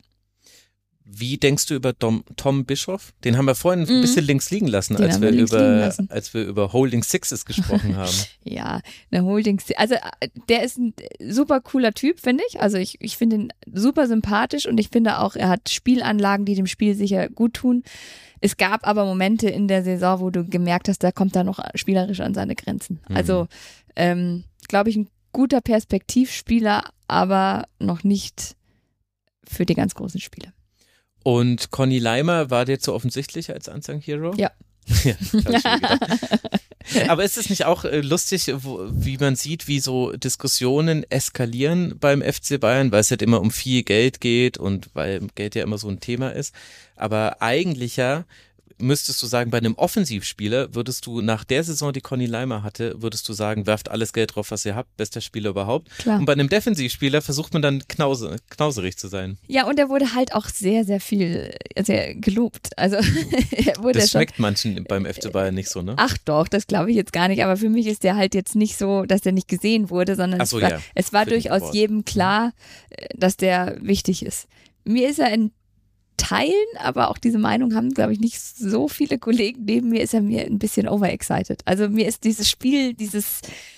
Wie denkst du über Tom, Tom Bischoff? Den haben wir vorhin ein bisschen mhm. links liegen lassen, als wir, wir über, als wir über Holding Sixes gesprochen haben. Ja, eine Holding Six. Also der ist ein super cooler Typ, finde ich. Also ich, ich finde ihn super sympathisch und ich finde auch, er hat Spielanlagen, die dem Spiel sicher gut tun. Es gab aber Momente in der Saison, wo du gemerkt hast, da kommt er noch spielerisch an seine Grenzen. Mhm. Also ähm, glaube ich, ein guter Perspektivspieler, aber noch nicht für die ganz großen Spiele. Und Conny Leimer war dir zu offensichtlich als Unsung Hero? Ja. ja hab ich schon gedacht. Aber ist es nicht auch äh, lustig, wo, wie man sieht, wie so Diskussionen eskalieren beim F C Bayern, weil es halt immer um viel Geld geht und weil Geld ja immer so ein Thema ist. Aber eigentlich ja müsstest du sagen, bei einem Offensivspieler würdest du nach der Saison, die Conny Leimer hatte, würdest du sagen, werft alles Geld drauf, was ihr habt, bester Spieler überhaupt. Klar. Und bei einem Defensivspieler versucht man dann knause, knauserig zu sein. Ja, und er wurde halt auch sehr, sehr viel sehr gelobt. Also er wurde das schon, schmeckt manchen beim F C Bayern nicht so, ne? Ach doch, das glaube ich jetzt gar nicht. Aber für mich ist der halt jetzt nicht so, dass der nicht gesehen wurde, sondern Ach so, es war, ja. es war Für durchaus jedem klar, dass der wichtig ist. Mir ist er in Teilen, aber auch diese Meinung haben, glaube ich, nicht so viele Kollegen. Neben mir ist er mir ein bisschen overexcited. Also mir ist dieses Spiel, dieses,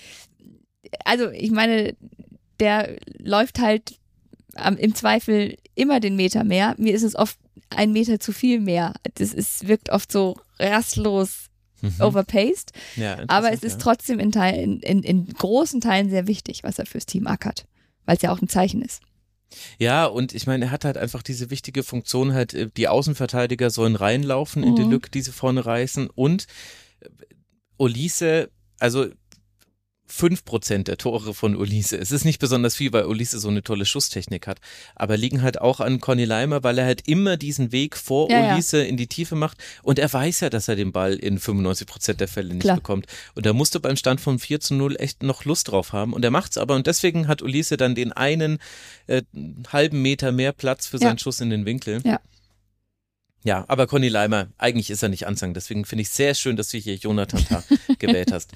also ich meine, der läuft halt ähm, im Zweifel immer den Meter mehr. Mir ist es oft ein Meter zu viel mehr. Das ist, wirkt oft so rastlos mhm. overpaced. Ja, aber es ist ja. trotzdem in, Teil, in, in, in großen Teilen sehr wichtig, was er fürs Team ackert, weil es ja auch ein Zeichen ist. Ja, und ich meine, er hat halt einfach diese wichtige Funktion, halt die Außenverteidiger sollen reinlaufen in Mhm. die Lücke, die sie vorne reißen, und Olise, also fünf Prozent der Tore von Olise. Es ist nicht besonders viel, weil Olise so eine tolle Schusstechnik hat, aber liegen halt auch an Conny Leimer, weil er halt immer diesen Weg vor Ja, Olise in die Tiefe macht, und er weiß ja, dass er den Ball in fünfundneunzig Prozent der Fälle nicht Klar. bekommt, und da musste beim Stand von vier zu null echt noch Lust drauf haben, und er macht's aber, und deswegen hat Olise dann den einen äh, halben Meter mehr Platz für seinen Ja. Schuss in den Winkel. Ja. Ja, aber Conny Leimer, eigentlich ist er nicht Ansang, deswegen finde ich sehr schön, dass du hier Jonathan Tah gewählt hast.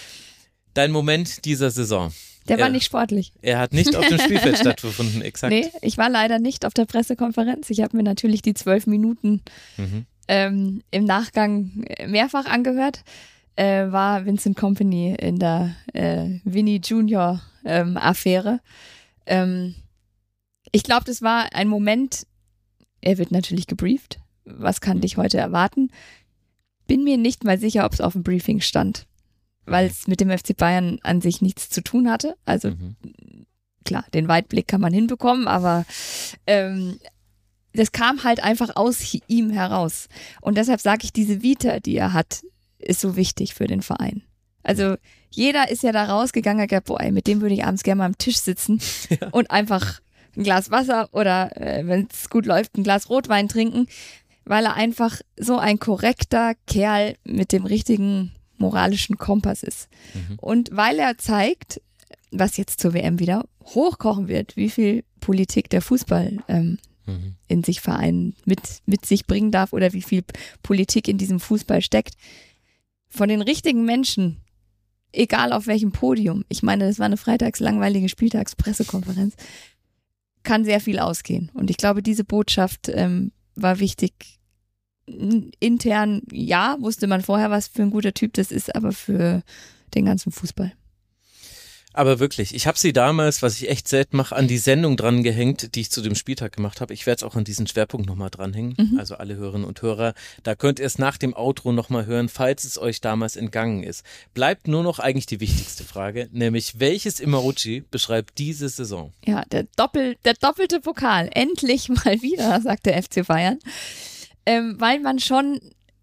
Dein Moment dieser Saison. Der war Er- nicht sportlich. Er hat nicht auf dem Spielfeld stattgefunden, exakt. Nee, ich war leider nicht auf der Pressekonferenz. Ich habe mir natürlich die zwölf Minuten Mhm. ähm, im Nachgang mehrfach angehört. Äh, war Vincent Kompany in der äh, Vinny Junior ähm, Affäre. Ähm, ich glaube, das war ein Moment, er wird natürlich gebrieft. Was kann dich heute erwarten? Bin mir nicht mal sicher, ob es auf dem Briefing stand, weil es mit dem F C Bayern an sich nichts zu tun hatte. Also Mhm. klar, den Weitblick kann man hinbekommen, aber ähm, das kam halt einfach aus hi- ihm heraus. Und deshalb sage ich, diese Vita, die er hat, ist so wichtig für den Verein. Also jeder ist ja da rausgegangen und gesagt, boah, ey, mit dem würde ich abends gerne mal am Tisch sitzen Ja. und einfach ein Glas Wasser oder, äh, wenn es gut läuft, ein Glas Rotwein trinken, weil er einfach so ein korrekter Kerl mit dem richtigen moralischen Kompass ist. Mhm. Und weil er zeigt, was jetzt zur W M wieder hochkochen wird, wie viel Politik der Fußball ähm, Mhm. in sich vereinen, mit, mit sich bringen darf oder wie viel Politik in diesem Fußball steckt. Von den richtigen Menschen, egal auf welchem Podium, ich meine, das war eine freitags langweilige Spieltagspressekonferenz, kann sehr viel ausgehen. Und ich glaube, diese Botschaft ähm, war wichtig. N- Intern, ja, wusste man vorher, was für ein guter Typ das ist, aber für den ganzen Fußball. Aber wirklich, ich habe sie damals, was ich echt selten mache, an die Sendung dran gehängt, die ich zu dem Spieltag gemacht habe. Ich werde es auch an diesen Schwerpunkt nochmal dranhängen. Mhm. Also alle Hörerinnen und Hörer, da könnt ihr es nach dem Outro nochmal hören, falls es euch damals entgangen ist. Bleibt nur noch eigentlich die wichtigste Frage, nämlich welches Emoji beschreibt diese Saison? Ja, der, Doppel, der doppelte Pokal. Endlich mal wieder, sagt der F C Bayern. Ähm, weil man schon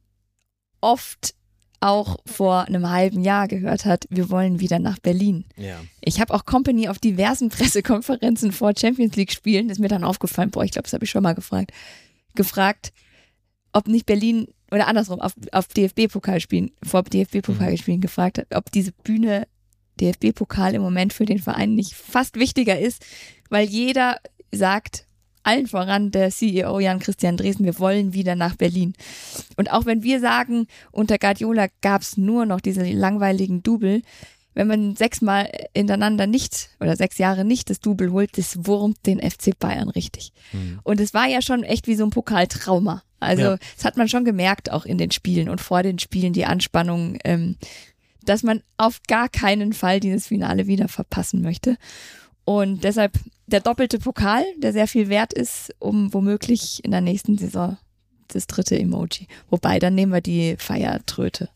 oft auch vor einem halben Jahr gehört hat, wir wollen wieder nach Berlin. Ja. Ich habe auch Kompany auf diversen Pressekonferenzen vor Champions League Spielen, ist mir dann aufgefallen, boah, ich glaube, das habe ich schon mal gefragt, gefragt, ob nicht Berlin, oder andersrum, auf, auf D F B-Pokalspielen, vor D F B-Pokalspielen gefragt hat, ob diese Bühne D F B-Pokal im Moment für den Verein nicht fast wichtiger ist, weil jeder sagt, allen voran der C E O Jan-Christian Dresen, wir wollen wieder nach Berlin. Und auch wenn wir sagen, unter Guardiola gab es nur noch diese langweiligen Double, wenn man sechsmal hintereinander nicht oder sechs Jahre nicht das Double holt, das wurmt den F C Bayern richtig. Mhm. Und es war ja schon echt wie so ein Pokaltrauma. Also Ja. das hat man schon gemerkt auch in den Spielen und vor den Spielen die Anspannung, ähm, dass man auf gar keinen Fall dieses Finale wieder verpassen möchte. Und deshalb der doppelte Pokal, der sehr viel wert ist, um womöglich in der nächsten Saison das dritte Emoji. Wobei, dann nehmen wir die Feiertröte.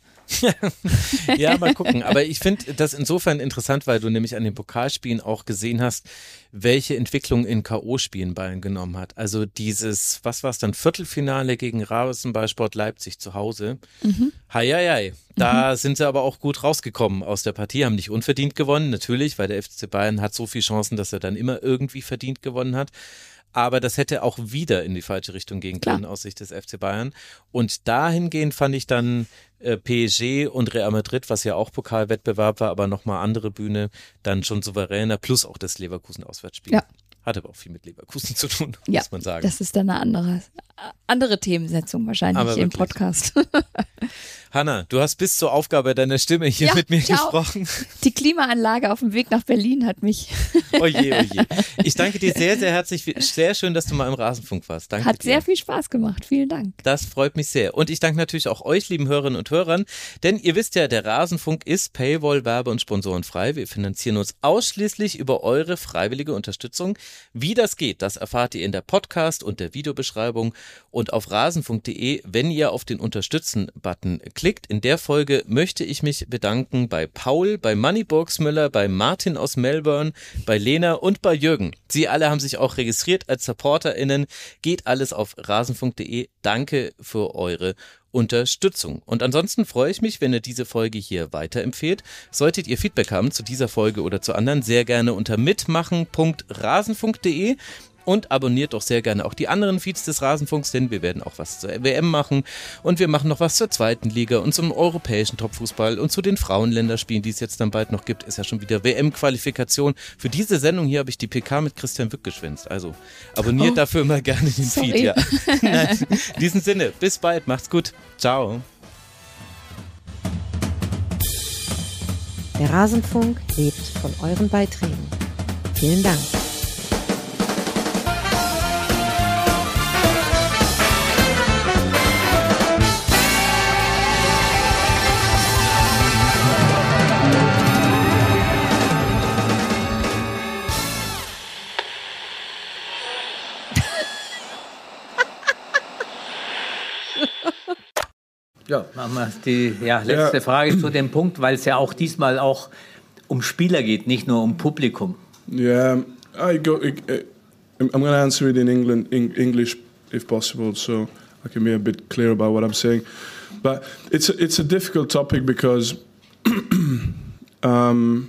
Ja, mal gucken. Aber ich finde das insofern interessant, weil du nämlich an den Pokalspielen auch gesehen hast, welche Entwicklung in K O-Spielen Bayern genommen hat. Also dieses, was war es dann, Viertelfinale gegen Rasenballsport Leipzig zu Hause. Mhm. Heieiei, da mhm. sind sie aber auch gut rausgekommen aus der Partie, haben nicht unverdient gewonnen, natürlich, weil der F C Bayern hat so viele Chancen, dass er dann immer irgendwie verdient gewonnen hat. Aber das hätte auch wieder in die falsche Richtung gehen können aus Sicht des F C Bayern. Und dahingehend fand ich dann äh, P S G und Real Madrid, was ja auch Pokalwettbewerb war, aber nochmal andere Bühne, dann schon souveräner, plus auch das Leverkusen-Auswärtsspiel. Ja. Hat aber auch viel mit Leverkusen zu tun, ja, muss man sagen. Das ist dann eine andere, andere Themensetzung wahrscheinlich im Podcast. Hanna, du hast bis zur Aufgabe deiner Stimme hier ja, mit mir ciao. gesprochen. Die Klimaanlage auf dem Weg nach Berlin hat mich. Oje, oje. Ich danke dir sehr, sehr herzlich. Sehr schön, dass du mal im Rasenfunk warst. Danke Hat dir. sehr viel Spaß gemacht. Vielen Dank. Das freut mich sehr. Und ich danke natürlich auch euch, lieben Hörerinnen und Hörern, denn ihr wisst ja, der Rasenfunk ist Paywall, Werbe- und Sponsorenfrei. Wir finanzieren uns ausschließlich über eure freiwillige Unterstützung. Wie das geht, das erfahrt ihr in der Podcast- und der Videobeschreibung und auf rasenfunk punkt de, wenn ihr auf den Unterstützen-Button klickt. In der Folge möchte ich mich bedanken bei Paul, bei Manny Burgsmüller, bei Martin aus Melbourne, bei Lena und bei Jürgen. Sie alle haben sich auch registriert als SupporterInnen. Geht alles auf rasenfunk punkt de. Danke für eure Unterstützung. Und ansonsten freue ich mich, wenn ihr diese Folge hier weiterempfehlt. Solltet ihr Feedback haben zu dieser Folge oder zu anderen, sehr gerne unter mitmachen punkt rasenfunk punkt de und abonniert doch sehr gerne auch die anderen Feeds des Rasenfunks, denn wir werden auch was zur W M machen und wir machen noch was zur zweiten Liga und zum europäischen Topfußball und zu den Frauenländerspielen, die es jetzt dann bald noch gibt. Ist ja schon wieder W M-Qualifikation. Für diese Sendung hier habe ich die P K mit Christian Wück geschwänzt. Also abonniert oh. dafür mal gerne den Sorry. Feed. Ja. Nein, in diesem Sinne, bis bald, macht's gut. Ciao. Der Rasenfunk lebt von euren Beiträgen. Vielen Dank. Ja, machen wir die ja, letzte ja. Frage zu dem Punkt, weil es ja auch diesmal auch um Spieler geht, nicht nur um Publikum. Yeah, I go. I, I'm going to answer it in England, in English, if possible, so I can be a bit clear about what I'm saying. But it's a, it's a difficult topic because um,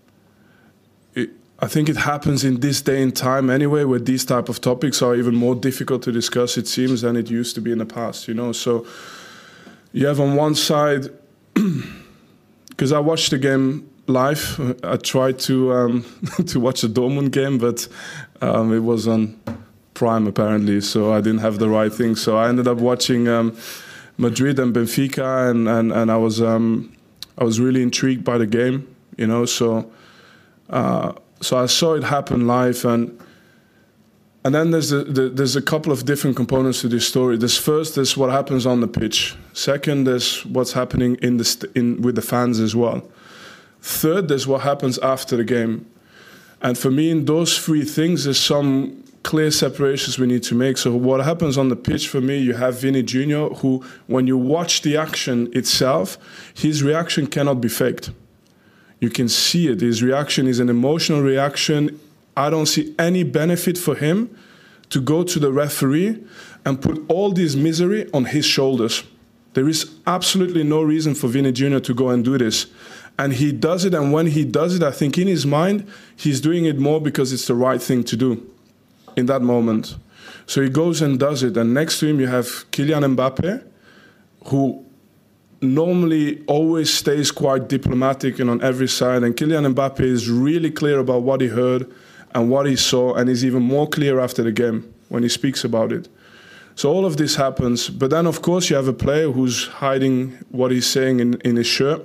it, I think it happens in this day and time anyway, where these type of topics are even more difficult to discuss, it seems, than it used to be in the past. You know, so. You have on one side, because I watched the game live. I tried to um, to watch the Dortmund game, but um, it was on Prime apparently, so I didn't have the right thing. So I ended up watching um, Madrid and Benfica, and and, and I was um, I was really intrigued by the game, you know. So uh, so I saw it happen live, and. And then there's a, the, there's a couple of different components to this story. This first is what happens on the pitch. Second is what's happening in the st- in with the fans as well. Third is what happens after the game. And for me, in those three things, there's some clear separations we need to make. So what happens on the pitch, for me, you have Vini Junior, who, when you watch the action itself, his reaction cannot be faked. You can see it. His reaction is an emotional reaction. I don't see any benefit for him to go to the referee and put all this misery on his shoulders. There is absolutely no reason for Vini Junior to go and do this. And he does it, and when he does it, I think in his mind, he's doing it more because it's the right thing to do in that moment. So he goes and does it, and next to him you have Kylian Mbappe, who normally always stays quite diplomatic and on every side, and Kylian Mbappe is really clear about what he heard and what he saw, and is even more clear after the game when he speaks about it. So all of this happens, but then of course you have a player who's hiding what he's saying in, in his shirt.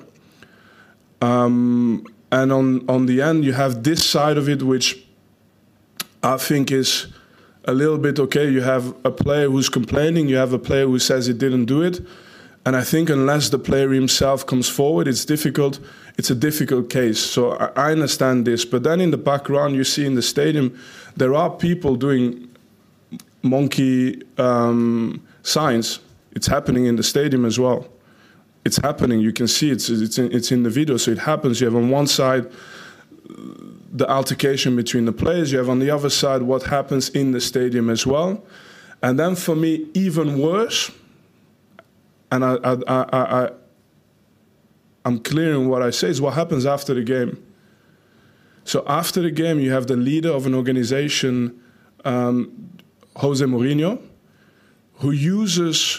Um, and on, on the end you have this side of it, which I think is a little bit okay. You have a player who's complaining, you have a player who says he didn't do it, and I think unless the player himself comes forward, it's difficult. It's a difficult case. So I understand this. But then in the background, you see in the stadium, there are people doing monkey um, signs. It's happening in the stadium as well. It's happening. You can see it. It's in, it's in the video. So it happens. You have on one side the altercation between the players. You have on the other side what happens in the stadium as well. And then for me, even worse, and I, I, I, I, I'm clear in what I say, is what happens after the game. So after the game, you have the leader of an organization, um, Jose Mourinho, who uses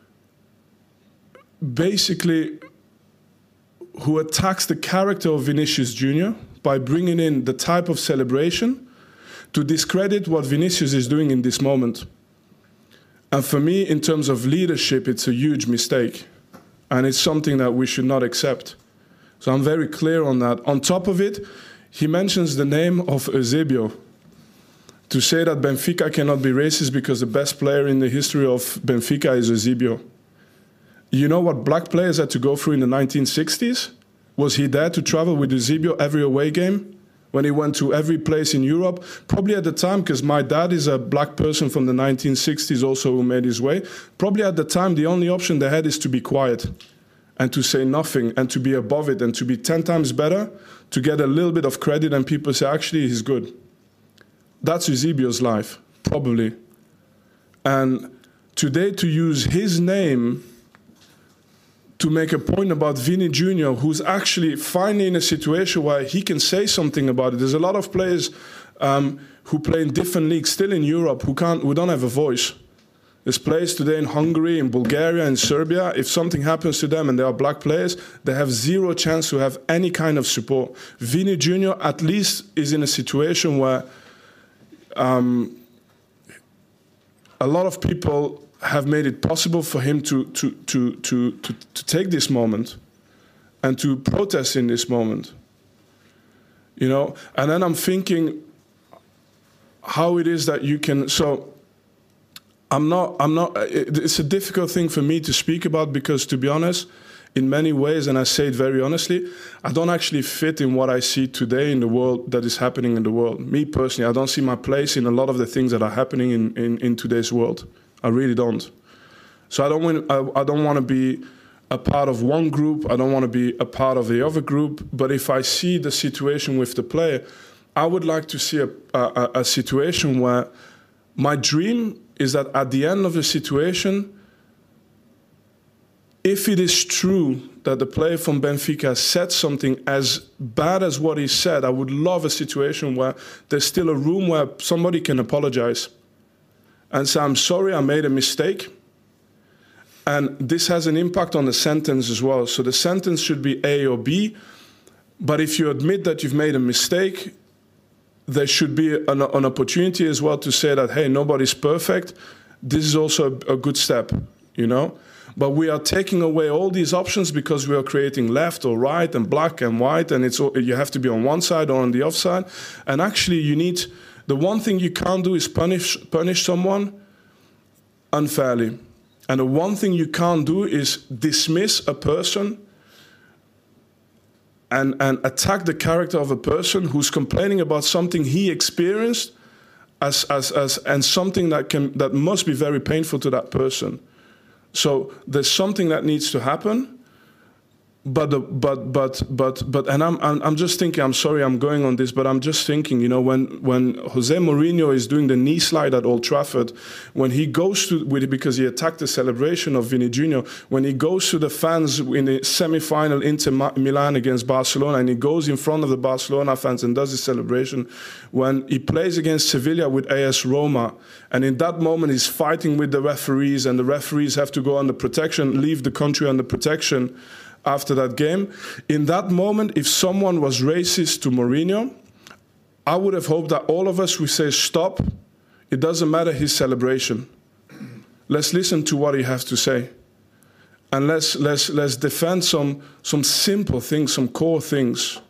basically, who attacks the character of Vinicius Junior by bringing in the type of celebration to discredit what Vinicius is doing in this moment. And for me, in terms of leadership, it's a huge mistake. And it's something that we should not accept. So I'm very clear on that. On top of it, he mentions the name of Eusebio. To say that Benfica cannot be racist because the best player in the history of Benfica is Eusebio. You know what black players had to go through in the nineteen sixties? Was he there to travel with Eusebio every away game? when he went to every place in Europe. Probably at the time, because my dad is a black person from the nineteen sixties also who made his way, probably at the time the only option they had is to be quiet and to say nothing and to be above it and to be ten times better, to get a little bit of credit and people say, actually, he's good. That's Eusebio's life, probably. And today to use his name to make a point about Vini Junior, who's actually finally in a situation where he can say something about it. There's a lot of players um, who play in different leagues, still in Europe, who can't, who don't have a voice. There's players today in Hungary, in Bulgaria, in Serbia. If something happens to them and they are black players, they have zero chance to have any kind of support. Vini Junior at least is in a situation where um, a lot of people have made it possible for him to, to, to, to, to, to take this moment and to protest in this moment. You know, and then I'm thinking how it is that you can, so I'm not, I'm not, it's a difficult thing for me to speak about because, to be honest, in many ways, and I say it very honestly, I don't actually fit in what I see today in the world that is happening in the world. Me personally, I don't see my place in a lot of the things that are happening in, in, in today's world. I really don't. So I don't want. I, I don't want to be a part of one group. I don't want to be a part of the other group. But if I see the situation with the player, I would like to see a, a, a situation where my dream is that at the end of the situation, if it is true that the player from Benfica said something as bad as what he said, I would love a situation where there's still a room where somebody can apologize and say, I'm sorry, I made a mistake. And this has an impact on the sentence as well. So the sentence should be A or B. But if you admit that you've made a mistake, there should be an, an opportunity as well to say that, hey, nobody's perfect. This is also a, a good step, you know? But we are taking away all these options because we are creating left or right and black and white. And it's you have to be on one side or on the other side. And actually you need... The one thing you can't do is punish punish someone unfairly. And the one thing you can't do is dismiss a person and, and attack the character of a person who's complaining about something he experienced as, as, as, and something that, can, that must be very painful to that person. So there's something that needs to happen. But the, but but but but and I'm, I'm I'm just thinking. I'm sorry, I'm going on this, but I'm just thinking. You know, when when Jose Mourinho is doing the knee slide at Old Trafford, when he goes to with it because he attacked the celebration of Vini Junior, when he goes to the fans in the semi-final Inter Milan against Barcelona, and he goes in front of the Barcelona fans and does his celebration, when he plays against Sevilla with A S Roma, and in that moment he's fighting with the referees, and the referees have to go under protection, leave the country under protection. After that game, in that moment, if someone was racist to Mourinho, I would have hoped that all of us would say, stop, it doesn't matter his celebration. Let's listen to what he has to say. And let's let's let's defend some some simple things, some core things.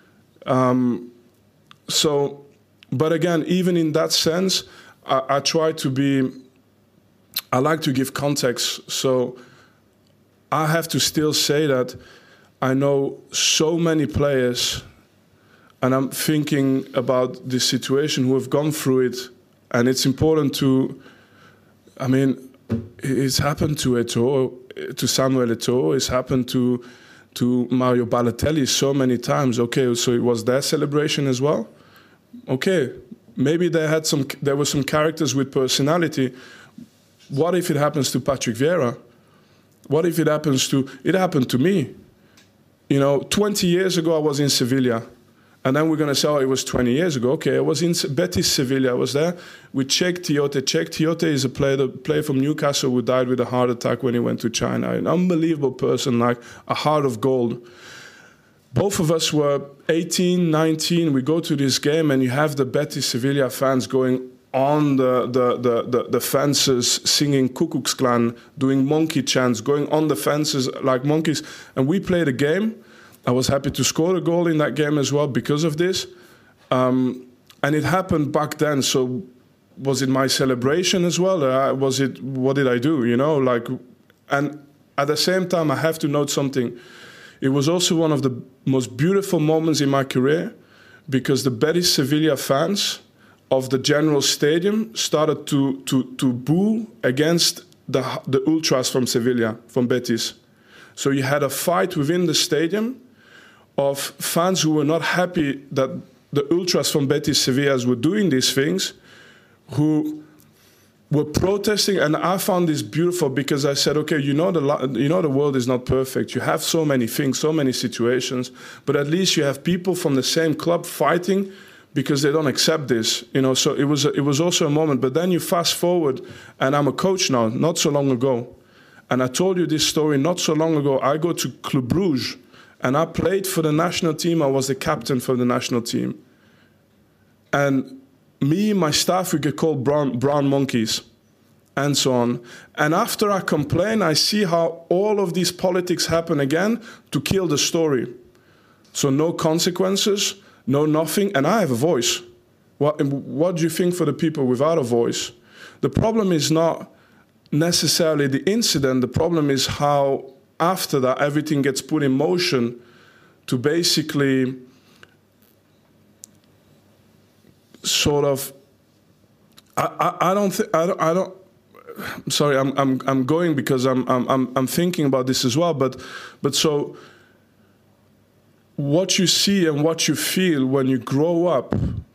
Um, so, but again, even in that sense, I, I try to be, I like to give context. So I have to still say that I know so many players, and I'm thinking about this situation, who have gone through it, and it's important to, I mean, it's happened to Eto'o, to Samuel Eto'o, it's happened to to Mario Balotelli so many times. Okay, so it was their celebration as well. Okay, maybe they had some, there were some characters with personality. What if it happens to Patrick Vieira? What if it happens to, it happened to me. You know, twenty years ago I was in Sevilla. And then we're going to say, oh, it was twenty years ago. Okay, I was in Betis Sevilla. I was there with Cheick Tiote. Cheick Tiote is a player, a player from Newcastle who died with a heart attack when he went to China. An unbelievable person, like a heart of gold. Both of us were eighteen, nineteen. We go to this game and you have the Betis Sevilla fans going on the, the, the, the, the fences, singing Ku Klux Klan, doing monkey chants, going on the fences like monkeys. And we played a game. I was happy to score a goal in that game as well because of this. Um, and it happened back then. So was it my celebration as well? Uh, was it, what did I do? You know, like, and at the same time, I have to note something. It was also one of the most beautiful moments in my career because the Betis Sevilla fans of the General Stadium started to, to, to boo against the, the ultras from Sevilla, from Betis. So you had a fight within the stadium of fans who were not happy that the ultras from Betis Sevillas were doing these things, who were protesting. And I found this beautiful because I said, okay, you know the you know the world is not perfect. You have so many things, so many situations, but at least you have people from the same club fighting because they don't accept this, you know. So it was a, it was also a moment. But then you fast forward, and I'm a coach now, not so long ago, and I told you this story not so long ago. I go to Club Brugge, and I played for the national team. I was the captain for the national team, and me, my staff, we get called brown, brown monkeys, and so on. And after I complain, I see how all of these politics happen again to kill the story. So no consequences, no nothing, and I have a voice. What, what do you think for the people without a voice? The problem is not necessarily the incident. The problem is how after that everything gets put in motion to basically sort of, I, I, I don't think I don't, I don't. Sorry, I'm I'm I'm going because I'm I'm I'm thinking about this as well. But but so what you see and what you feel when you grow up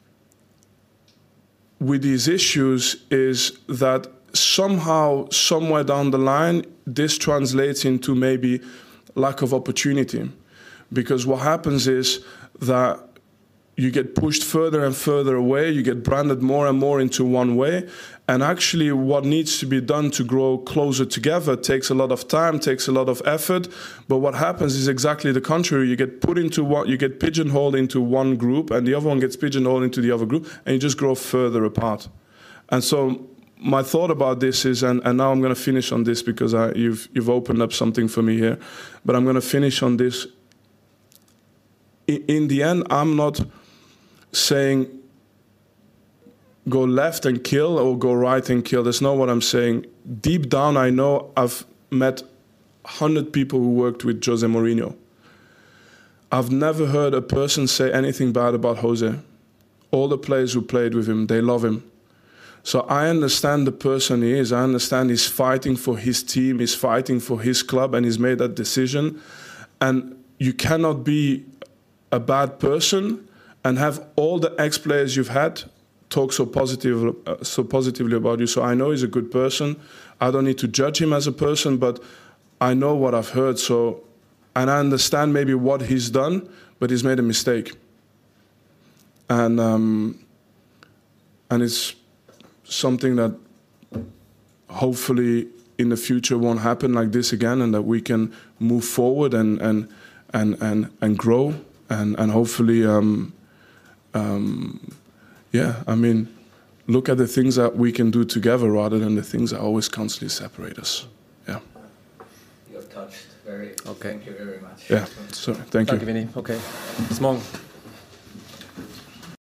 with these issues is that somehow, somewhere down the line, this translates into maybe lack of opportunity, because what happens is that you get pushed further and further away, you get branded more and more into one way, and actually what needs to be done to grow closer together takes a lot of time, takes a lot of effort, but what happens is exactly the contrary. You get put into one, you get pigeonholed into one group, and the other one gets pigeonholed into the other group, and you just grow further apart. And so my thought about this is, and, and now I'm going to finish on this because I, you've, you've opened up something for me here, but I'm going to finish on this. In, in the end, I'm not saying go left and kill or go right and kill. That's not what I'm saying. Deep down, I know I've met one hundred people who worked with Jose Mourinho. I've never heard a person say anything bad about Jose. All the players who played with him, they love him. So I understand the person he is. I understand he's fighting for his team, he's fighting for his club, and he's made that decision. And you cannot be a bad person and have all the ex-players you've had talk so positive, uh, so positively about you. So I know he's a good person. I don't need to judge him as a person, but I know what I've heard. So, and I understand maybe what he's done, but he's made a mistake. And um, and it's something that hopefully in the future won't happen like this again, and that we can move forward and and and and, and grow and and hopefully. Um, Um, yeah, I mean, look at the things that we can do together rather than the things that always constantly separate us. Yeah. You're touched very. Okay. Thank you very much. Yeah. So, thank Danke, you. Vinny. Okay. Bis morgen.